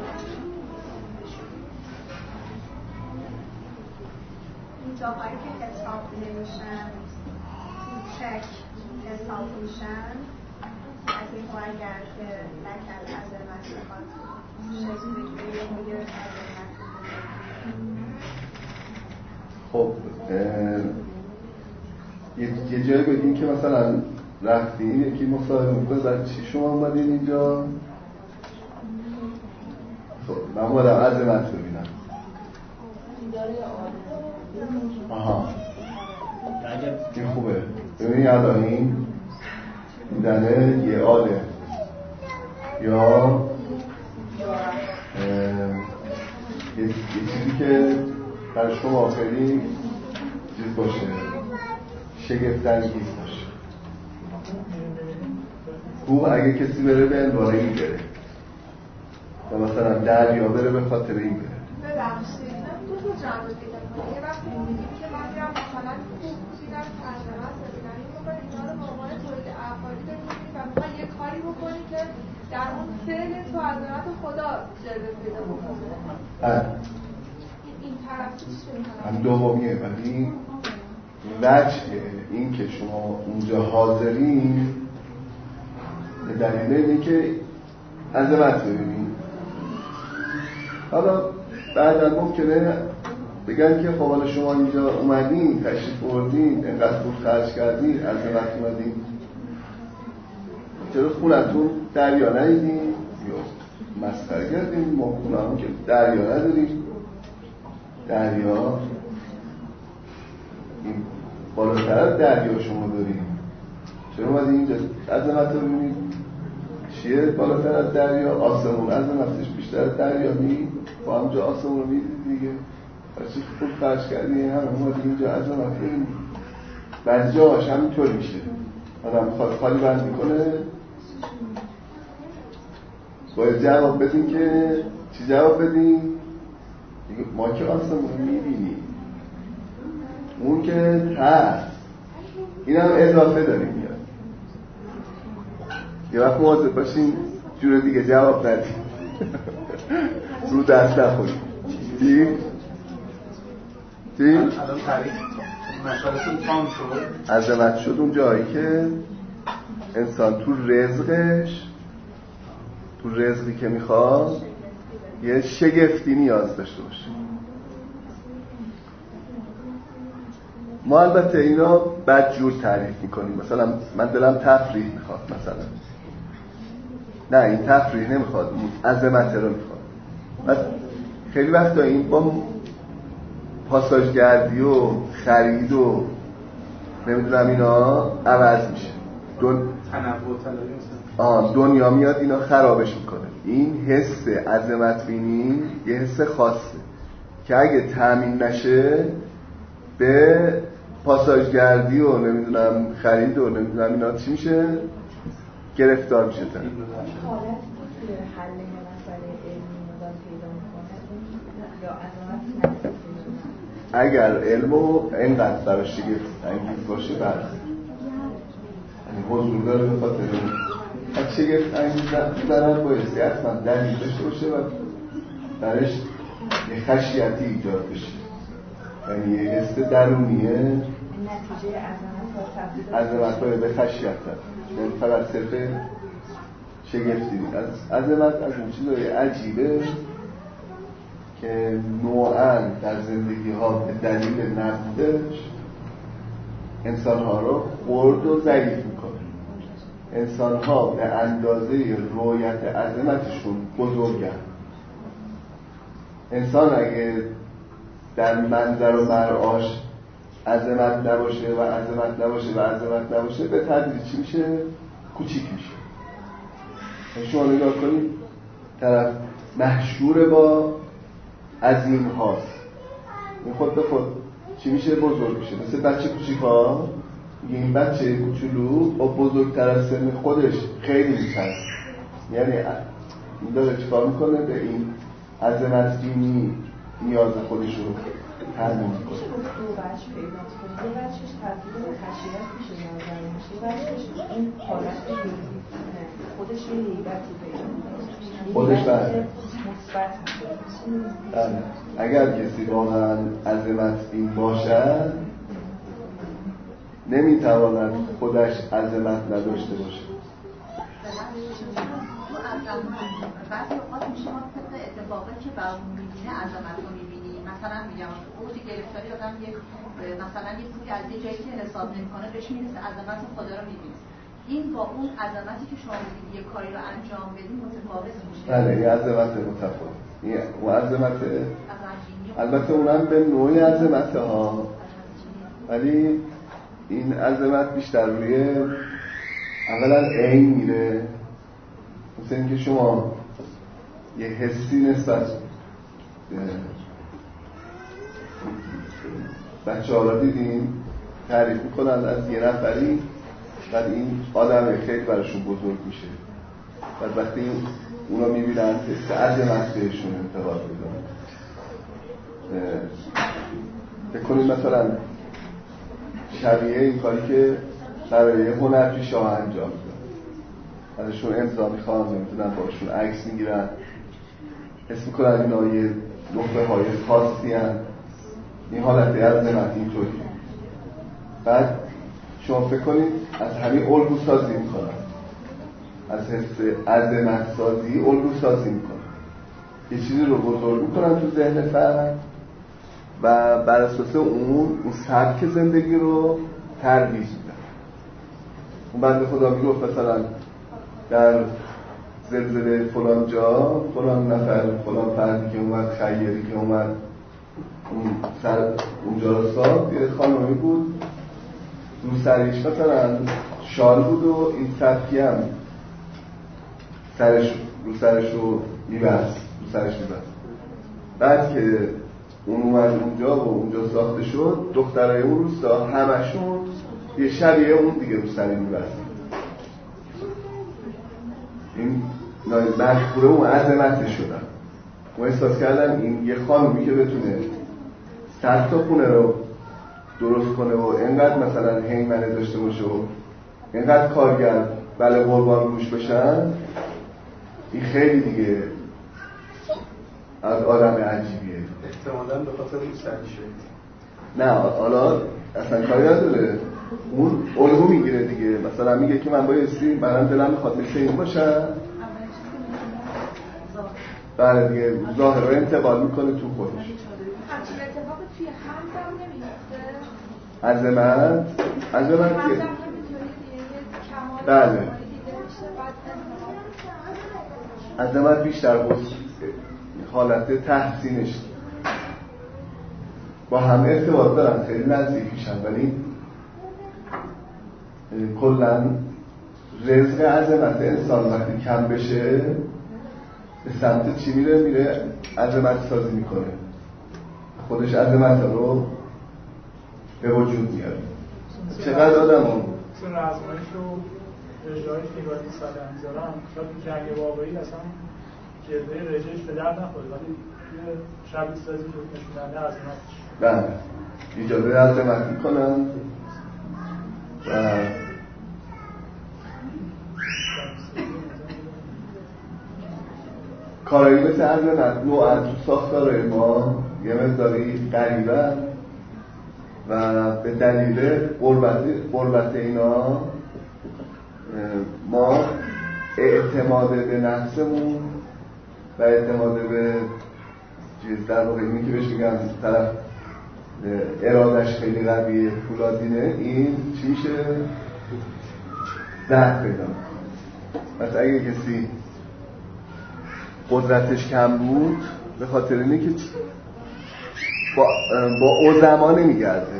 جاهایی که حساب نمیشن چک حساب میشن از این خواهر گرد که نکرد عظمت بخواد چطوری که میگه عظمت. خب یه, یه جایی بگیم که مثلا رفتین یکی مصاحبه میکنه برای چی شما اومدین اینجا؟ خب من اومدم عظمت ببینم. آها این خوبه. ببینی الان این دیدنه یه آله یا یه چیزی که در شما خیلی چیز باشه، شگفت‌انگیز باشه. خوب اگه کسی بره به انواره این بره و مثلا دریا بره به خاطر این بره. ببخشید من دو تا جمع دیدم. یه وقتی میگیم که من میرم مثلا خوب دیدم که عظمت ببینم، این موقع اینا رو به عنوان تولید افعالی داریم می‌بینیم و می‌خوای یه کاری بکنی که در اون فعل تو عظمت خدا جلوه پیدا بکنه. این طرفش هم دومیه، ولی وجه این که شما اونجا حاضرین به دلیل اینه که عظمت ببینید. حالا بعدا ممکنه بگن که خب حالا شما اینجا اومدین، تشریف بردین، اینقدر پول خرج کردین، عظمت اومدین، چرا خونتون دریا ندیدین یا مسخره کردین؟ ما خونمون که دریا نداریم. دریا این بالاتر از دریا شما داریم، چرا اومدین اینجا عظمت رو ببینید؟ چیه بالاتر از دریا؟ آسمون عظمتش بیشتر از دریا نی؟ با همجا آسمون رو میدید دیگه. بچه پول خرج کردی هم اومدی اینجا عظمت ببینید. بعضی جاهاش همینطور میشه، آدم میخواد خالی بند میکنه، باید جواب بدیم که چی جواب بدیم؟ ما که آسمون رو میبینیم، اون که هست، این هم اضافه داریم میاد. یه وقت مواظب باشین جور دیگه جواب ندیم رو دست نخوریم. چی؟ چی؟ الان تعریف مشارتون تام شد. عظمت شد اون جایی که انسان تو رزقش، تو رزقی که میخواد یه شگفتی نیاز داشته باشه. ما البته اینا بدجور تعریف میکنیم، مثلا من دلم تفریح میخواد، مثلا نه این تفریح نمیخواد، این عظمت رو میخواد. بعد خیلی وقتا این با پاساژگردی و خرید و نمیدونم اینا عوض میشه. دون... تنوع طلبی آه دنیا میاد اینا خرابش میکنه. این حس عظمت بینی یه حس خاصه که اگه تامین نشه به پاساژگردی و نمیدونم خرید و نمیدونم اینا چی میشه؟ گرفتار میشه. حالتی که توی حل مسئله علمی مدام پیدا میکنه یا عظمت اگر علمو اینقدر براش دیگه انگیز باشه بعد یعنی حضور داره به خاطر اگه شگفت انگیز دارن بایستی حتما دلیل داشته باشه و برش یه خشیتی ایجاد بشه، یعنی یه حس درونیه نتیجه عظمت های به خشیت هست، یعنی فقط صرف شگفتی نیست. از عظمت از اون چیزای عجیبه که نوعاً در زندگی ها به دلیل نبودش انسان ها رو خرد و ضعیف میکنه. انسان ها به اندازه رویت عظمتشون بزرگن. انسان اگه در منظر و مرعاش عظمت نباشه و عظمت نباشه و عظمت نباشه به تدریج چی میشه؟ کوچیک میشه. شما نگاه کنید طرف محشور با عظیم هاست، این خود به خود چی میشه؟ بزرگ میشه. مثل بچه کوچیک ها، این بچه کوچولو با بزرگتر از سن خودش خیلی میچند، یعنی این داره چیکار میکنه؟ به این عظمت بینی نیاز خودش رو تامین میکنه. دو بچه پیدا کنه، یه بچهش تبدیل به خشیت میشه نازنین میشه، بچهش این حالت خودش یه هیبتی پیدا میکنه، خودش بله مثبت بله. اگر کسی واقعا عظمت این باشد نمیتواند خودش عظمت نداشته باشه. بعضی اوقات میشه ما طبق اتفاقی که برامون میبینه عظمت رو میبینیم. مثلا میگم اوج گرفتاری آدم یک مثلا یک پولی از یه جایی که حساب نمیکنه بهش میرسه، عظمت خدا رو میبینه. این با اون عظمتی که شما میگید یه کاری رو انجام بدیم متفاوت میشه. بله یه عظمت متفاوت. و عظمت البته اونم به نوعی عظمت ها، ولی این عظمت بیشتر روی اولا عین میره، مثل اینکه شما یه حسی نسبت بچه ها را دیدیم تعریف میکنن از یه نفری، بعد این آدم خیلی براشون بزرگ میشه، بعد وقتی اونا میبینن که عظمت بهشون انتقال میدن. بکنید مثلا شبیه این کاری که برای هنرپیشه شاه انجام میدن، ازشون امضا میخوان، نمیدونن باشون عکس میگیرن، حس میکنن اینا یه نقطه های خاصی هن. این حالت عظمت اینطوری. بعد شما فکر کنید از همین الگو سازی میکنن، از حس عظمت سازی الگو سازی میکنن، یه چیزی رو بزرگ میکنن تو ذهن فرد و بر اساس اون اون سبک زندگی رو ترویج میدن. اون بنده خدا میگفت مثلا در زلزله فلان جا فلان نفر فلان فردی که اومد، خیری که اومد اون سر اونجا رو ساخت، یه خانمی بود رو سرش مثلا شال بود و این سبکی هم سرش رو سرش رو میبست رو سرش میبست. بعد که اون اومد اونجا و اونجا ساخته شد، دخترای اون روستا همشون یه شبیه اون دیگه رو سری میبست. این مجبوره اون عظمتش شدن و احساس کردن این یه خانومی که بتونه صد تا خونه رو درست کنه و اینقدر مثلا هیمنه داشته باشه و اینقدر کارگر بله قربان روش بشن، این خیلی دیگه از آدم عجیبیه. احتمالاً به خاطر اون سری شد. نه حالا اصلا کاری نداره، اون الگو میگیره دیگه. مثلا میگه که من بایستی منم دلم میخواد مثل این باشم، بله دیگه ظاهر رو انتقال میکنه تو خودش. همچین اتفاقی توی حمد هم نمیفته؟ عظمت عظمت حمد هم که همینطوری دیگه کمال بله دیده میشه بعد عظمت بیشتر بود حالت تحسینش با هم ارتباط دارن، خیلی نزدیکیشن، ولی کلن رزق عظمت انسان وقتی کم بشه به سمت چی میره؟ میره عظمت سازی میکنه، خودش عظمت رو به وجود میاره. چقدر آدم هم چون رزمایش و رجایش که باید ساده انزارم شاید جنگ واقعی اصلا جلوه رجایش به درد نخوره، ولی یه شبیه سازی رو نشوننده عظمتش بله ایجاده عظمت میکنن و کارایی مثل عظمت نوعا تو ساختار ما یه مقداری غریبه و به دلیل قربت اینا ما اعتماد به نفسمون و اعتماد به چیز در واقع اینی که بهش میگن طرف ارادش خیلی قویه فولادینه، این چی میشه؟ ضعف پیدا. پس اگه کسی قدرتش کم بود به خاطر اینه که با, با او زمان نمیگرده.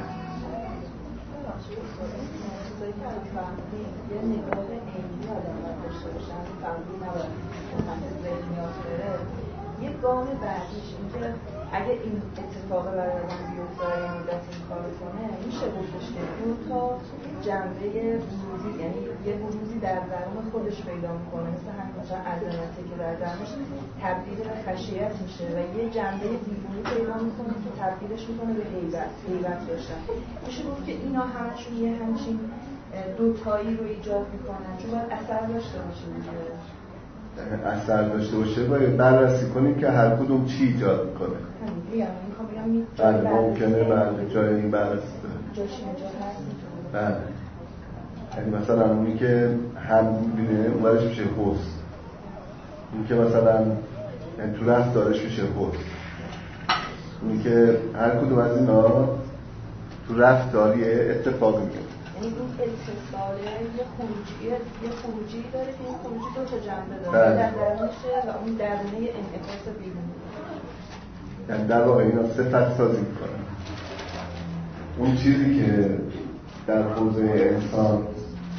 یه گام بعدیش اینکه اگه این اتفاق برای آدم بیفته و این مدت این کار کنه، میشه گفتش که دو تا جنبه بروزی، یعنی یه بروزی در درون خودش پیدا میکنه، مثل همین مثلا عظمتی که در درونش تبدیل به خشیت میشه و یه جنبه بیرونی پیدا میکنه که تبدیلش میکنه به هیبت هیبت داشتن. میشه گفت که اینا همشون یه همچین دوتایی رو ایجاد میکنن، چون باید اثر داشته باشه دیگه. اثر داشته باشه باید بررسی کنیم که هر کدوم چی ایجاد میکنه. بله ممکنه بله جای این بررسی داره. بله یعنی مثلا اونی که هم میبینه اونورش میشه حس، اونی که مثلا یعنی تو رفتارش میشه حس، اونی که هر کدوم از اینا تو رفتاری اتفاق میفته. یعنی اون اتصاله یه خروجی یه خروجی داره که این خروجی دو تا جنبه داره، در درونشه و اون درونه انعکاس بیرونی. یعنی در واقع اینا صفت سازی میکنن. اون چیزی که در حوزه انسان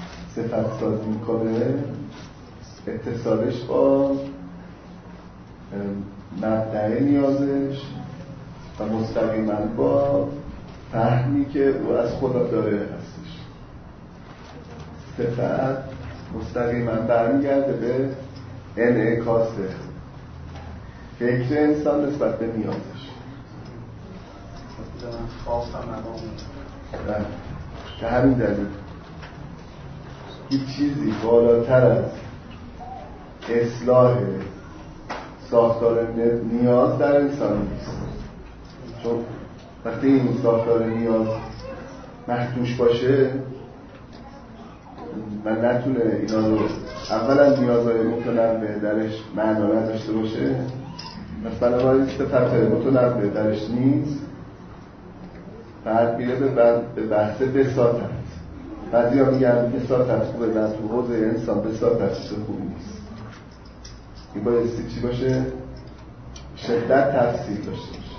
صفت سازی میکنه اتصالش با مبدأ نیازش و مستقیما با فهمی که او از خدا داره هستش. صفت مستقیما برمیگرده به انعکاس فکر انسان نسبت به نیازش. به همین دلیل هیچ چیزی بالاتر از اصلاح ساختار نیاز در انسان نیست. چون وقتی این ساختار نیاز مخدوش باشه و نتونه اینا رو اولا نیازهای متنوع درش معنا نداشته باشه، مثلا بنابراین صفت متنوع درش نیست، بعد میره به بحث بساطت. بعضی ها میگن بساطت خوبه، در تو حوزه انسان بساطت خوبی نیست. این بایستی چی باشه؟ شدت تفصیل داشته باشه.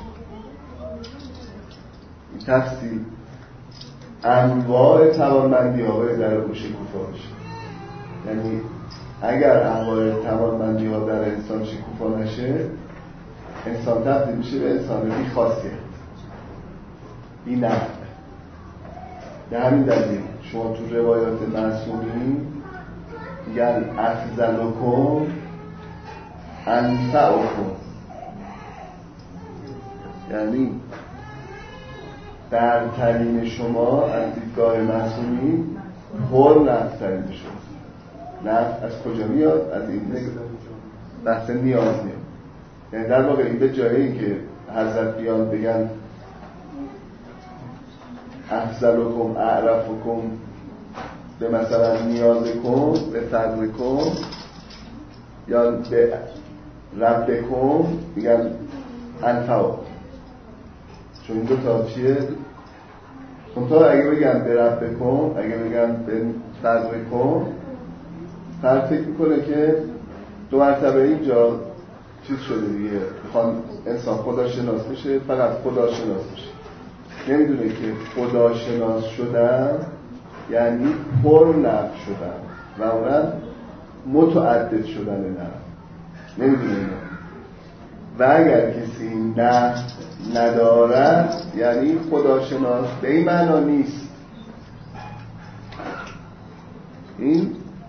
این تفصیل انواع توانمندی ها باید در او شکوفا باشه. یعنی اگر انواع توانمندی ها در انسان شکوفا نشه، انسان تبدیل میشه به انسان بی خاصیت، بی نفع. به همین دلیل شما تو روایات معصومی میگن افضلکم انفعکم، یعنی برترین شما از دیدگاه معصومی پر نفع‌ترین شما. نفع از کجا میاد؟ از این بحث نیاز میاد. یعنی در واقع این به جایی که حضرت بیان بگن افضلکم اعرفکم به مثلا نیازکم به فضلکم یا به ربکم، میگن انفعکم. چون این دو تا چیه؟ چون تا اگه بگن به ربکم، اگه بگن به فضلکم، فرد فکر میکنه که دو مرتبه اینجا چیز شده دیگه، میخوان انسان خدا شناس بشه، فقط خدا شناس بشه. نمیدونه که خدا شناس شدن یعنی پر نفع شدن و اونم متعدد شدن نفع. نمیدونه اینا. و اگر کسی نفع ندارد یعنی خدا شناس به این معنا نیست. این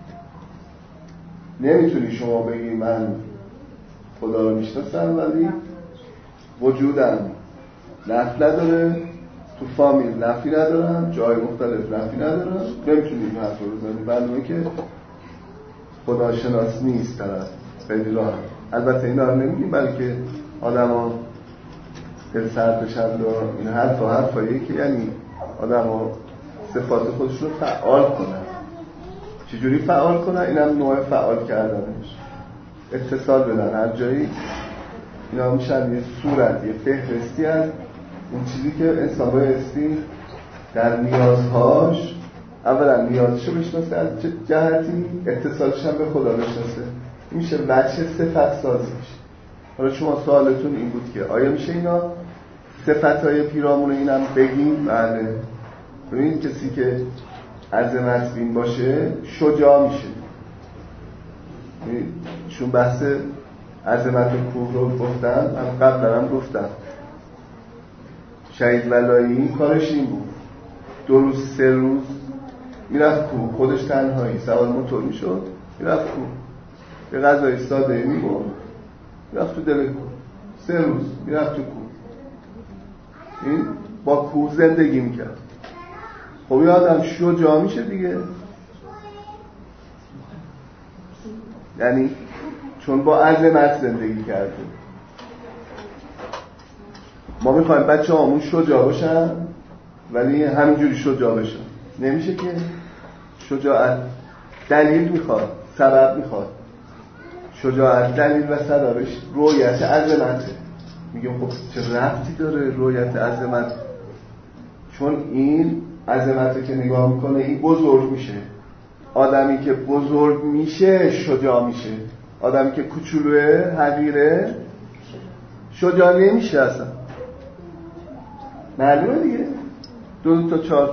نمیتونی شما بگی من خدا رو میشناسم ولی وجودم نفع نداره، تو فامیل نفعی ندارم، جای مختلف نفعی ندارم. نمیتونی این حرف رو بزنی، معلومه که خدا شناس نیست طرف. خیلی راحت. البته اینا رو نمیگیم بلکه آدم ها دل سرد بشند و این حرف و حرفاییه که یعنی آدم ها صفات خودش رو فعال کنن. چجوری فعال کنن؟ اینم نوع فعال کردنش. اتصال بدن هر جایی. اینا میشن یه صورت، یه فهرستی از اون چیزی که انسان بایستی در نیازهاش اولا نیازشو بشناسه، از جهتی اتصالش هم به خدا بشناسه. میشه وجه صفت سازی میشه. حالا شما سوالتون این بود که آیا میشه اینا صفتهای پیرامون اینم بگیم؟ بله. ببینید کسی که عظمت بین باشه شجاع میشه. چون بحث عظمت کوه رو گفتم، من قبل دارم گفتم شهید ولایی کارش این بود، دو روز سه روز میرفت کوه، خودش تنهایی سوار موتور میشد میرفت کوه، یه غذای ساده میبرد میرفت تو دل کوه، سه روز میرفت تو کوه. این با کوه زندگی میکرد. خب یه آدم شجاع میشه دیگه، یعنی چون با عظمت زندگی کرده. ما میخوایم بچه هامون شجاع باشن ولی همینجوری شجاع بشن نمیشه که. شجاعت دلیل میخواد، سبب میخواد. شجاعت دلیل و سببش رؤیت عظمته. میگم خب چه ربطی داره رؤیت عظمت؟ چون این عظمته که نگاه میکنه این بزرگ میشه. آدمی که بزرگ میشه شجاع میشه. آدمی که کوچولوه حقیره شجاع نمیشه اصلا. معلومه دیگه. دو دو تا چارت.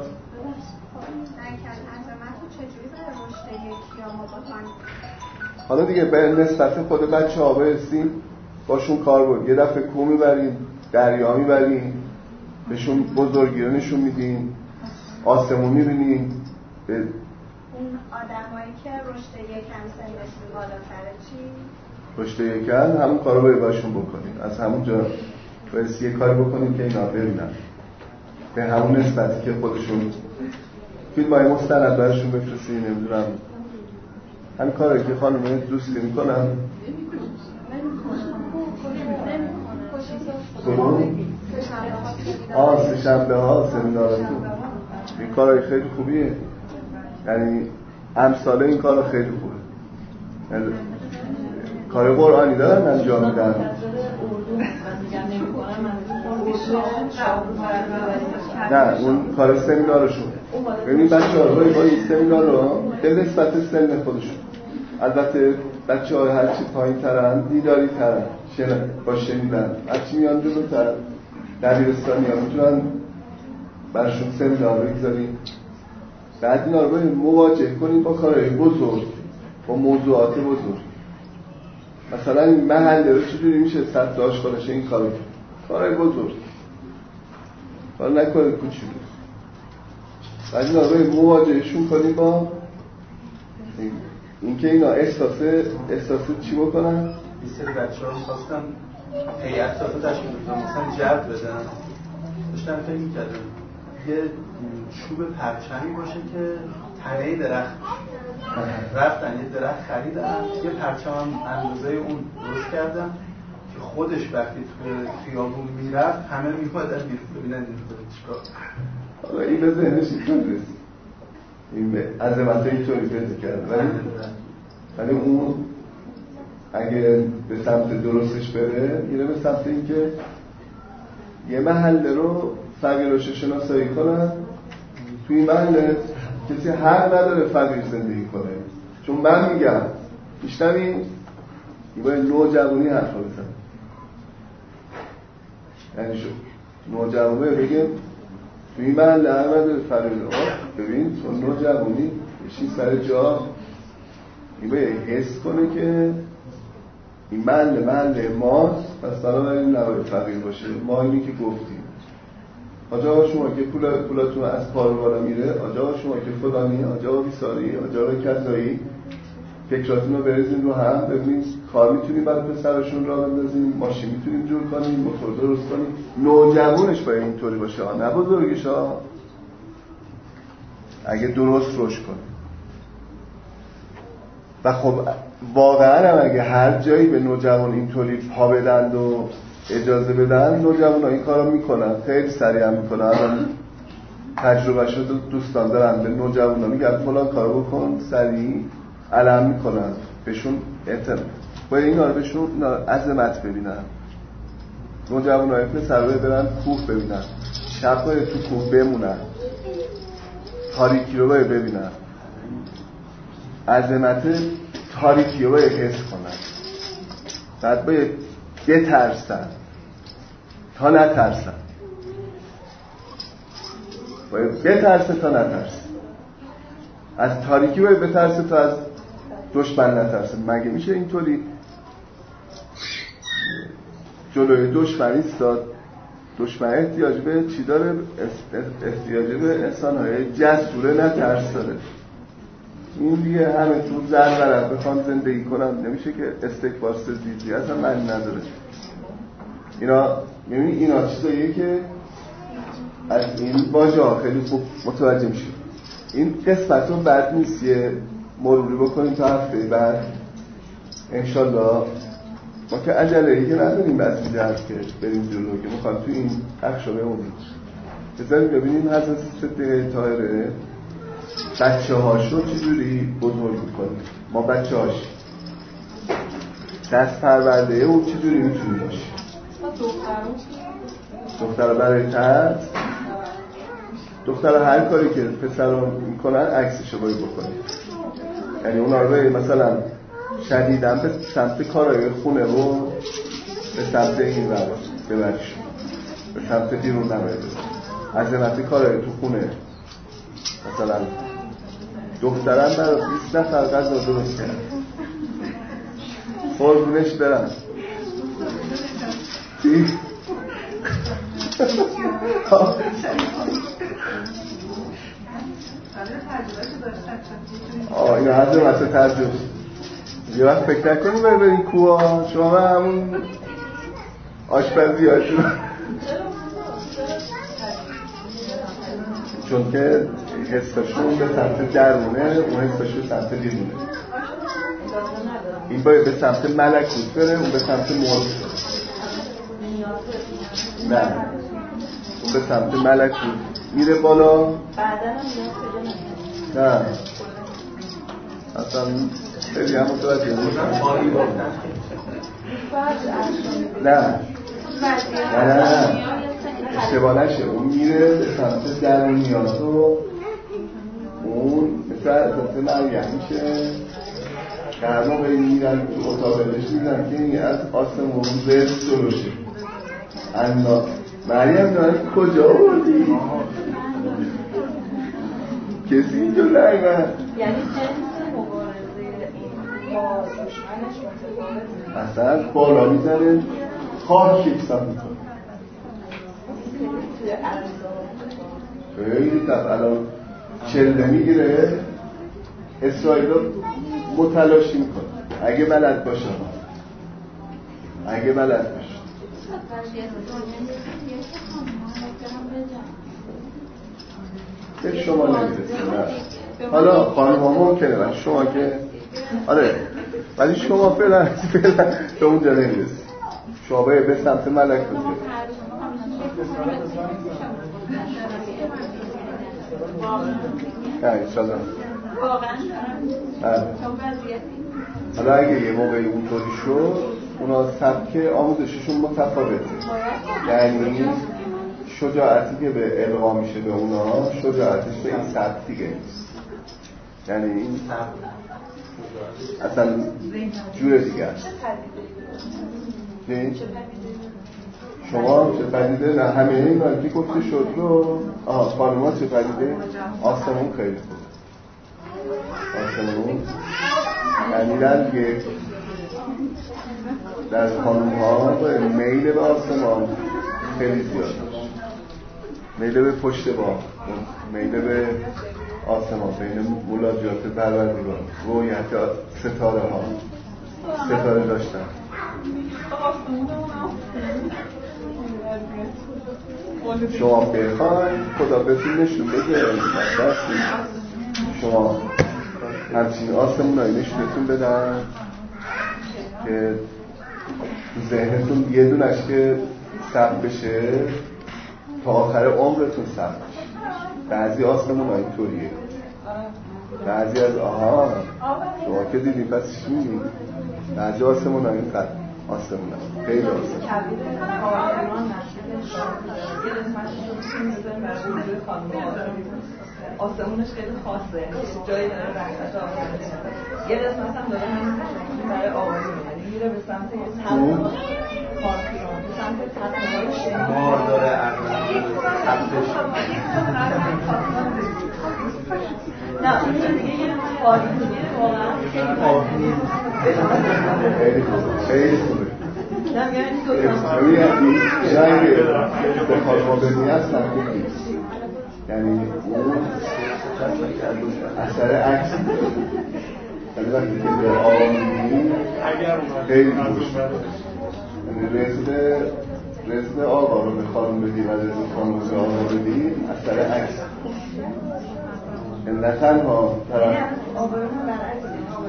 حالا دیگه به نسبت خود بچه ها برسیم باشون کار بود. یه دفعه کو میبریم، دریا میبریم، بهشون بزرگی رو نشون میدیم، آسمون میبینیم. به اون آدمایی که رشد یکم سنشون بالاتره چی؟ رشد یکم همون کارو باید باشون بکنیم. از همونجا باید یه کاری بکنیم که اینا ببینن به همون نسبتی که خودشون فیلم های مستند برشون بفرستی. نمیدونم همین کاری که خانم دوستی میکنن آه سه شنبه ها سمینارتون این کارهای خیلی خوبیه. یعنی امثال این کار خیلی خوبه. یعنی کار قرآنی دارن انجام میدن. نه اون کار سمینارشون. ببین بچه ها باید با این سمینار رو به نسبت سن خودشون، البته بچه های هرچی پایین ترن دیداری ترن با شنیدن، هرچی میان جلوتر دبیرستانی ها میتونن برشون سمینار بگذاریم. بعد اینا رو باید مواجه کنیم با کارهای بزرگ، با موضوعات بزرگ. مثلا این محله رو چجوری میشه سطح آشغالش این کارو کرد، کارهای بزرگ، کار نکنید کوچولو. بعد اینا رو باید مواجهشون کنیم با اینکه اینا احساس احساس چی بکنن. یه سری بچه ها میخواستن هیئت تازه تشکیل بدن، مثلا جرد بدن، داشتن فکر میکردن یه چوب پرچمی باشه که تنه درخت رفتن یه درخت خریدن، یه پرچم هم اندازه اون درست کردن که خودش وقتی توی خیابون میرفت همه میمادن ببینن این خودت چیکار. حالا این به ذهنش اینطور رسید، این به عظمت اینطوری پیدا کرد. ولی ولی اون اگه به سمت درستش بره میره به سمت این که یه محله رو فقیرش شناسایی کنن. توی این محله کسی حق نداره فقیر زندگی کنه. چون من میگم بیشتری این باید نوجوانی حرفا بزن. یعنی شد نوجوانی بگیم توی این محله حق نداره فقیر. ببین تو نوجوانی بشین سر جا، این باید حس کنه که این محله محله ماست، پس بنابراین نباید فقیر باشه. ما اینی که گفتیم آجا شما که پول پولاتون از پارو بالا میره، آجا شما که فلانی، آجا بیساری، آجا کذایی، فکراتون رو بریزین رو هم، ببینید کار میتونیم برای پسرشون را بندازیم، ماشین میتونیم جور کنیم، موتور درست کنیم. نوجوانش باید اینطوری باشه، نه بزرگش ها. اگه درست رشد کنه و خب واقعا هم اگه هر جایی به نوجوان اینطوری پا بدن و اجازه بدن، نوجوان ها این کار رو میکنن، خیلی سریع هم میکنن. الان تجربه شده دوستان دارن به نوجوان ها میگن فلان کارو بکن، سریع علم میکنن بهشون. اعتماد باید این رو بهشون عظمت ببینن. نوجوان های پسرهای برن کوه ببینن، شب باید تو کوه بمونن، تاریکی رو باید ببینن، عظمت تاریکی رو باید حس کنن. بعد باید بترسن تا نترسن، باید بترسه تا نترسه. از تاریکی باید بترسه تا از دشمن نترسه. مگه میشه اینطوری جلوی دشمن ایستاد؟ دشمن احتیاج به چی داره؟ احتیاج به انسان‌های جسور نترس داره. این دیگه همه تو زر ورق بخوان زندگی کنن، نمیشه که استکبار سزیزی اصلا معنی نداره. اینا میبینی اینا چیزاییه که از این واژه ها خیلی خوب متوجه میشه. این قسمت رو بد نیست یه مروری بکنیم تا هفته بعد انشالله. ما که عجله‌ای که نداریم از این جهت که بریم جلو، که میخوام تو این بخش رو بمونیم. بذاریم ببینیم حضرت صدیقه طاهره بچه هاشو چجوری بزرگ میکنیم. ما بچه هاش دست پرورده او چجوری میتونی باشه. دختر برای ترس، دختر هر کاری که پسر رو میکنن عکسشو باید بکنیم. یعنی اونا رو مثلا شدیدن به سمت کارهای خونه و به سمت این روان ببرشون، به سمت بیرون نباید عظمت کارهای تو خونه. مثلا دخترم برای بیست نفر غذا درست کرد، قربونش برم. آه این هر جا مثل ترجمه یه وقت فکر نکنیم بریم کوها شما همون آشپزی هاشون چون که حساشون به سمت درونه اون حساشون به سمت بیرونه این باید به سمت ملکوت بره اون به سمت مرد نه اون به سمت ملکوت میره بالا نه اصلا خیلی هم متوجه نیستم نه نه نه نه اشتباه نشه اون میره به سمت درونیات و اون مثل حضرت مریم میشه که هر موقعی میرن تو اتاق بهش میدن که این از آسمون زرد جلوشه انا مریم نه کجا بودی؟ کسی اینجا نگه یعنی جنس مبارزه این با دشمنش متفاوته اصلا بالا میزنه خاک یکسان میکنه خیلی طب الان چله میگیره اسرائیل رو متلاشی میکنه اگه بلد باشه اگه بلد باشه به شما نمیرسه حالا خانم ها ممکنه ولی شما که آره ولی شما فعلا فعلا به اونجا نمیرسی شما باید به سمت ملک بسید نه ایشالا حالا اگه یه موقعی اونطوری شد اونا سبک آموزششون متفاوته یعنی شجاعتی که به القا میشه به اونا شجاعتش به این سبک دیگه نیست یعنی این اصلا جور دیگه است شما چه پدیده نه همه این که گفته شد رو آها خانوما چه پدیده آسمون خیلی خوب آسمون یعنی در یک در خانوم ها میل به آسمان خیلی زیاد میل به پشت با میل به آسمان بین ملاجات پروردگار رویت ستاره ها ستاره داشتن شما بخواید خدا بهتون نشون بده شما همچین آسمون هایی نشونتون بدن که ذهنتون یه دونش که ثبت بشه تا آخر عمرتون ثبت بشه بعضی آسمون هایی طوریه بعضی از آها شما که دیدیم پس چی میگیم بعضی آسمون هایی اینقدر آسمون هایی خیلی آسمون آسمونش خیلی خاصه جایی داره رنگش آقایونه یه قسمت هم داره همین برای آقایونه یعنی میره به سمت تبلیغ کارپیران به سمت تبلیغ شنی مار داره اغلب سبتش نه اونجا دیگه یه خاصیه واقعا خیلی خوبه خیلی خوبه نه میگم این دو تا این جایی به خانما بدنی هستن خوبی یعنی اون اثر عکس یعنی وقتی که به آقا میبینی خیلی خوش یعنی رزق رزق آقا رو به خانم بدی و رزق خانم به آقا بدی اثر عکس یعنی نه تنها طرف آقا رو برعکس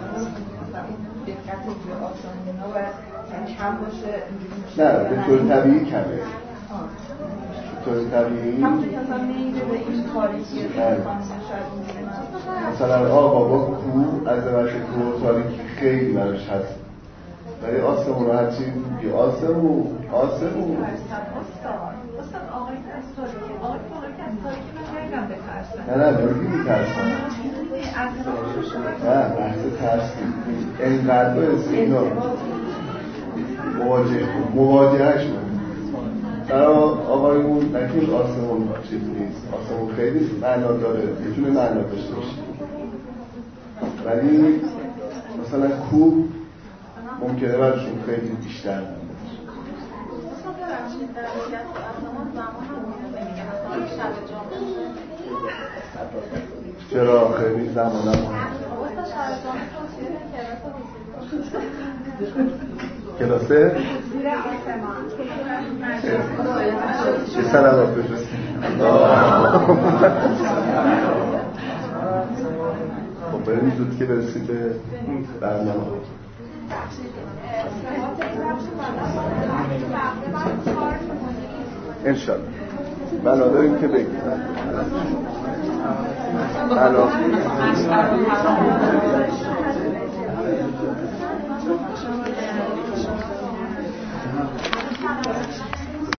دقت به آسمونا باید کم باشه نه به طور طبیعی کمه طور طبیعی همونطور که اصلا میده به این تاریکی مثلا آقا با کوه عظمت کوه تاریکی خیلی براش هست ولی آسمون رو هرچی میگه آسمون آسمون استاد آقایی که از تاریکی آقایی که از تاریکی من نگم بترسن نه نه نمیگی میترسن نه بحث ترسی اینقدر باید اینا مواجه مواجهش من در آقایمون نکیم آسمون چیز نیست آسمون خیلی معنا داره میتونه معنا داشته باشه ولی مثلا کوه ممکنه برشون خیلی بیشتر ببخشید در رویت آسمان زمان هم مهمه دیگه، مثلا شب جمعه چرا خیلی زمان هم واسه شب جمعه توصیه کلاس کلاسه؟ زیر آسمان چه سلامت بفرستیم خب بریم زود که برسیم به برنامه انشالله بنا داریم که بگیم بنا